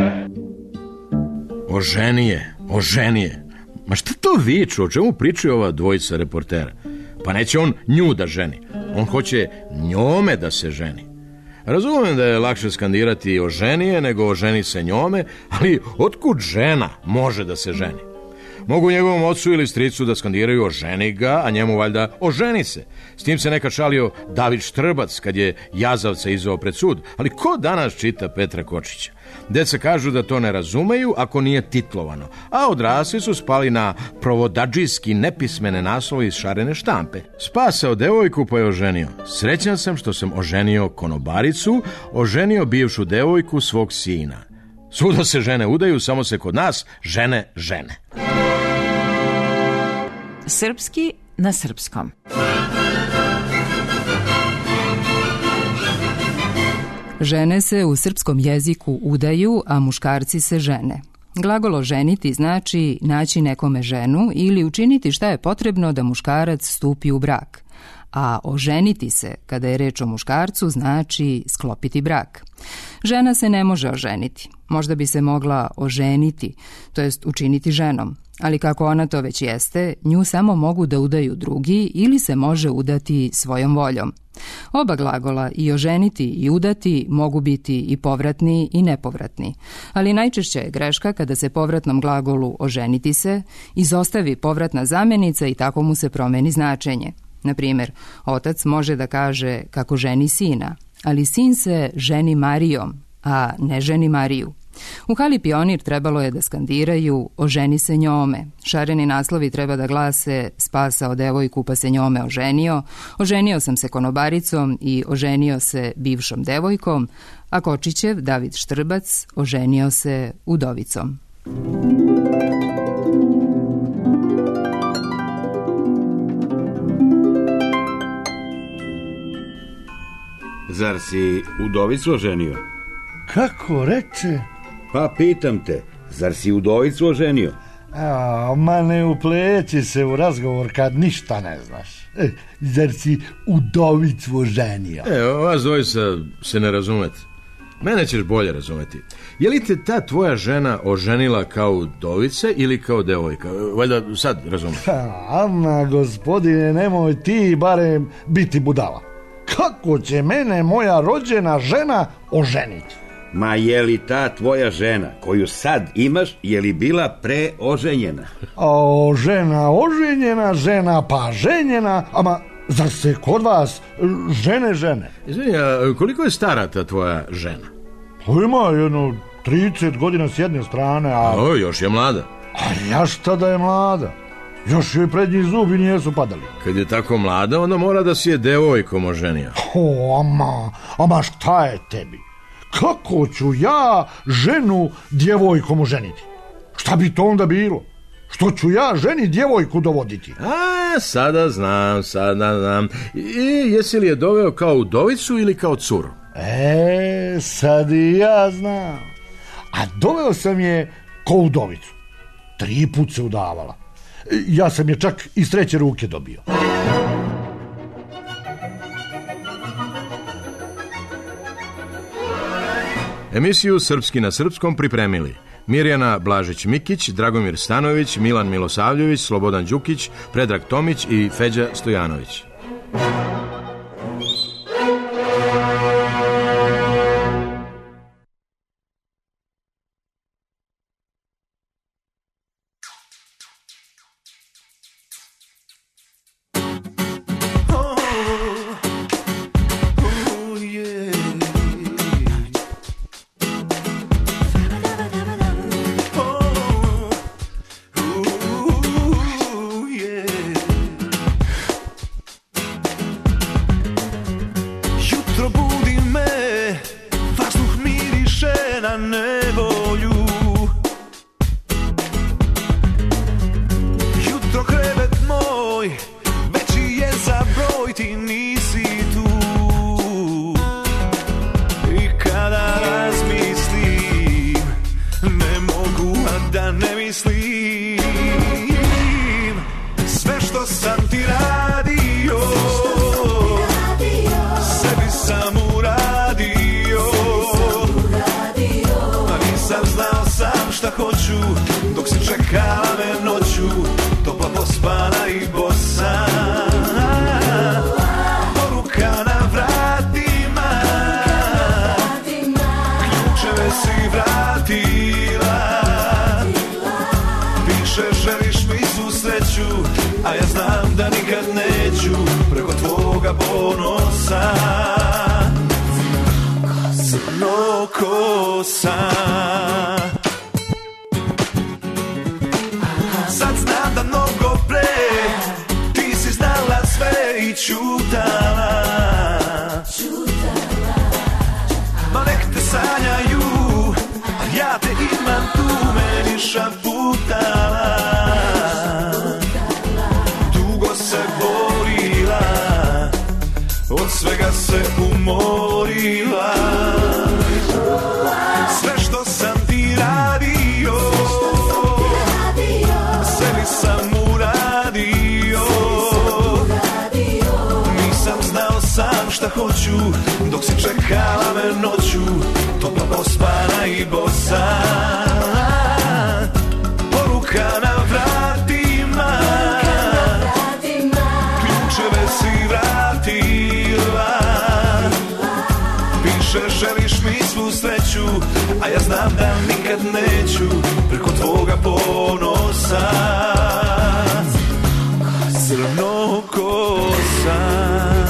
Oženi je, oženi je. Ma šta to viču, o čemu pričaju ova dvojica reportera? Pa neće on nju da ženi, on hoće njome da se ženi. Razumijem da je lakše skandirati oženi je nego oženi se njome, ali otkud žena može da se ženi? Mogu njegovom ocu ili stricu da skandiraju oženi ga, a njemu valjda oženi se. S tim se nekad šalio David Štrbac kad je jazavca izveo pred sud, ali ko danas čita Petra Kočića? Deca kažu da to ne razumeju ako nije titlovano, a odrasli su spali na provodadžijski nepismene naslove iz šarene štampe. Spasao devojku pa je oženio. Srećan sam što sam oženio konobaricu, oženio bivšu devojku svog sina. Svuda se žene udaju, samo se kod nas žene žene. Srpski na srpskom. Žene se u srpskom jeziku udaju, a muškarci se žene. Glagol oženiti znači naći nekome ženu ili učiniti šta je potrebno da muškarac stupi u brak. A oženiti se, kada je reč o muškarcu, znači sklopiti brak. Žena se ne može oženiti. Možda bi se mogla oženiti, to jest učiniti ženom. Ali kako ona to već jeste, nju samo mogu da udaju drugi ili se može udati svojom voljom. Oba glagola, i oženiti i udati, mogu biti i povratni i nepovratni. Ali najčešće je greška kada se povratnom glagolu oženiti se izostavi povratna zamenica i tako mu se promeni značenje. Na primjer, otac može da kaže kako ženi sina, ali sin se ženi Marijom, a ne ženi Mariju. U hali Pionir trebalo je da skandiraju oženi se njome. Šareni naslovi treba da glase spasao devojku pa se njome oženio, oženio sam se konobaricom i oženio se bivšom devojkom, a Kočićev David Štrbac oženio se udovicom. Zar si udovicu oženio? Kako reče? Pa pitam te, zar si udovicu oženio? A, ma ne upleći se u razgovor kad ništa ne znaš. E, zar si udovicu oženio? E, vas dvojica se ne razumete. Mene ćeš bolje razumeti. Je li te ta tvoja žena oženila kao udovice ili kao devojka? Valjda sad razumeš. Ama, gospodine, nemoj ti barem biti budala. Kako će mene moja rođena žena oženiti? Ma je li ta tvoja žena koju sad imaš, je li bila preoženjena? O, žena oženjena, žena pa ženjena, ama zar se kod vas žene žene? Izvini, a koliko je stara ta tvoja žena? Pa ima jedno trideset godina s jedne strane, a... O, još je mlada. A ja šta da je mlada? Još joj prednji zubi nijesu padali. Kad je tako mlada, onda mora da si je devojkom oženio. O, ama, ama šta je tebi? Kako ću ja ženu djevojkom oženiti? Šta bi to onda bilo? Što ću ja ženi djevojku dovoditi? A, sada znam, sada znam. I jesi li je doveo kao udovicu ili kao curu? E, sad i ja znam. A doveo sam je kao udovicu. Tri put se udavala. Ja sam je čak iz treće ruke dobio. Emisiju Srpski na srpskom pripremili Mirjana Blažić-Mikić, Dragomir Stanović, Milan Milosavljević, Slobodan Đukić, Predrag Tomić i Feđa Stojanović. Želiš kiša putala, dugo se borila, od svega se umorila. Sve što sam ti radio, sebi sam uradio. Nisam znao sam šta hoću, dok si čekala me noću, topla pospana i bosa. Poruka na vratima, ključeve si vratila. Piše želiš mi svu sreću, a ja znam da nikad neću preko tvoga ponosa. Crno kosa.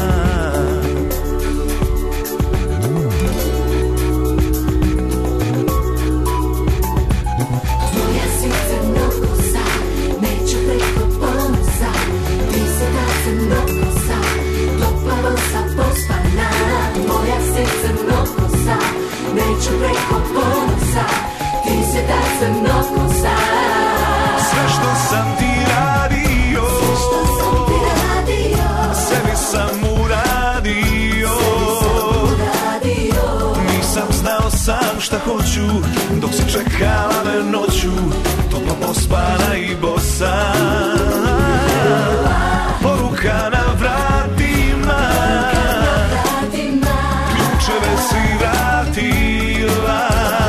Neću preko ponosa, ti se da crno kosa. Sve što sam ti radio, sebi sam uradio. Nisam znao sam šta hoću, dok si čekala me noću, topla pospana i bosa. Poruka na vratima, ključeve si vratila.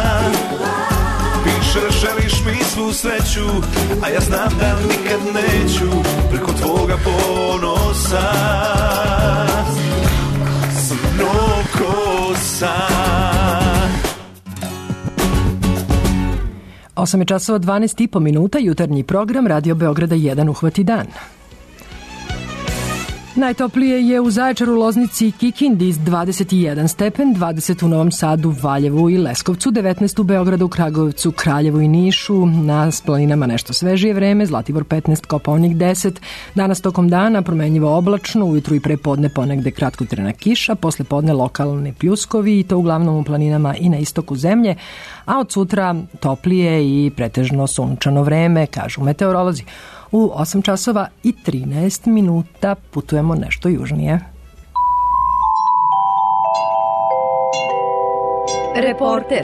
Piše želiš mi svu sreću, a ja znam da nikad neću preko tvoga ponosa. Crno kosa. osam je časova dvanaest i po minuta, jutarnji program Radio Beograda jedan Uhvati dan. Najtoplije je u Zaječaru, Loznici i Kikindi dvadeset jedan stepen, dvadeset u Novom Sadu, Valjevu i Leskovcu, devetnaest u Beogradu, Kragujevcu, Kraljevu i Nišu, na planinama nešto svežije vreme, Zlatibor petnaest, Kopaonik deset, danas tokom dana promenljivo oblačno, ujutru i pre podne ponegde kratkotrajna kiša, posle podne lokalne pljuskovi i to uglavnom u planinama i na istoku zemlje, a od sutra toplije i pretežno sunčano vreme, kažu meteorolozi. U osam časova i trinaest minuta putujemo nešto južnije. Reporter.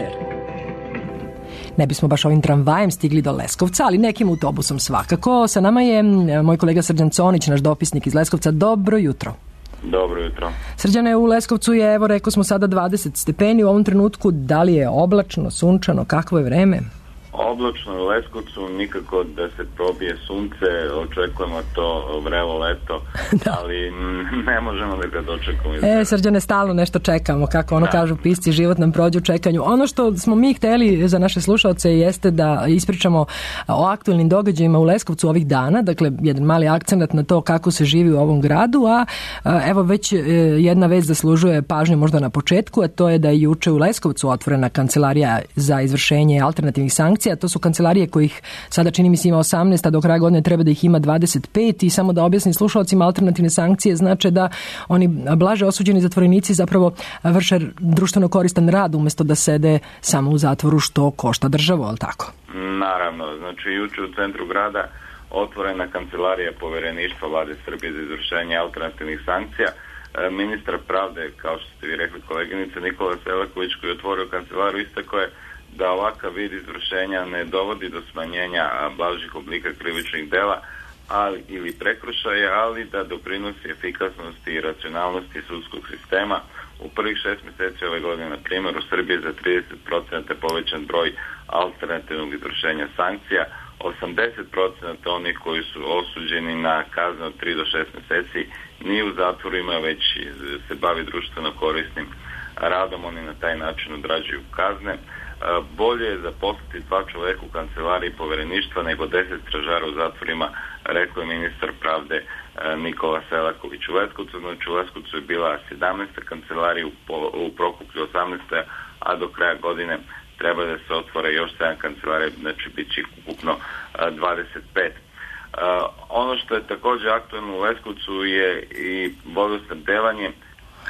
Ne bismo baš ovim tramvajem stigli do Leskovca, ali nekim autobusom svakako. Sa nama je moj kolega Srđan Conić, naš dopisnik iz Leskovca. Dobro jutro. Dobro jutro. Srđane, u Leskovcu je, evo rekao smo sada dvadeset stepeni u ovom trenutku. Da li je oblačno, sunčano, kakvo je vreme? Oblačno u Leskovcu, nikako da se probije sunce, očekujemo to vrelo leto, da. Ali ne možemo da ga dočekamo. E, Srđane, stalno nešto čekamo, kako ono da. Kažu pisci, život nam prođe u čekanju. Ono što smo mi hteli za naše slušalce jeste da ispričamo o aktualnim događajima u Leskovcu ovih dana, dakle jedan mali akcenat na to kako se živi u ovom gradu, a evo već jedna vest zaslužuje pažnju možda na početku, a to je da je juče u Leskovcu otvorena kancelarija za izvršenje alternativnih sankcija. To su kancelarije kojih sada čini mi se ima osamnaest, a do kraja godine treba da ih ima dvadeset pet i samo da objasnim slušalcima, alternativne sankcije znače da oni blaže osuđeni zatvorenici zapravo vrše društveno koristan rad umesto da sede samo u zatvoru što košta državu, ali tako? Naravno, znači juče u centru grada otvorena kancelarija Povereništva Vlade Srbije za izvršenje alternativnih sankcija. Ministar pravde, kao što ste vi rekli koleginice, Nikola Selaković, koji je otvorio kancelariju, istakao je da ovakav vid izvršenja ne dovodi do smanjenja blažih oblika krivičnih dela ali, ili prekršaja, ali da doprinosi efikasnosti i racionalnosti sudskog sistema. U prvih šest mjeseci ove godine, na primjer, u Srbiji za trideset procenata povećan broj alternativnog izvršenja sankcija, osamdeset procenata onih koji su osuđeni na kaznu od tri do šest mjeseci nije u zatvorima, već se bavi društveno korisnim radom, oni na taj način odrađuju kazne. Bolje je zaposliti dva čoveka u kancelariji Povereništva nego deset stražara u zatvorima, rekao je ministar pravde Nikola Selaković. U Leskovcu, znači u Leskovcu je bila sedamnaesta kancelarija, u Prokuplju osamnaesta, a do kraja godine treba da se otvore još sedam kancelarija, znači bit će ukupno dvadeset pet. Ono što je također aktualno u Leskovcu je i vodosnabdevanje.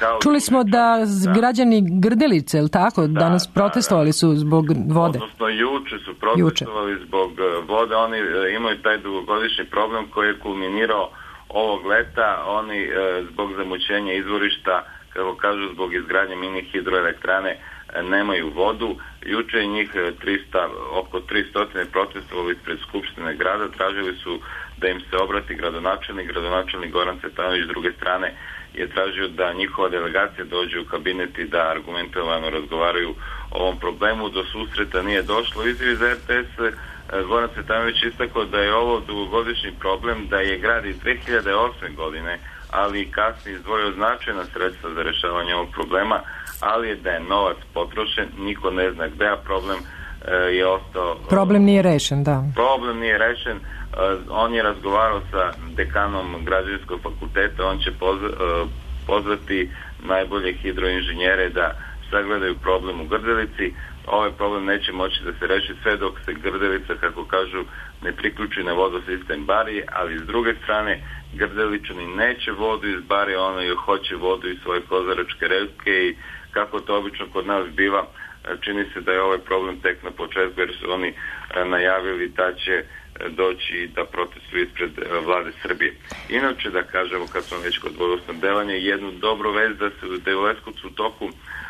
Kao Čuli smo da građani Grdelice, je li tako, Da, danas da, protestovali su zbog vode. Odnosno juče su protestovali juče. zbog vode. Oni e, imaju taj dugogodišnji problem koji je kulminirao ovog leta. Oni e, zbog zamućenja izvorišta, kako kažu, zbog izgradnje mini hidroelektrane e, nemaju vodu. Juče je njih trista, oko tristo protestovali ispred Skupštine grada. Tražili su da im se obrati gradonačelnik. Gradonačelnik Goran Cvetanović s druge strane je tražio da njihova delegacija dođe u kabinet i da argumentovano razgovaraju o ovom problemu. Do susreta nije došlo. Izjavi za R T S Goran Cvetanović istakao da je ovo dugogodišnji problem, da je grad iz dve hiljade osme godine, ali i kasnije izdvojio značajna sredstva za rešavanje ovog problema, ali je da je novac potrošen, niko ne zna gde, a problem je ostao... Problem nije rešen, da. Problem nije rešen. On je razgovarao sa dekanom građevinskog fakulteta, on će pozvati najbolje hidroinženjere da sagledaju problem u Grdelici. Ovaj problem neće moći da se reši sve dok se Grdelica, kako kažu, ne priključi na vodosistem Barije, ali s druge strane Grdeličani neće vodu iz Barije, ono hoće vodu iz svoje kozaračke reke i kako to obično kod nas biva, čini se da je ovaj problem tek na početku, jer su oni najavili da će doći da protestuju ispred vlade Srbije. Inače, da kažemo, kad smo već kod vodosnabdevanja, jednu dobru vest da se da je u Leskovcu u toku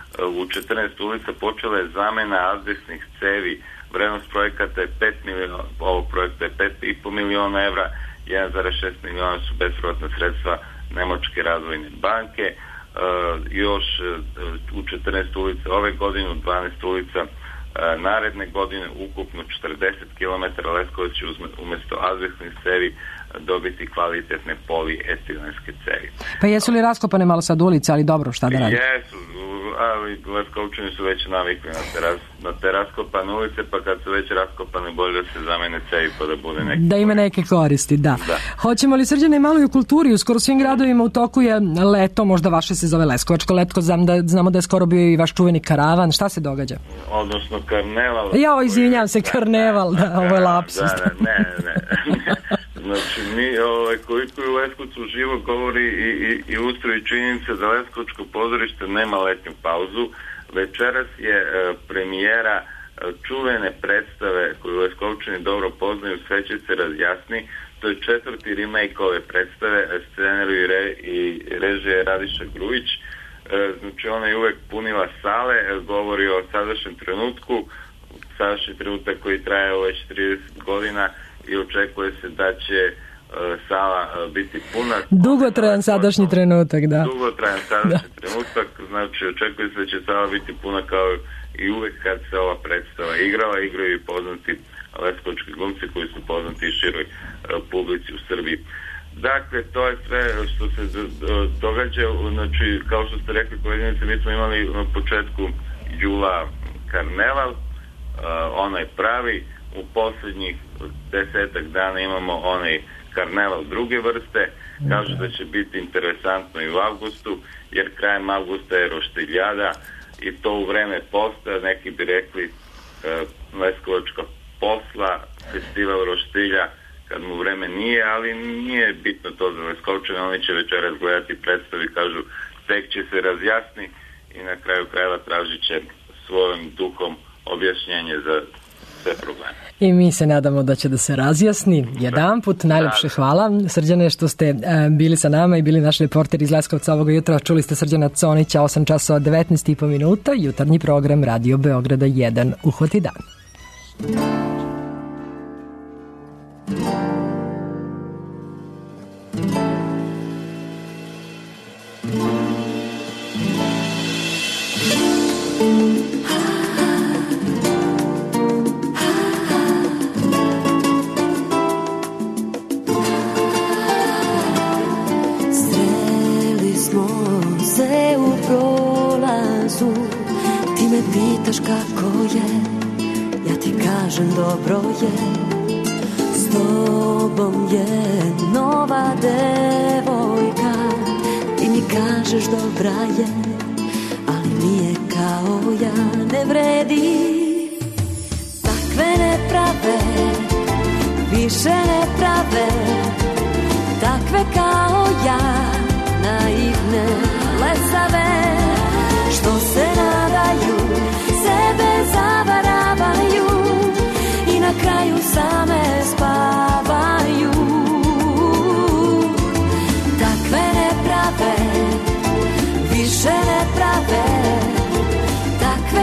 u četrnaest ulica počela je zamena azbestnih cevi. Vrednost projekata je pet miliona, ovog projekta je pet i po miliona evra, jedan zarez šest miliona su bespovratna sredstva Nemačke razvojne banke. Uh, još uh, u četrnaest ulica ove godine, u dvanaest ulica uh, naredne godine, ukupno četrdeset kilometara. Leskovac će umesto azbestnih cevi dobiti kvalitetne poliestilenske cevi. Pa jesu li raskopane malo sad ulice, ali dobro, šta da radi? Jesu, ali Leskovčani su već navikli na te, raz, na te raskopane ulice, pa kad su već raskopane, bolje da se zamene cevi pa da bude neki... Da ima neke koristi, da. da. Hoćemo li, Srđane, malo i u kulturi? U skoro svim gradovima u toku je leto, možda vaše se zove Leskovačko leto, znam da, znamo da je skoro bio i vaš čuveni karavan. Šta se događa? Odnosno karneval... Ja, izvinjam se, karneval, da, ovo je lapsus. Da, da, ne, ne, ne. Znači, mi, ovaj, koliko je u Leskovcu živo, govori i, i, i ustroji činjenica da Leskovačko pozorište nema letnju pauzu. Večeras je e, premijera e, čuvene predstave koju Leskovčani dobro poznaju, Sve će se razjasni. To je četvrti remake ove predstave, scenario i, re, i režije Radiša Grujić. E, znači, ona je uvek punila sale, e, govori o sadašnjem trenutku, sadašnji trenutak koji traje već trideset godina, i očekuje se da će uh, sala uh, biti puna. Dugotrajan sadašnji trenutak, da. Dugotrajan sadašnji da. trenutak, znači očekuje se da će sala biti puna kao i uvek kad se ova predstava igrala, igraju i poznati leskovački glumci koji su poznati i široj uh, publici u Srbiji. Dakle, to je sve što se događa, znači, kao što ste rekli, koleginice, mi smo imali na početku jula karneval, uh, onaj pravi. U posljednjih desetak dana imamo onaj karneval druge vrste. Kažu da će biti interesantno i u avgustu, jer krajem avgusta je roštiljada i to u vreme posta, neki bi rekli uh, Leskovačka posla, festival roštilja, kad mu vreme nije, ali nije bitno to za Leskovčane, oni će večeras gledati predstavi, kažu, tek će se razjasni i na kraju krajeva tražit će svojim duhom objašnjenje za sve probleme. I mi se nadamo da će da se razjasni. Jedan put, najlepše hvala. Srđane, što ste e, bili sa nama i bili naš reporter iz Leskovca ovoga jutra. Čuli ste Srđana Conića, osam časova devetnaest i po minuta, jutarnji program Radio Beograda jedan, Uhvati dan. Dobro je, s tobom je nova devojka, ti mi kažeš dobra je, ali nije kao ja, ne vredi. Takve ne prave, više ne prave, takve kao ja, naivne, lesave.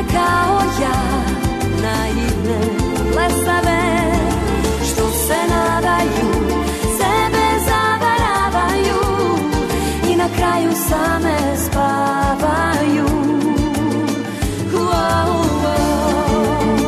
kao ja, naivne, blesave, što se nadaju, sebe zavaravaju i na kraju same spavaju. Wow, wow.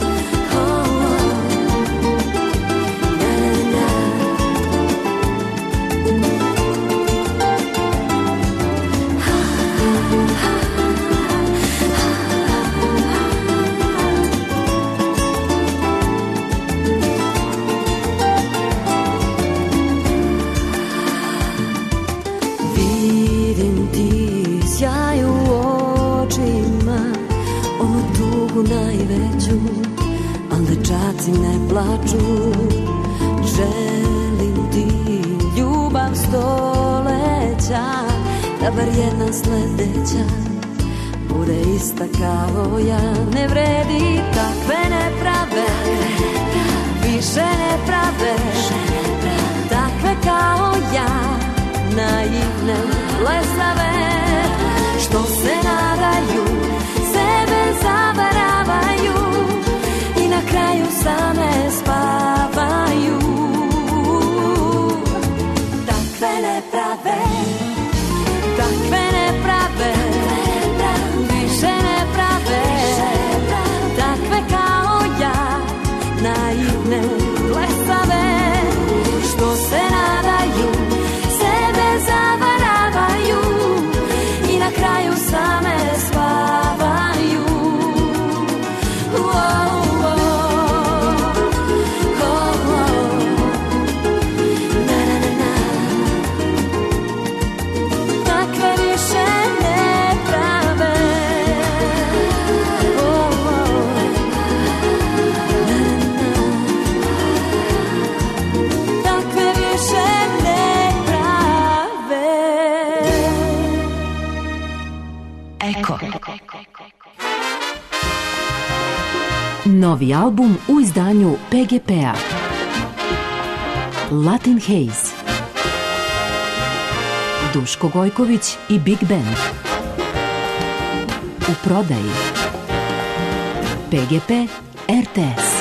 Sjaj u očima, onu tugu najveću, al dečaci ne plaču. Želim ti ljubav stoleća, da bar jedna sledeća bude ista kao ja. Ne vredi takve neprave, više ne prave, takve kao ja, naivne, blesave, što se nadaju, sebe zavaravaju i na kraju same spavaju. Takve neprave, takve neprave, više ne prave, takve kao ja, naivne, blesave, što se nadaju, sebe zavaravaju i na kraju same spavaju. Wow, wow. Oh, wow. Na, na, na, na. Takve više ne prave. Oh, wow. Na, na, na. Takve više ne prave. Eko. Novi album u izdanju P G P-a. Latin Haze. Duško Gojković i Big Band. U prodaji. P G P R T S.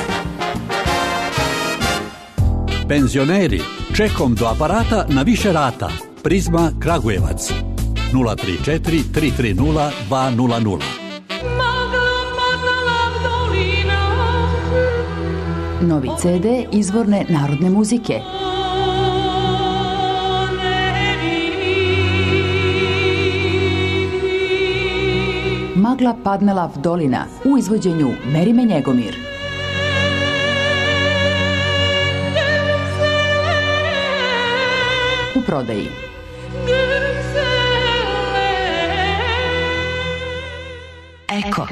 Penzioneri, čekom do aparata na više rata. Prizma Kragujevac. nula tri četiri tri tri nula dva nula nula. Novi C D izvorne narodne muzike. Magla Padmelav dolina u izvođenju Merime Njegomir. U prodaji. Eko.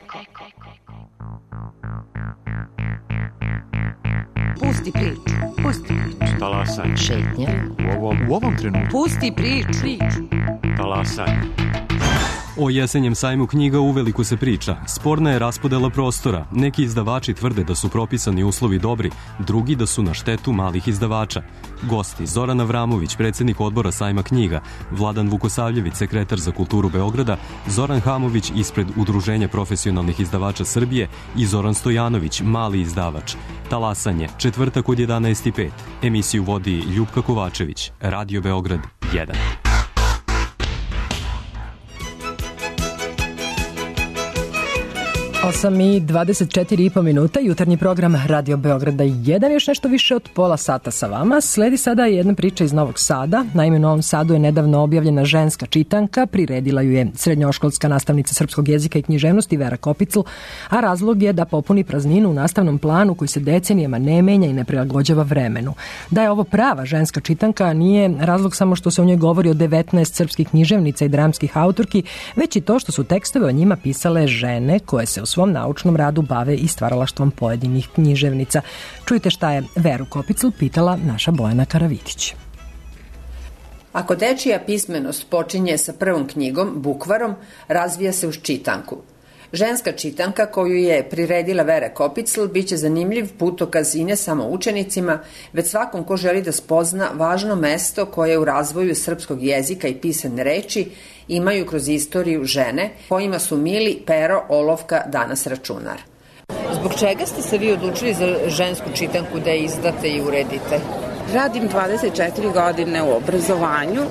Pusti priču, pusti priču. Talasanje. Šetnje. U ovom, u ovom trenutku. Pusti priču. Talasanje. O jesenjem sajmu knjiga uveliko se priča. Sporna je raspodela prostora. Neki izdavači tvrde da su propisani uslovi dobri, drugi da su na štetu malih izdavača. Gosti: Zoran Avramović, predsjednik odbora sajma knjiga, Vladan Vukosavljević, sekretar za kulturu Beograda, Zoran Hamović ispred Udruženja profesionalnih izdavača Srbije i Zoran Stojanović, mali izdavač. Talasanje, četvrtak od jedanaest i pet. Emisiju vodi Ljupka Kovačević, Radio Beograd jedan. osam i dvadeset četiri i po minuta, jutarnji program Radio Beograda jedan, još nešto više od pola sata sa vama. Sledi sada jedna priča iz Novog Sada. Naime, u Novom Sadu je nedavno objavljena ženska čitanka, priredila ju je srednjoškolska nastavnica srpskog jezika i književnosti Vera Kopicl, a razlog je da popuni prazninu u nastavnom planu koji se decenijama ne menja i ne prilagođava vremenu. Da je ovo prava ženska čitanka nije razlog samo što se o njoj govori o devetnaest srpskih književnica i dramskih autorki, već i to što su tekstove o njima pisale žene koje se u svom naučnom radu bave i stvaralaštvom pojedinih književnica. Čujte šta je Veru Kopicl pitala naša Bojana Karavitić. Ako dečija pismenost počinje sa prvom knjigom, bukvarom, razvija se uz čitanku. Ženska čitanka koju je priredila Vera Kopicl biće zanimljiv putokaz i ne samo učenicima, već svakom ko želi da spozna važno mesto koje u razvoju srpskog jezika i pisane reči imaju kroz istoriju žene, kojima su Mili, Pero, Olovka, danas računar. Zbog čega ste se vi odlučili za žensku čitanku da je izdate i uredite? Radim dvadeset četiri godine u obrazovanju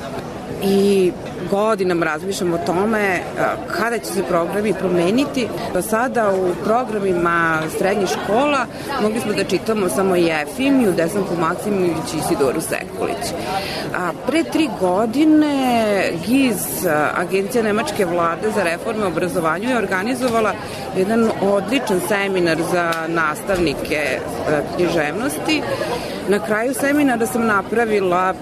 i godinama razmišljam o tome kada će se programi promeniti. Do sada u programima srednjih škola mogli smo da čitamo samo Jefimiju, Desanku Maksimović i Isidoru Sekulić. A pre tri godine G I Z, Agencija Nemačke vlade za reforme obrazovanju, je organizovala jedan odličan seminar za nastavnike književnosti. Na kraju seminara sam napravila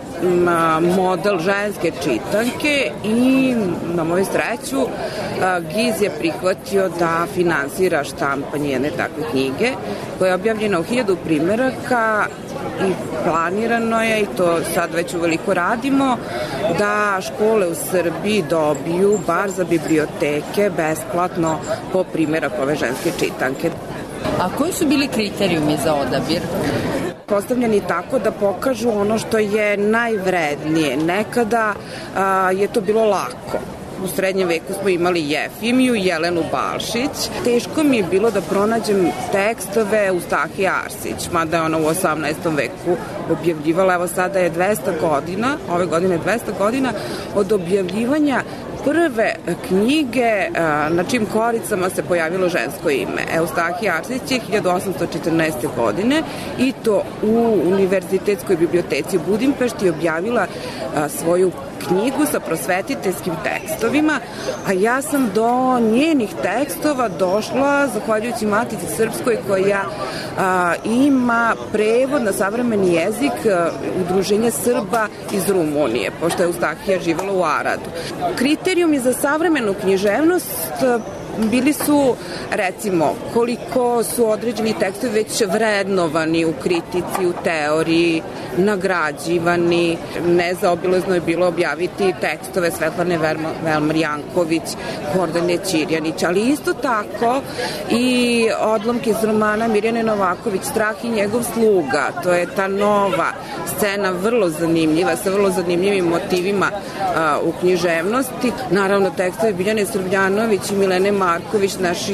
model ženske čitanke i na moju sreću G I Z je prihvatio da finansira štampanje jedne takve knjige koja je objavljena u hiljadu primeraka i planirano je, i to sad već uveliko radimo, da škole u Srbiji dobiju bar za biblioteke besplatno po primerak ove ženske čitanke. A koji su bili kriterijumi za odabir? Postavljeni tako da pokažu ono što je najvrednije. Nekada a, je to bilo lako. U srednjem veku smo imali Jefimiju, Jelenu Balšić. Teško mi je bilo da pronađem tekstove Eustahije Arsić, mada je ona u osamnaestom veku objavljivala. Evo sada je dvesta godina, ove godine dvesta godina od objavljivanja prve knjige na čim koricama se pojavilo žensko ime. Eustahija Arsić je hiljadu osamsto četrnaeste. godine i to u Univerzitetskoj biblioteci u Budimpešti objavila svoju knjigu sa prosvetiteljskim tekstovima, a ja sam do njenih tekstova došla zahvaljujući Matici Srpskoj koja a, ima prevod na savremeni jezik a, Udruženja Srba iz Rumunije, pošto je Eustahija živela u Aradu. Kriterijumi za savremenu književnost bili su, recimo, koliko su određeni tekstovi već vrednovani u kritici, u teoriji, nagrađivani. Nezaobilazno je bilo objaviti tekstove Svetlane Velmar Janković, Gordane Ćirjanić, ali isto tako i odlomke iz romana Mirjane Novaković, Strah i njegov sluga. To je ta nova scena, vrlo zanimljiva, sa vrlo zanimljivim motivima a, u književnosti. Naravno, tekstovi Biljane Srbljanović i Milene Marković, naših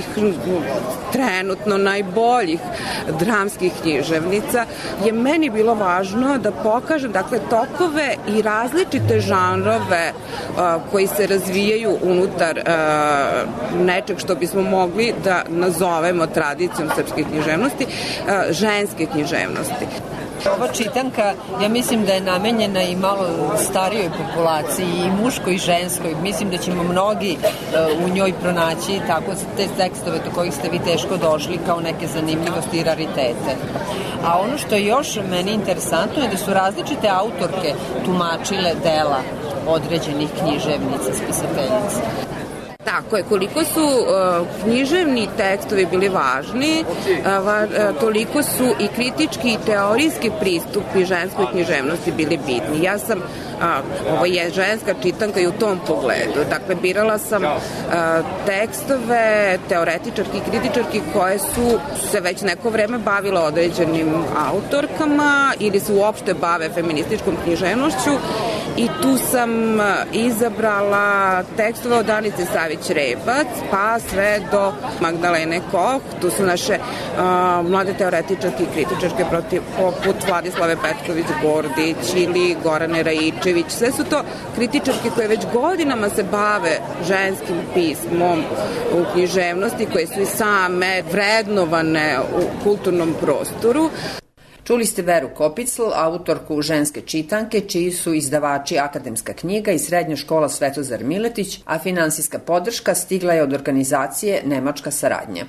trenutno najboljih dramskih književnica, je meni bilo važno da pokažem, dakle, tokove i različite žanrove a, koji se razvijaju unutar a, nečeg što bismo mogli da nazovemo tradicijom srpske književnosti, a, ženske književnosti. Ova čitanka, ja mislim da je namenjena i malo starijoj populaciji, i muškoj i ženskoj. Mislim da ćemo mnogi uh, u njoj pronaći tako te tekstove do kojih ste vi teško došli kao neke zanimljivosti i raritete. A ono što je još meni interesantno je da su različite autorke tumačile dela određenih književnica, spisateljica. Tako je, koliko su uh, književni tekstovi bili važni, uh, va, uh, toliko su i kritički i teorijski pristupi ženskoj književnosti bili bitni. Ja sam, uh, ovo je ženska čitanka i u tom pogledu, dakle, birala sam uh, tekstove teoretičarki i kritičarki koje su se već neko vreme bavile određenim autorkama ili se uopšte bave feminističkom književnošću, i tu sam izabrala tekstove od Anice Savić-Rebac pa sve do Magdalene Koh. Tu su naše uh, mlade teoretičarke i kritičarke protiv, poput Vladislave Petković-Gordić ili Gorane Raičević. Sve su to kritičarke koje već godinama se bave ženskim pismom u književnosti, koje su i same vrednovane u kulturnom prostoru. Čuli ste Veru Kopicl, autorku ženske čitanke, čiji su izdavači Akademska knjiga i Srednja škola Svetozar Miletić, a finansijska podrška stigla je od organizacije Nemačka saradnja.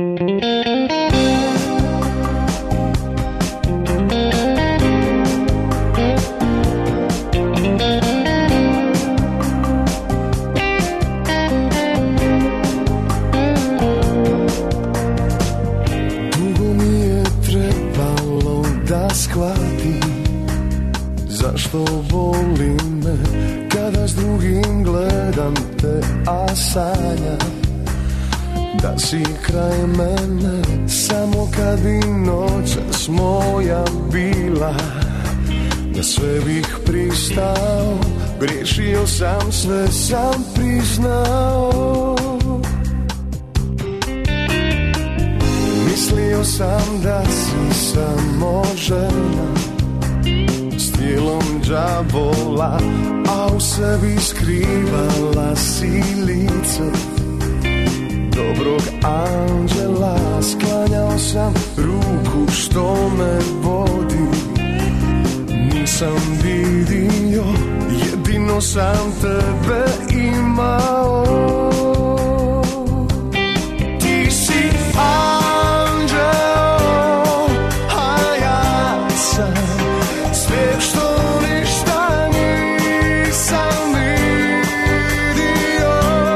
Zašto voli me kada s drugim gledam te, a sanjam da si kraj mene, samo kad bi noćas moja bila, na sve bih pristao, griješio sam, sve sam priznao. Mislio sam da si samo žena s tijelom đavola, a u sebi skrivala si lice dobrog anđela. Sklanjao sam ruku što me vodi, nisam vidio, jedino sam tebe imao. Ti si anđeo, a ja sam sve što ništa nisam vidio.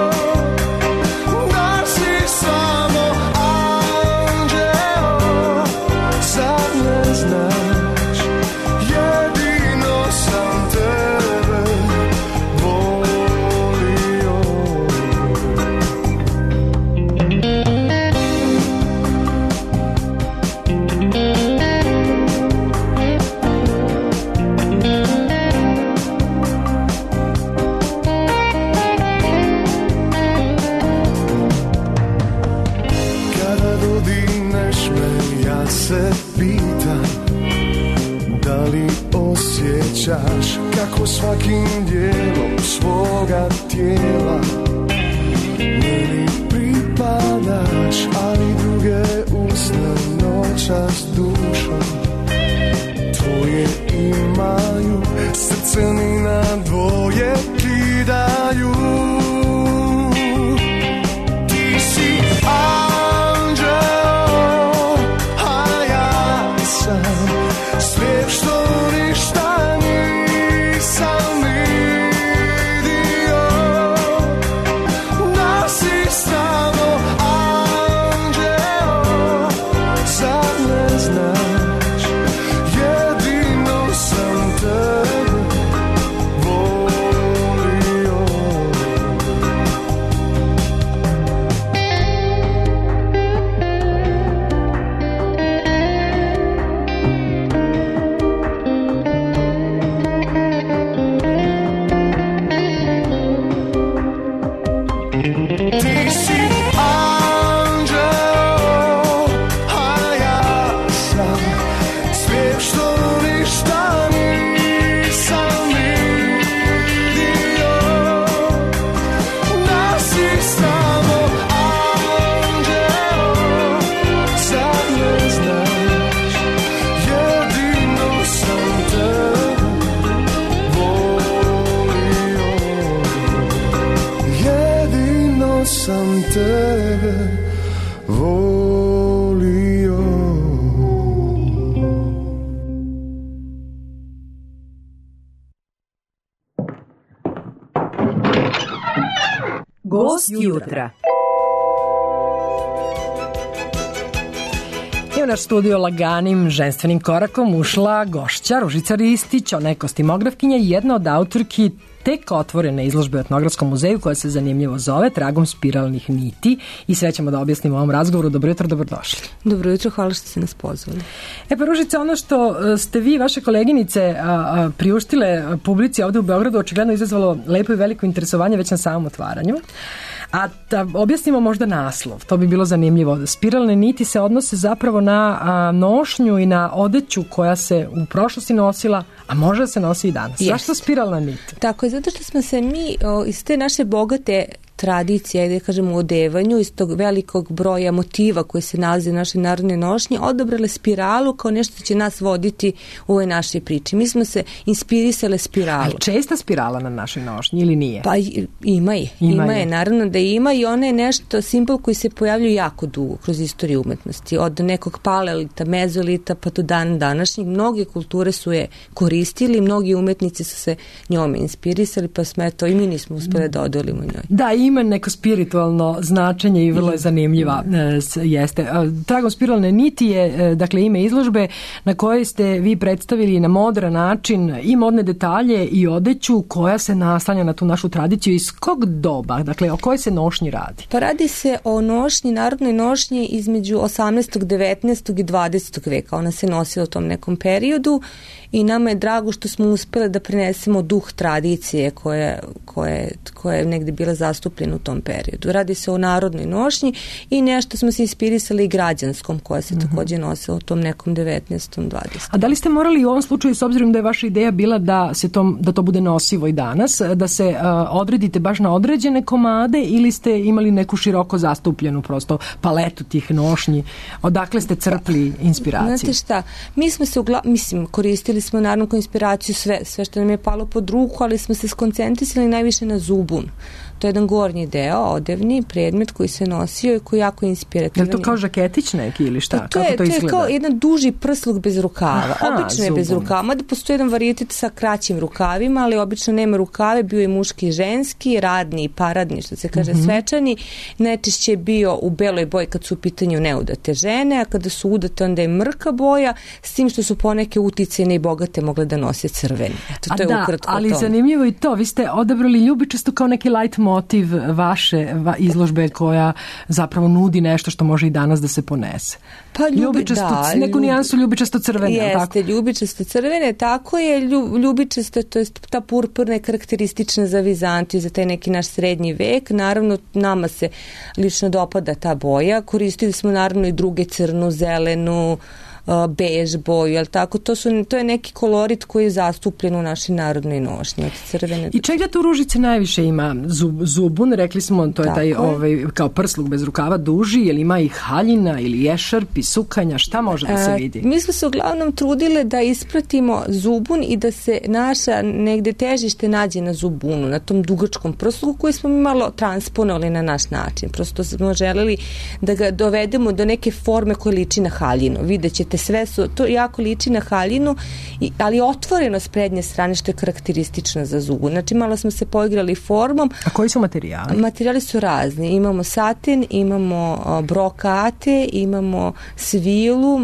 Da si samo anđeo, sad ne znaš, jedino sam tebe volio. Kada dodirneš me, ja se pitam, da li osjećaš kako svakim dijelom svoga tijela meni pripadaš, ali druge usne noćas dušom tvoje imaju, srce mi na dvoje kidaju. Ti si anđeo, a ja sam sve što ništa nisam vidio. Da si samo anđeo, sad ne znaš, jedino sam tebe volio. Ti si anđeo, a ja sam sve što ništa nisam vidio. Da si samo anđeo, sad ne znaš, jedino sam tebe volio. Jedino sam tebe volio. Gost jutra. I u naš studio laganim ženstvenim korakom ušla gošća Ružica Ristić, ona je kostimografkinja i jedna od autorki tek otvorene izložbe u Etnografskom muzeju koja se zanimljivo zove Tragom spiralnih niti i sve ćemo da objasnimo u ovom razgovoru. Dobro jutro, dobrodošli. Dobro jutro, hvala što ste nas pozvali. E pa Ružica, ono što ste vi, vaše koleginice a, a, priuštile publici ovde u Beogradu očigledno izazvalo lepo i veliko interesovanje već na samom otvaranju. A da objasnimo možda naslov, to bi bilo zanimljivo. Spiralne niti se odnose zapravo na a, nošnju i na odeću koja se u prošlosti nosila, a može da se nosi i danas. Yes. Zašto spiralna nit? Tako je, zato što smo se mi o, iz te naše bogate tradicije, da kažemo, u odevanju, iz tog velikog broja motiva koji se nalaze u našoj narodnoj nošnji, odabrale spiralu kao nešto što će nas voditi u ovoj našoj priči. Mi smo se inspirisale spiralom. Ali česta spirala na našoj nošnji ili nije? Pa ima je. Ima, ima je. je, naravno da ima i ona je nešto, simbol koji se pojavljuje jako dugo kroz istoriju umetnosti. Od nekog paleolita, mezolita pa do dan današnjeg. Mnoge kulture su je koristili, mnogi umetnici su se njome inspirisali, pa smo eto i mi nismo uspjeli da odolimo njoj. Da, i ima neko spiritualno značenje i vrlo je zanimljiva. Jeste. Tragom spiralne niti je, dakle, ime izložbe na kojoj ste vi predstavili na modran način i modne detalje i odeću koja se naslanja na tu našu tradiciju. Iz kog doba? Dakle, o kojoj se nošnji radi? Pa radi se o nošnji, narodnoj nošnji između osamnaestog, devetnaestog i dvadesetog veka. Ona se nosila u tom nekom periodu i nama je drago što smo uspjeli da prenesemo duh tradicije koje, koje, koje je negdje bila zastupljena u tom periodu. Radi se o narodnoj nošnji i nešto smo se inspirisali i građanskom koja se mm-hmm. također nosila u tom nekom devetnaestom, dvadesetom. A da li ste morali u ovom slučaju, s obzirom da je vaša ideja bila da, se to, da to bude nosivo i danas, da se uh, odredite baš na određene komade ili ste imali neku široko zastupljenu prosto paletu tih nošnji? Odakle ste crpli inspiraciju? Znate šta, mi smo se ugla... mislim, koristili smo naravno kao inspiraciju sve, sve što nam je palo pod ruku, ali smo se skoncentrisali najviše na zubun. To je jedan gornji deo, odevni predmet koji se nosio i koji je jako inspirativan. Je li to kao žaketić neki ili šta? To Kako je, to izgleda? To je kao jedan duži prsluk bez rukava. Aha, obično je bez zubom. rukava. Mada postoji jedan varijetet sa kraćim rukavima, ali obično nema rukave. Bio je muški i ženski, radni i paradni, što se kaže mm-hmm. svečani. Najčešće je bio u beloj boji kad su u pitanju neudate žene, a kada su udate onda je mrka boja, s tim što su poneke uticajne i bogate mogle da nose crveni. Eto, to je da, ukratko ali tome. Zanimljivo i to. Vi ste odabrali ljubičasto kao neki light motiv vaše va, izložbe koja zapravo nudi nešto što može i danas da se ponese. Pa ljubi, ljubičasto, da, neku ljubi, nijansu ljubičasto crvene. Jeste, tako? ljubičasto crvene, tako je ljubičasto, to je ta purpurna je karakteristična za Vizantiju, za taj neki naš srednji vek. Naravno, nama se lično dopada ta boja. Koristili smo naravno i druge, crnu, zelenu, bež boju, jel tako? To, su, to je neki kolorit koji je zastupljen u našoj narodnoj nošnji od crvene. I čega tu Ružice najviše ima? Zub, zubun, rekli smo, to je tako taj ovaj, kao prsluk bez rukava duži, jel ima i haljina ili ješarp i sukanja, šta može da se vidi? E, mi smo se uglavnom trudile da ispratimo zubun i da se naša negde težište nađe na zubunu, na tom dugačkom prsluku koji smo mi malo transponovali na naš način. Prosto smo želeli da ga dovedemo do neke forme koje liči na haljinu. Vidjet ćete sve su, to jako liči na haljinu, ali otvoreno s prednje strane što je karakteristično za zubun. Znači malo smo se poigrali formom. A koji su materijali? Materijali su razni. Imamo satin, imamo brokate, imamo svilu,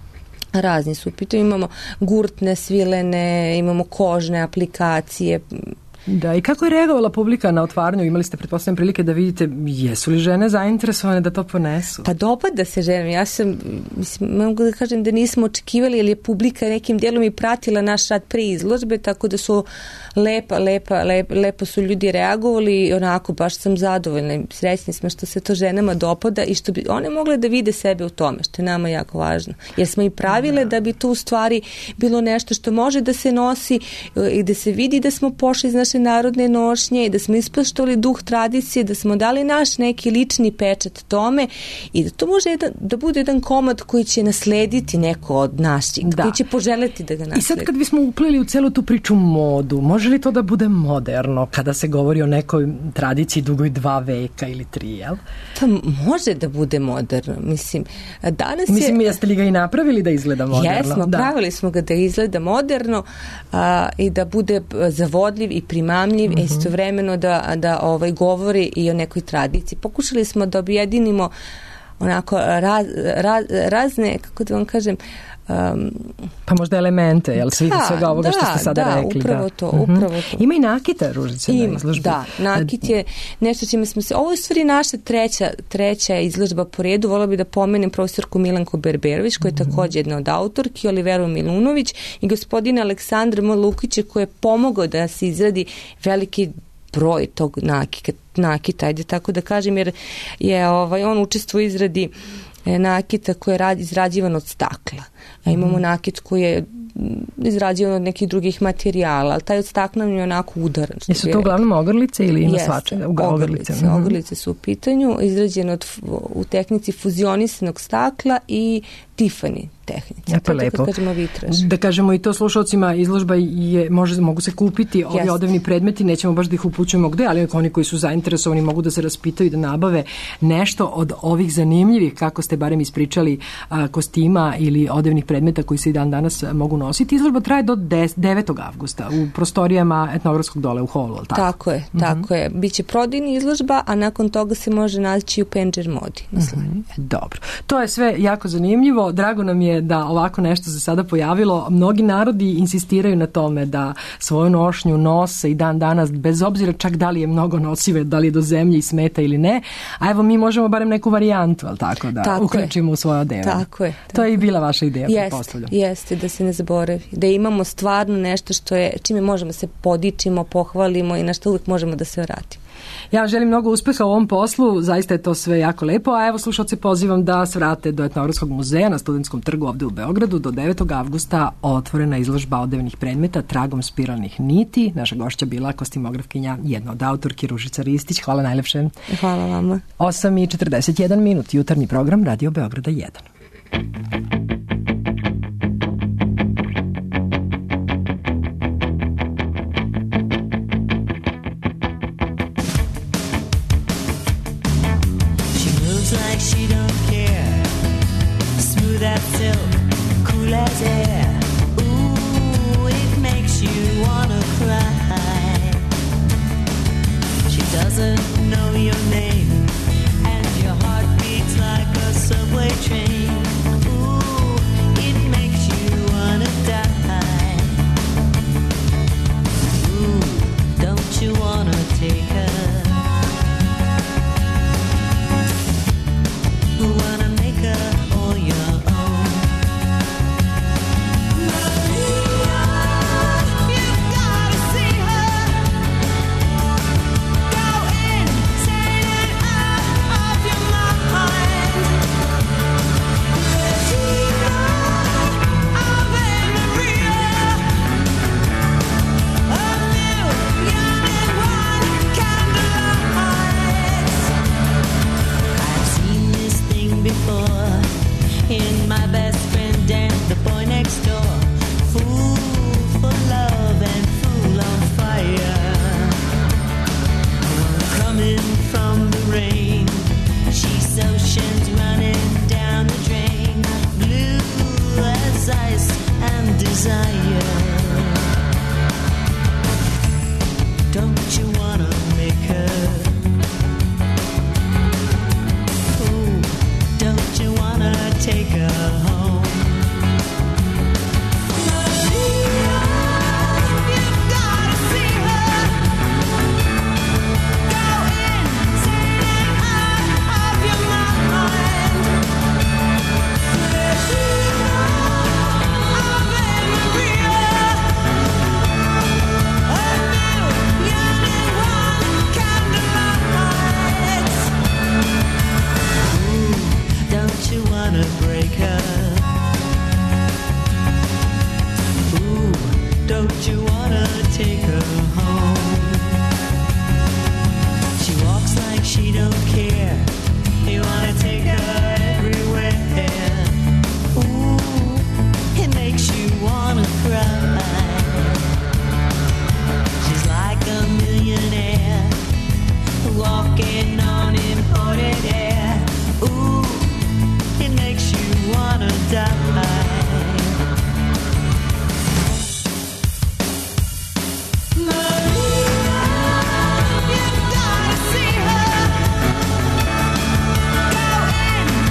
razni su pitaju. Imamo gurtne, svilene, imamo kožne aplikacije. Da, i kako je reagovala publika na otvaranju? Imali ste pretpostavljam prilike da vidite jesu li žene zainteresovane da to ponesu? Pa dopada se ženama. Ja sam, mislim, mogu da kažem da nismo očekivali, jer je publika nekim dijelom i pratila naš rad pre izložbe, tako da su lepa, lepa, lepa, lepo su ljudi reagovali i onako baš sam zadovoljna. Srećni smo što se to ženama dopada i što bi one mogle da vide sebe u tome, što je nama jako važno. Jer smo i pravile da bi to u stvari bilo nešto što može da se nosi i da se vidi da smo pošli iz naše narodne nošnje i da smo ispoštovali duh tradicije, da smo dali naš neki lični pečat tome i da to može jedan, da bude jedan komad koji će naslediti neko od naših, da. koji će poželeti da ga nasledi. I sad kad bismo upleli u celu tu priču modu, može li to da bude moderno kada se govori o nekoj tradiciji dugoj dva veka ili tri, jel? Pa može da bude moderno. Mislim, danas Mislim, je... jeste li ga i napravili da izgleda moderno? Jesmo, da. pravili smo ga da izgleda moderno a, i da bude zavodljiv i primamljiv, mm-hmm. istovremeno da, da ovaj, govori i o nekoj tradiciji. Pokušali smo da objedinimo onako raz, raz, razne, kako da vam kažem, Um, pa možda elemente, jel svih da, svega ovoga da, što ste sada da, rekli. Upravo da, to, uh-huh. upravo to. Ima i nakita Ružice Ima, na izložbi. Da, nakit je nešto čime smo se... Ovo je u stvari naša treća, treća izložba po redu. Volila bi da pomenem profesorku Milanku Berberović, koja je uh-huh. također jedna od autorki, Oliveru Milunović i gospodina Aleksandra M. Lukića, koji je pomogao da se izradi veliki broj tog nakita, nakita, ajde tako da kažem, jer je ovaj, on učestvuje u izradi nakita koji je rad, izrađivan od stakla. A imamo mm. nakit koji je izrađivan od nekih drugih materijala, ali taj od stakla nam je onako udaran. Jesu to uglavnom ogrlice ili ima svačega? Ogrlice. Mm-hmm. Ogrlice su u pitanju, izrađene od, u tehnici fuzionisanog stakla i Tiffany tehnici. Ja, to je lepo. Kažemo vitraž. Da kažemo i to slušalcima, izložba je, može, mogu se kupiti ovi Jest. odevni predmeti, nećemo baš da ih upućujemo gde, ali oni koji su zainteresovani mogu da se raspitaju i da nabave nešto od ovih zanimljivih, kako ste barem ispričali, a, kostima ili odevnih predmeta koji se i dan danas mogu nositi. Izložba traje do devetog avgusta u prostorijama Etnografskog dole u holu, ali tako? Tako je, Mm-hmm. tako je. Biće prodajna izložba, a nakon toga se može naći u Penđer Modi. Mm-hmm. Dobro. To je sve jako zanimljivo. Drago nam je da ovako nešto se sada pojavilo. Mnogi narodi insistiraju na tome da svoju nošnju nose i dan danas, bez obzira čak da li je mnogo nosive, da li je do zemlje i smeta ili ne. A evo mi možemo barem neku varijantu, ali tako, da tako uključimo je. u svoje odevanje. Tako je. To je i bila vaša ideja, Jeste, pretpostavljam. jeste, da se ne zaboravi. Da imamo stvarno nešto što je, čime možemo se podičimo, pohvalimo i na što uvijek možemo da se vratimo. Ja želim mnogo uspeha u ovom poslu, zaista je to sve jako lepo, a evo slušalce pozivam da se vrate do Etnografskog muzeja na Studentskom trgu ovde u Beogradu. Do devetog avgusta otvorena izložba odevnih predmeta tragom spiralnih niti. Naša gošća bila kostimografkinja, jedna od autorki, Ružica Ristić. Hvala najlepše. Hvala vama. osam i četrdeset jedan minut, jutarnji program Radio Beograda jedan. Like she don't care, smooth as silk, cool as air. Ooh, it makes you wanna cry. She doesn't know your name, and your heart beats like a subway train. Ooh, it makes you wanna die. Ooh, don't you wanna take her? Wanna make her all your own. Maria, you gotta see her. Go insane and out of your mind. Regina, Ave Maria, a million and one candlelights. I've seen this thing before in my best friend and the boy next door. Fool for love and fool on fire. Coming from the rain, she's oceans running down the drain. Blue as ice and desire. Don't you wanna make her? Don't you wanna take her home? Maria, you gotta see her. Go insane and out of your mind. Regina, Ave Maria, a million and one candlelights. Don't you wanna break her? Ooh, don't you wanna take her home? She walks like she don't care. You wanna take her everywhere. Ooh, it makes you wanna cry. She's like a millionaire walking on imported air. Ooh, it makes you wanna die. Maria, you gotta see her. Go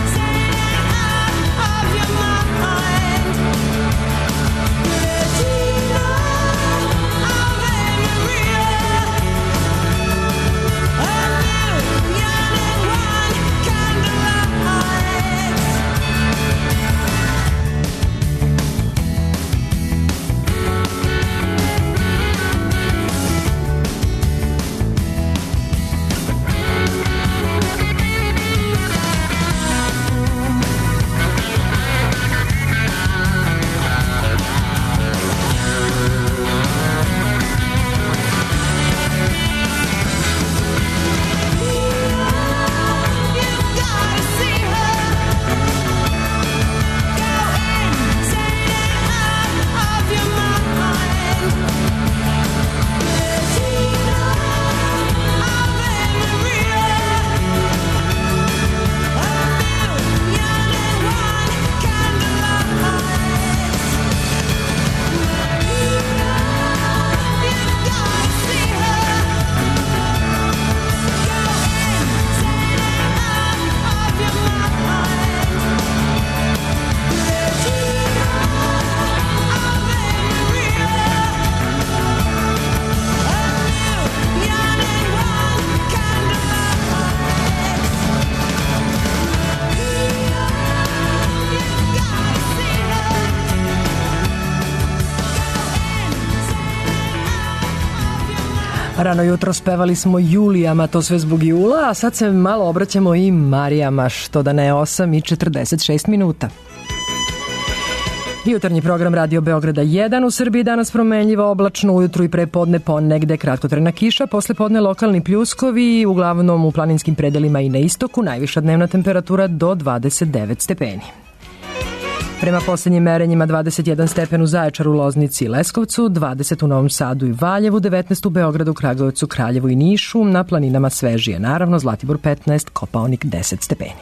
Rano jutro spevali smo Julijama, to sve zbog jula, a sad se malo obraćamo i Marijama, što da ne osam i četrdeset šest minuta. Jutarnji program Radio Beograda jedan u Srbiji danas promenljivo, oblačno, ujutru i prepodne ponegde kratkotrajna kiša, posle podne lokalni pljuskovi, uglavnom u planinskim predelima i na istoku, najviša dnevna temperatura do dvadeset devet stepeni. Prema poslednjim merenjima dvadeset jedan stepen u Zaječaru, Loznici i Leskovcu, dvadeset u Novom Sadu i Valjevu, devetnaest u Beogradu, Kragujevcu, Kraljevu i Nišu, na planinama svežije, naravno Zlatibor petnaest, Kopaonik deset stepeni.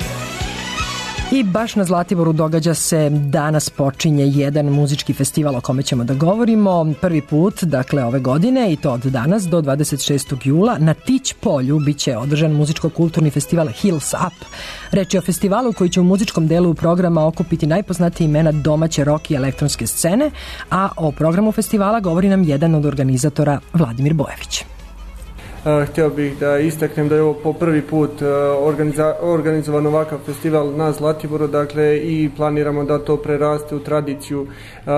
I baš na Zlatiboru događa se, danas počinje jedan muzički festival o kome ćemo da govorimo. Prvi put, dakle ove godine, i to od danas do dvadeset šestog jula, na Tić polju biće održan muzičko-kulturni festival Hills Up. Reč je o festivalu koji će u muzičkom delu programa okupiti najpoznatije imena domaće rock i elektronske scene, a o programu festivala govori nam jedan od organizatora, Vladimir Bojević. Htio bih da istaknem da je ovo po prvi put organiza, organizovan ovakav festival na Zlatiboru, dakle, i planiramo da to preraste u tradiciju.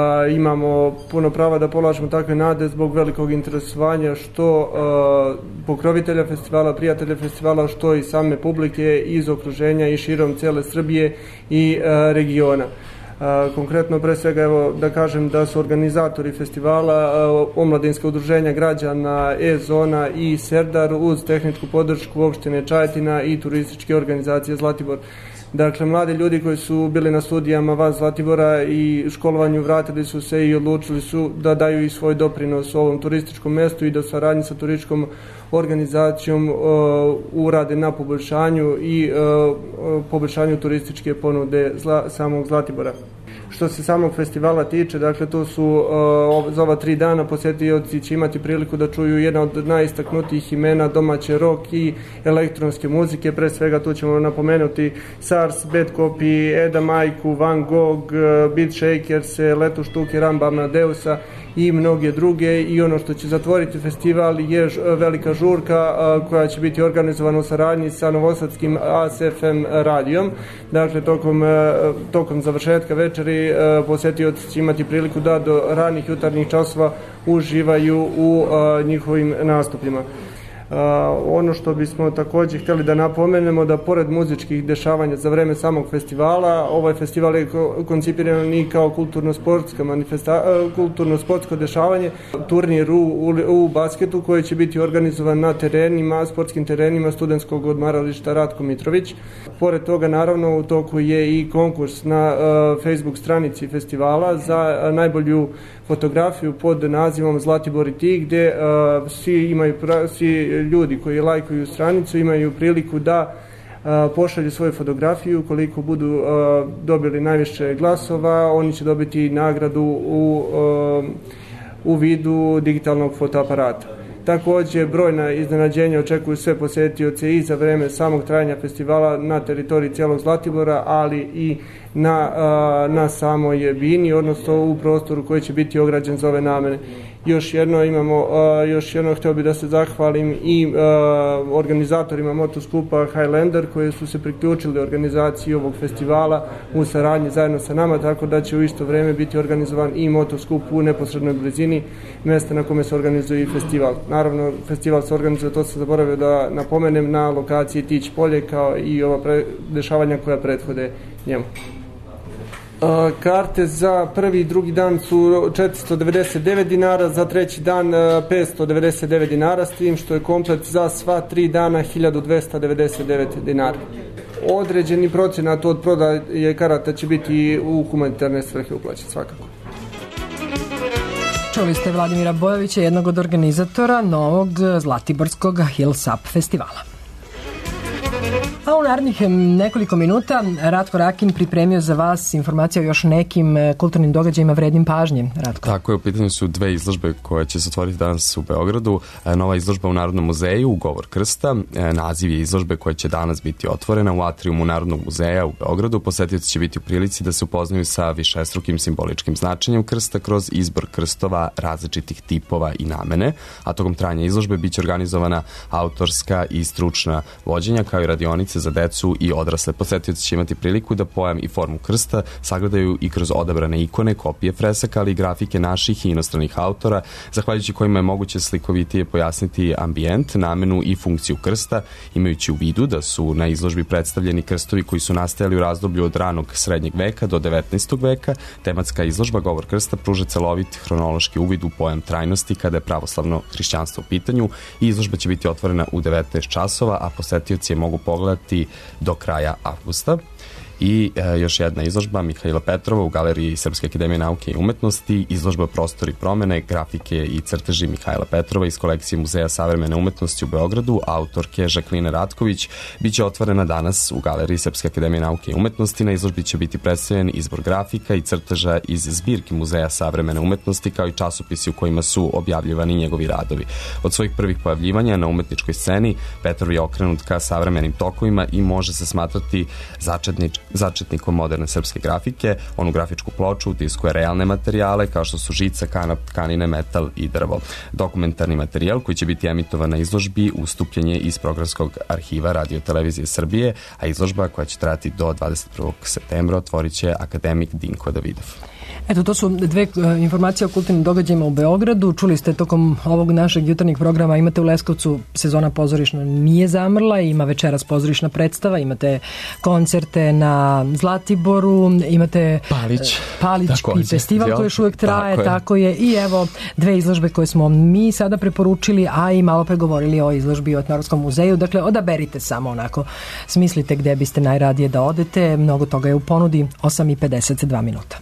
Imamo puno prava da polažemo takve nade zbog velikog interesovanja što pokrovitelja festivala, prijatelja festivala, što i same publike iz okruženja i širom cele Srbije i regiona. Konkretno, pre svega, evo da kažem da su organizatori festivala omladinska udruženja građana E-zona i Serdar uz tehničku podršku opštine Čajetina i turističke organizacije Zlatibor. Dakle, mladi ljudi koji su bili na studijama van Zlatibora i školovanju vratili su se i odlučili su da daju i svoj doprinos ovom turističkom mestu i da saradnji sa turističkom organizacijom uh, urade na poboljšanju i uh, poboljšanju turističke ponude zla, samog Zlatibora. Što se samog festivala tiče, dakle, to su uh, za ova tri dana posetioci će imati priliku da čuju jedna od najistaknutijih imena domaće rock i elektronske muzike. Pre svega tu ćemo napomenuti SARS, Bad Copy, Eda Majku, Van Gogh, Beat Shakers, Letu Štuke, Ramba Amadeusa i mnoge druge. I ono što će zatvoriti festival je velika žurka koja će biti organizovana u saradnji sa novosadskim A S F M radijom. Dakle, tokom, tokom završetka večeri posetioci će imati priliku da do ranih jutarnjih časova uživaju u njihovim nastupima. Uh, ono što bismo takođe hteli da napomenemo da pored muzičkih dešavanja za vreme samog festivala, ovaj festival je koncipiran i kao kulturno-sportska manifesta, uh, kulturno-sportsko dešavanje, turnir u, u, u basketu koji će biti organizovan na terenima, sportskim terenima studentskog odmarališta Ratko Mitrović. Pored toga, naravno, u toku je i konkurs na uh, Facebook stranici festivala za uh, najbolju fotografiju pod nazivom Zlatibor i ti, gde uh, svi imaju pra, svi ljudi koji lajkuju stranicu imaju priliku da uh, pošalju svoju fotografiju. Koliko budu uh, dobili najviše glasova, oni će dobiti nagradu u, uh, u vidu digitalnog fotoaparata. Takođe, brojna iznenađenja očekuju sve posetioce i za vreme samog trajanja festivala na teritoriji cijelog Zlatibora, ali i na, na samoj bini, odnosno u prostoru koji će biti ograđen za ove namene. Još jedno imamo, još jedno htio bih da se zahvalim i organizatorima motoskupa Highlander koji su se priključili organizaciji ovog festivala u saradnji zajedno sa nama, tako da će u isto vreme biti organizovan i motoskup u neposrednoj blizini mesta na kome se organizuje i festival. Naravno, festival se organizuje, to se zaboravio da napomenem, na lokaciji Tić polje, kao i ova pre, dešavanja koja prethode njemu. Uh, karte za prvi i drugi dan su četiristo devedeset devet dinara, za treći dan uh, petsto devedeset devet dinara, s tim što je komplet za sva tri dana hiljadu dvesta devedeset devet dinara. Određeni procenat od prodaje karata će biti u humanitarne svrhe uplaćen svakako. Čuli ste Vladimira Bojevića, jednog od organizatora novog Zlatiborskog Hills Up festivala. A u narednih nekoliko minuta Ratko Rakin pripremio za vas informacije o još nekim kulturnim događajima vrednim pažnje. Ratko. Tako je, u pitanju su dve izložbe koje će se otvoriti danas u Beogradu. Nova izložba u Narodnom muzeju, Govor krsta. Naziv je izložbe koja će danas biti otvorena u atrijumu Narodnog muzeja u Beogradu. Posetioci će biti u prilici da se upoznaju sa višestrukim simboličkim značenjem krsta kroz izbor krstova različitih tipova i namene, a tokom trajanja izložbe biće organizovana autorska i stručna vođenja kao i radionice vrtića za decu i odrasle. Posetioci će imati priliku da pojam i formu krsta sagledaju i kroz odabrane ikone, kopije fresaka, ali i grafike naših i inostranih autora, zahvaljujući kojima je moguće slikovitije pojasniti ambijent, namenu i funkciju krsta, imajući u vidu da su na izložbi predstavljeni krstovi koji su nastajali u razdoblju od ranog srednjeg veka do devetnaestog veka. Tematska izložba Govor krsta pruža celovit hronološki uvid u pojam trajnosti kada je pravoslavno hrišćanstvo u pitanju i izložba će biti otvorena u devetnaest časova, a posetioci je mogu pogledati do kraja avgusta. I e, još jedna izložba Mihajla Petrova u Galeriji Srpske akademije nauke i umetnosti, izložba Prostor i promene, grafike i crteži Mihajla Petrova iz kolekcije Muzeja savremene umetnosti u Beogradu, autorke Žakline Ratković, biće otvorena danas u Galeriji Srpske akademije nauke i umetnosti. Na izložbi će biti predstavljen izbor grafika i crteža iz zbirki Muzeja savremene umetnosti, kao i časopisi u kojima su objavljivani njegovi radovi. Od svojih prvih pojavljivanja na umetničkoj sceni Petrov je okrenut ka savremenim tokovima i može se smatrati začetnič začetnikom moderne srpske grafike. On u grafičku ploču utiskuje realne materijale kao što su žica, kanap, tkanine, metal i drvo. Dokumentarni materijal koji će biti emitovan na izložbi ustupljen je iz programskog arhiva Radio Televizije Srbije, a izložba koja će trajati do dvadeset prvog septembra otvorit će akademik Dinko Davidov. Eto, to su dve uh, informacije o kulturnim događajima u Beogradu. Čuli ste tokom ovog našeg jutarnjeg programa, imate u Leskovcu sezona pozorišna nije zamrla, ima večeras pozorišna predstava, imate koncerte na Zlatiboru, imate Palić, Palićki festival koji još uvijek traje, tako je. tako je. I evo dve izložbe koje smo mi sada preporučili, a i malo pregovorili o izložbi u Etnografskom muzeju. Dakle, odaberite samo onako, smislite gde biste najradije da odete, mnogo toga je u ponudi. Osam i pedeset dva minuta.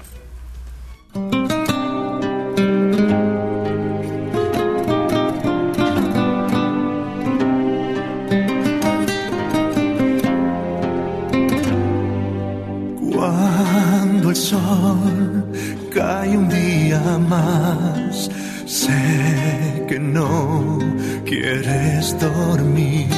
Cuando el sol cae un día más, sé que no quieres dormir.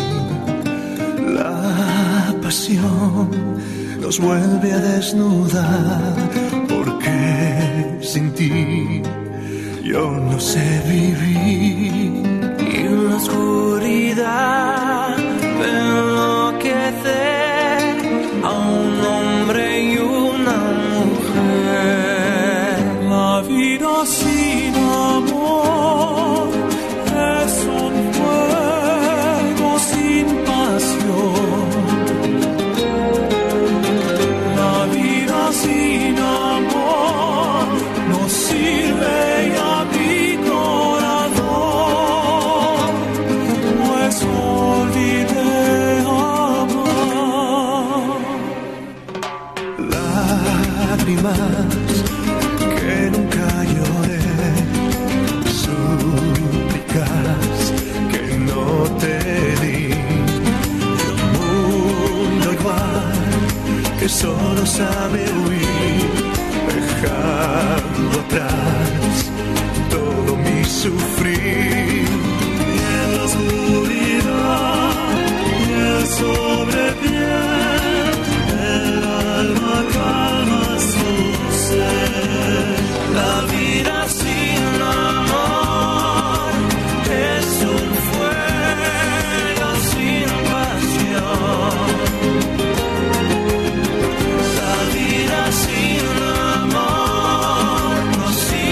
La pasión nos vuelve a desnudar, porque sin ti yo no sé vivir. Y en la oscuridad veo enloquecer a un hombre y una mujer. La vida sin amor es un fuego sin pasión. La vida sin amor no sirve a mi corazón, pues olvidé amar. Lágrimas que nunca lloré, súplicas que no te di, un mundo igual que solo sabe huir, dejando atrás todo mi sufrir. Y en la oscuridad y el sobrepiel, el alma calma su ser. La vida sin amor es un fuego sin pasión. La vida sin amor no sirve.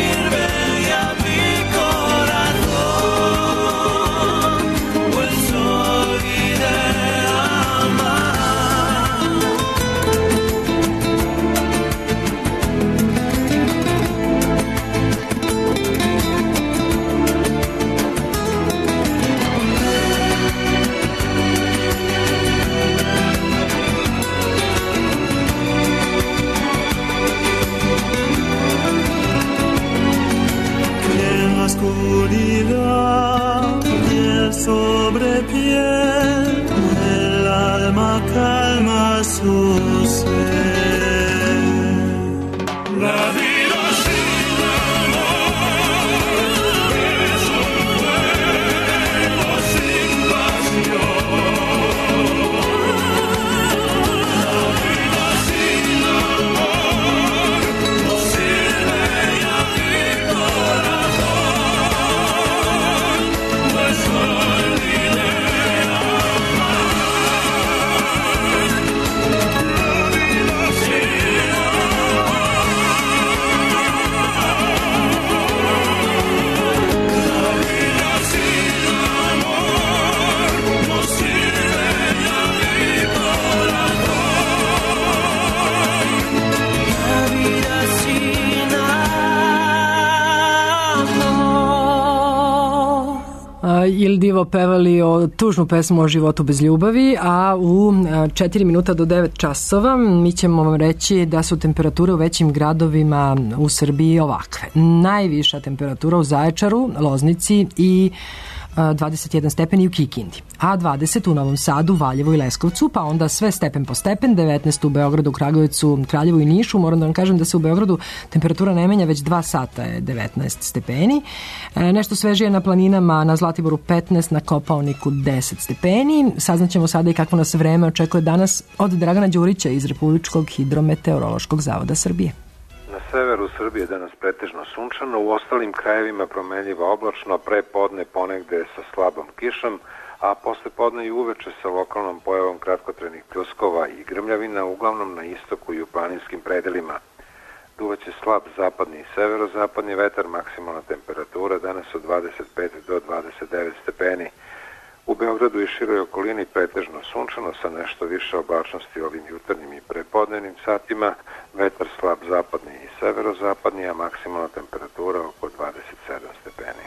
Il Divo pevali o tužnu pesmu o životu bez ljubavi, a u četiri minuta do devet časova mi ćemo vam reći da su temperature u većim gradovima u Srbiji ovakve. Najviša temperatura u Zaječaru, Loznici i dvadeset jedan stepeni u Kikindi, a dvadeset u Novom Sadu, Valjevu i Leskovcu, pa onda sve stepen po stepen, devetnaest u Beogradu, Kragujevcu, Kraljevu i Nišu. Moram da vam kažem da se u Beogradu temperatura ne menja, već dva sata je devetnaest stepeni. E, nešto svežije na planinama, na Zlatiboru petnaest, na Kopaoniku deset stepeni. Saznaćemo sada i kakvo nas vreme očekuje danas od Dragana Đurića iz Republičkog hidrometeorološkog zavoda Srbije. Na severu Srbije danas pretežno sunčano, u ostalim krajevima promenljivo oblačno, pre podne ponegde sa slabom kišom, a posle podne i uveče sa lokalnom pojavom kratkotrenih pljuskova i grmljavina, uglavnom na istoku i u planinskim predelima. Duvaće slab zapadni i severozapadni vetar, maksimalna temperatura danas od dvadeset pet do dvadeset devet stepeni. U Beogradu i široj okolini pretežno sunčano sa nešto više oblačnosti ovim jutarnjim i prepodnevnim satima, vetar slab zapadni i severozapadni, a maksimalna temperatura oko dvadeset sedam stepeni.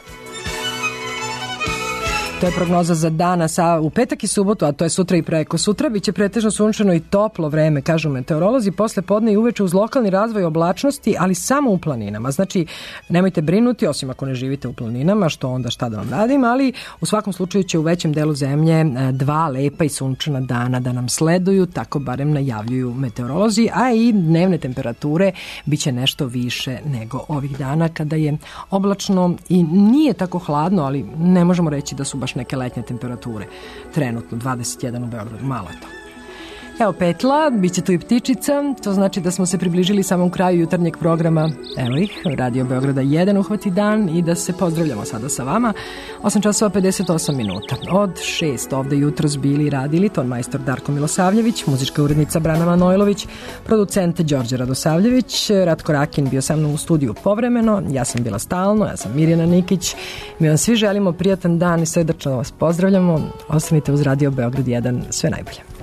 To je prognoza za danas, a u petak i subotu, a to je sutra i preko sutra, biće pretežno sunčano i toplo vreme, kažu meteorolozi, posle podne i uveče uz lokalni razvoj oblačnosti, ali samo u planinama. Znači, nemojte brinuti, osim ako ne živite u planinama, što onda šta da vam radim, ali u svakom slučaju će u većem delu zemlje dva lepa i sunčana dana da nam sleduju, tako barem najavljuju meteorolozi, a i dnevne temperature biće nešto više nego ovih dana kada je oblačno i nije tako hladno, ali ne možemo reći da su baš neke letnje temperature. Trenutno dvadeset jedan u Beogradu, malo je to. Evo petla, bit će tu i ptičica, to znači da smo se približili samom kraju jutarnjeg programa, evo ih, Radio Beograda jedan uhvati dan i da se pozdravljamo sada sa vama. osam časova pedeset osam minuta. Od šest ovde jutros bili i radili ton majstor Darko Milosavljević, muzička urednica Brana Manojlović, producent Đorđe Radosavljević, Ratko Rakin bio sa mnom u studiju povremeno, ja sam bila stalno, ja sam Mirjana Nikić. Mi vam svi želimo prijatan dan i srdačno vas pozdravljamo. Ostanite uz Radio Beograd jedan, sve najbolje.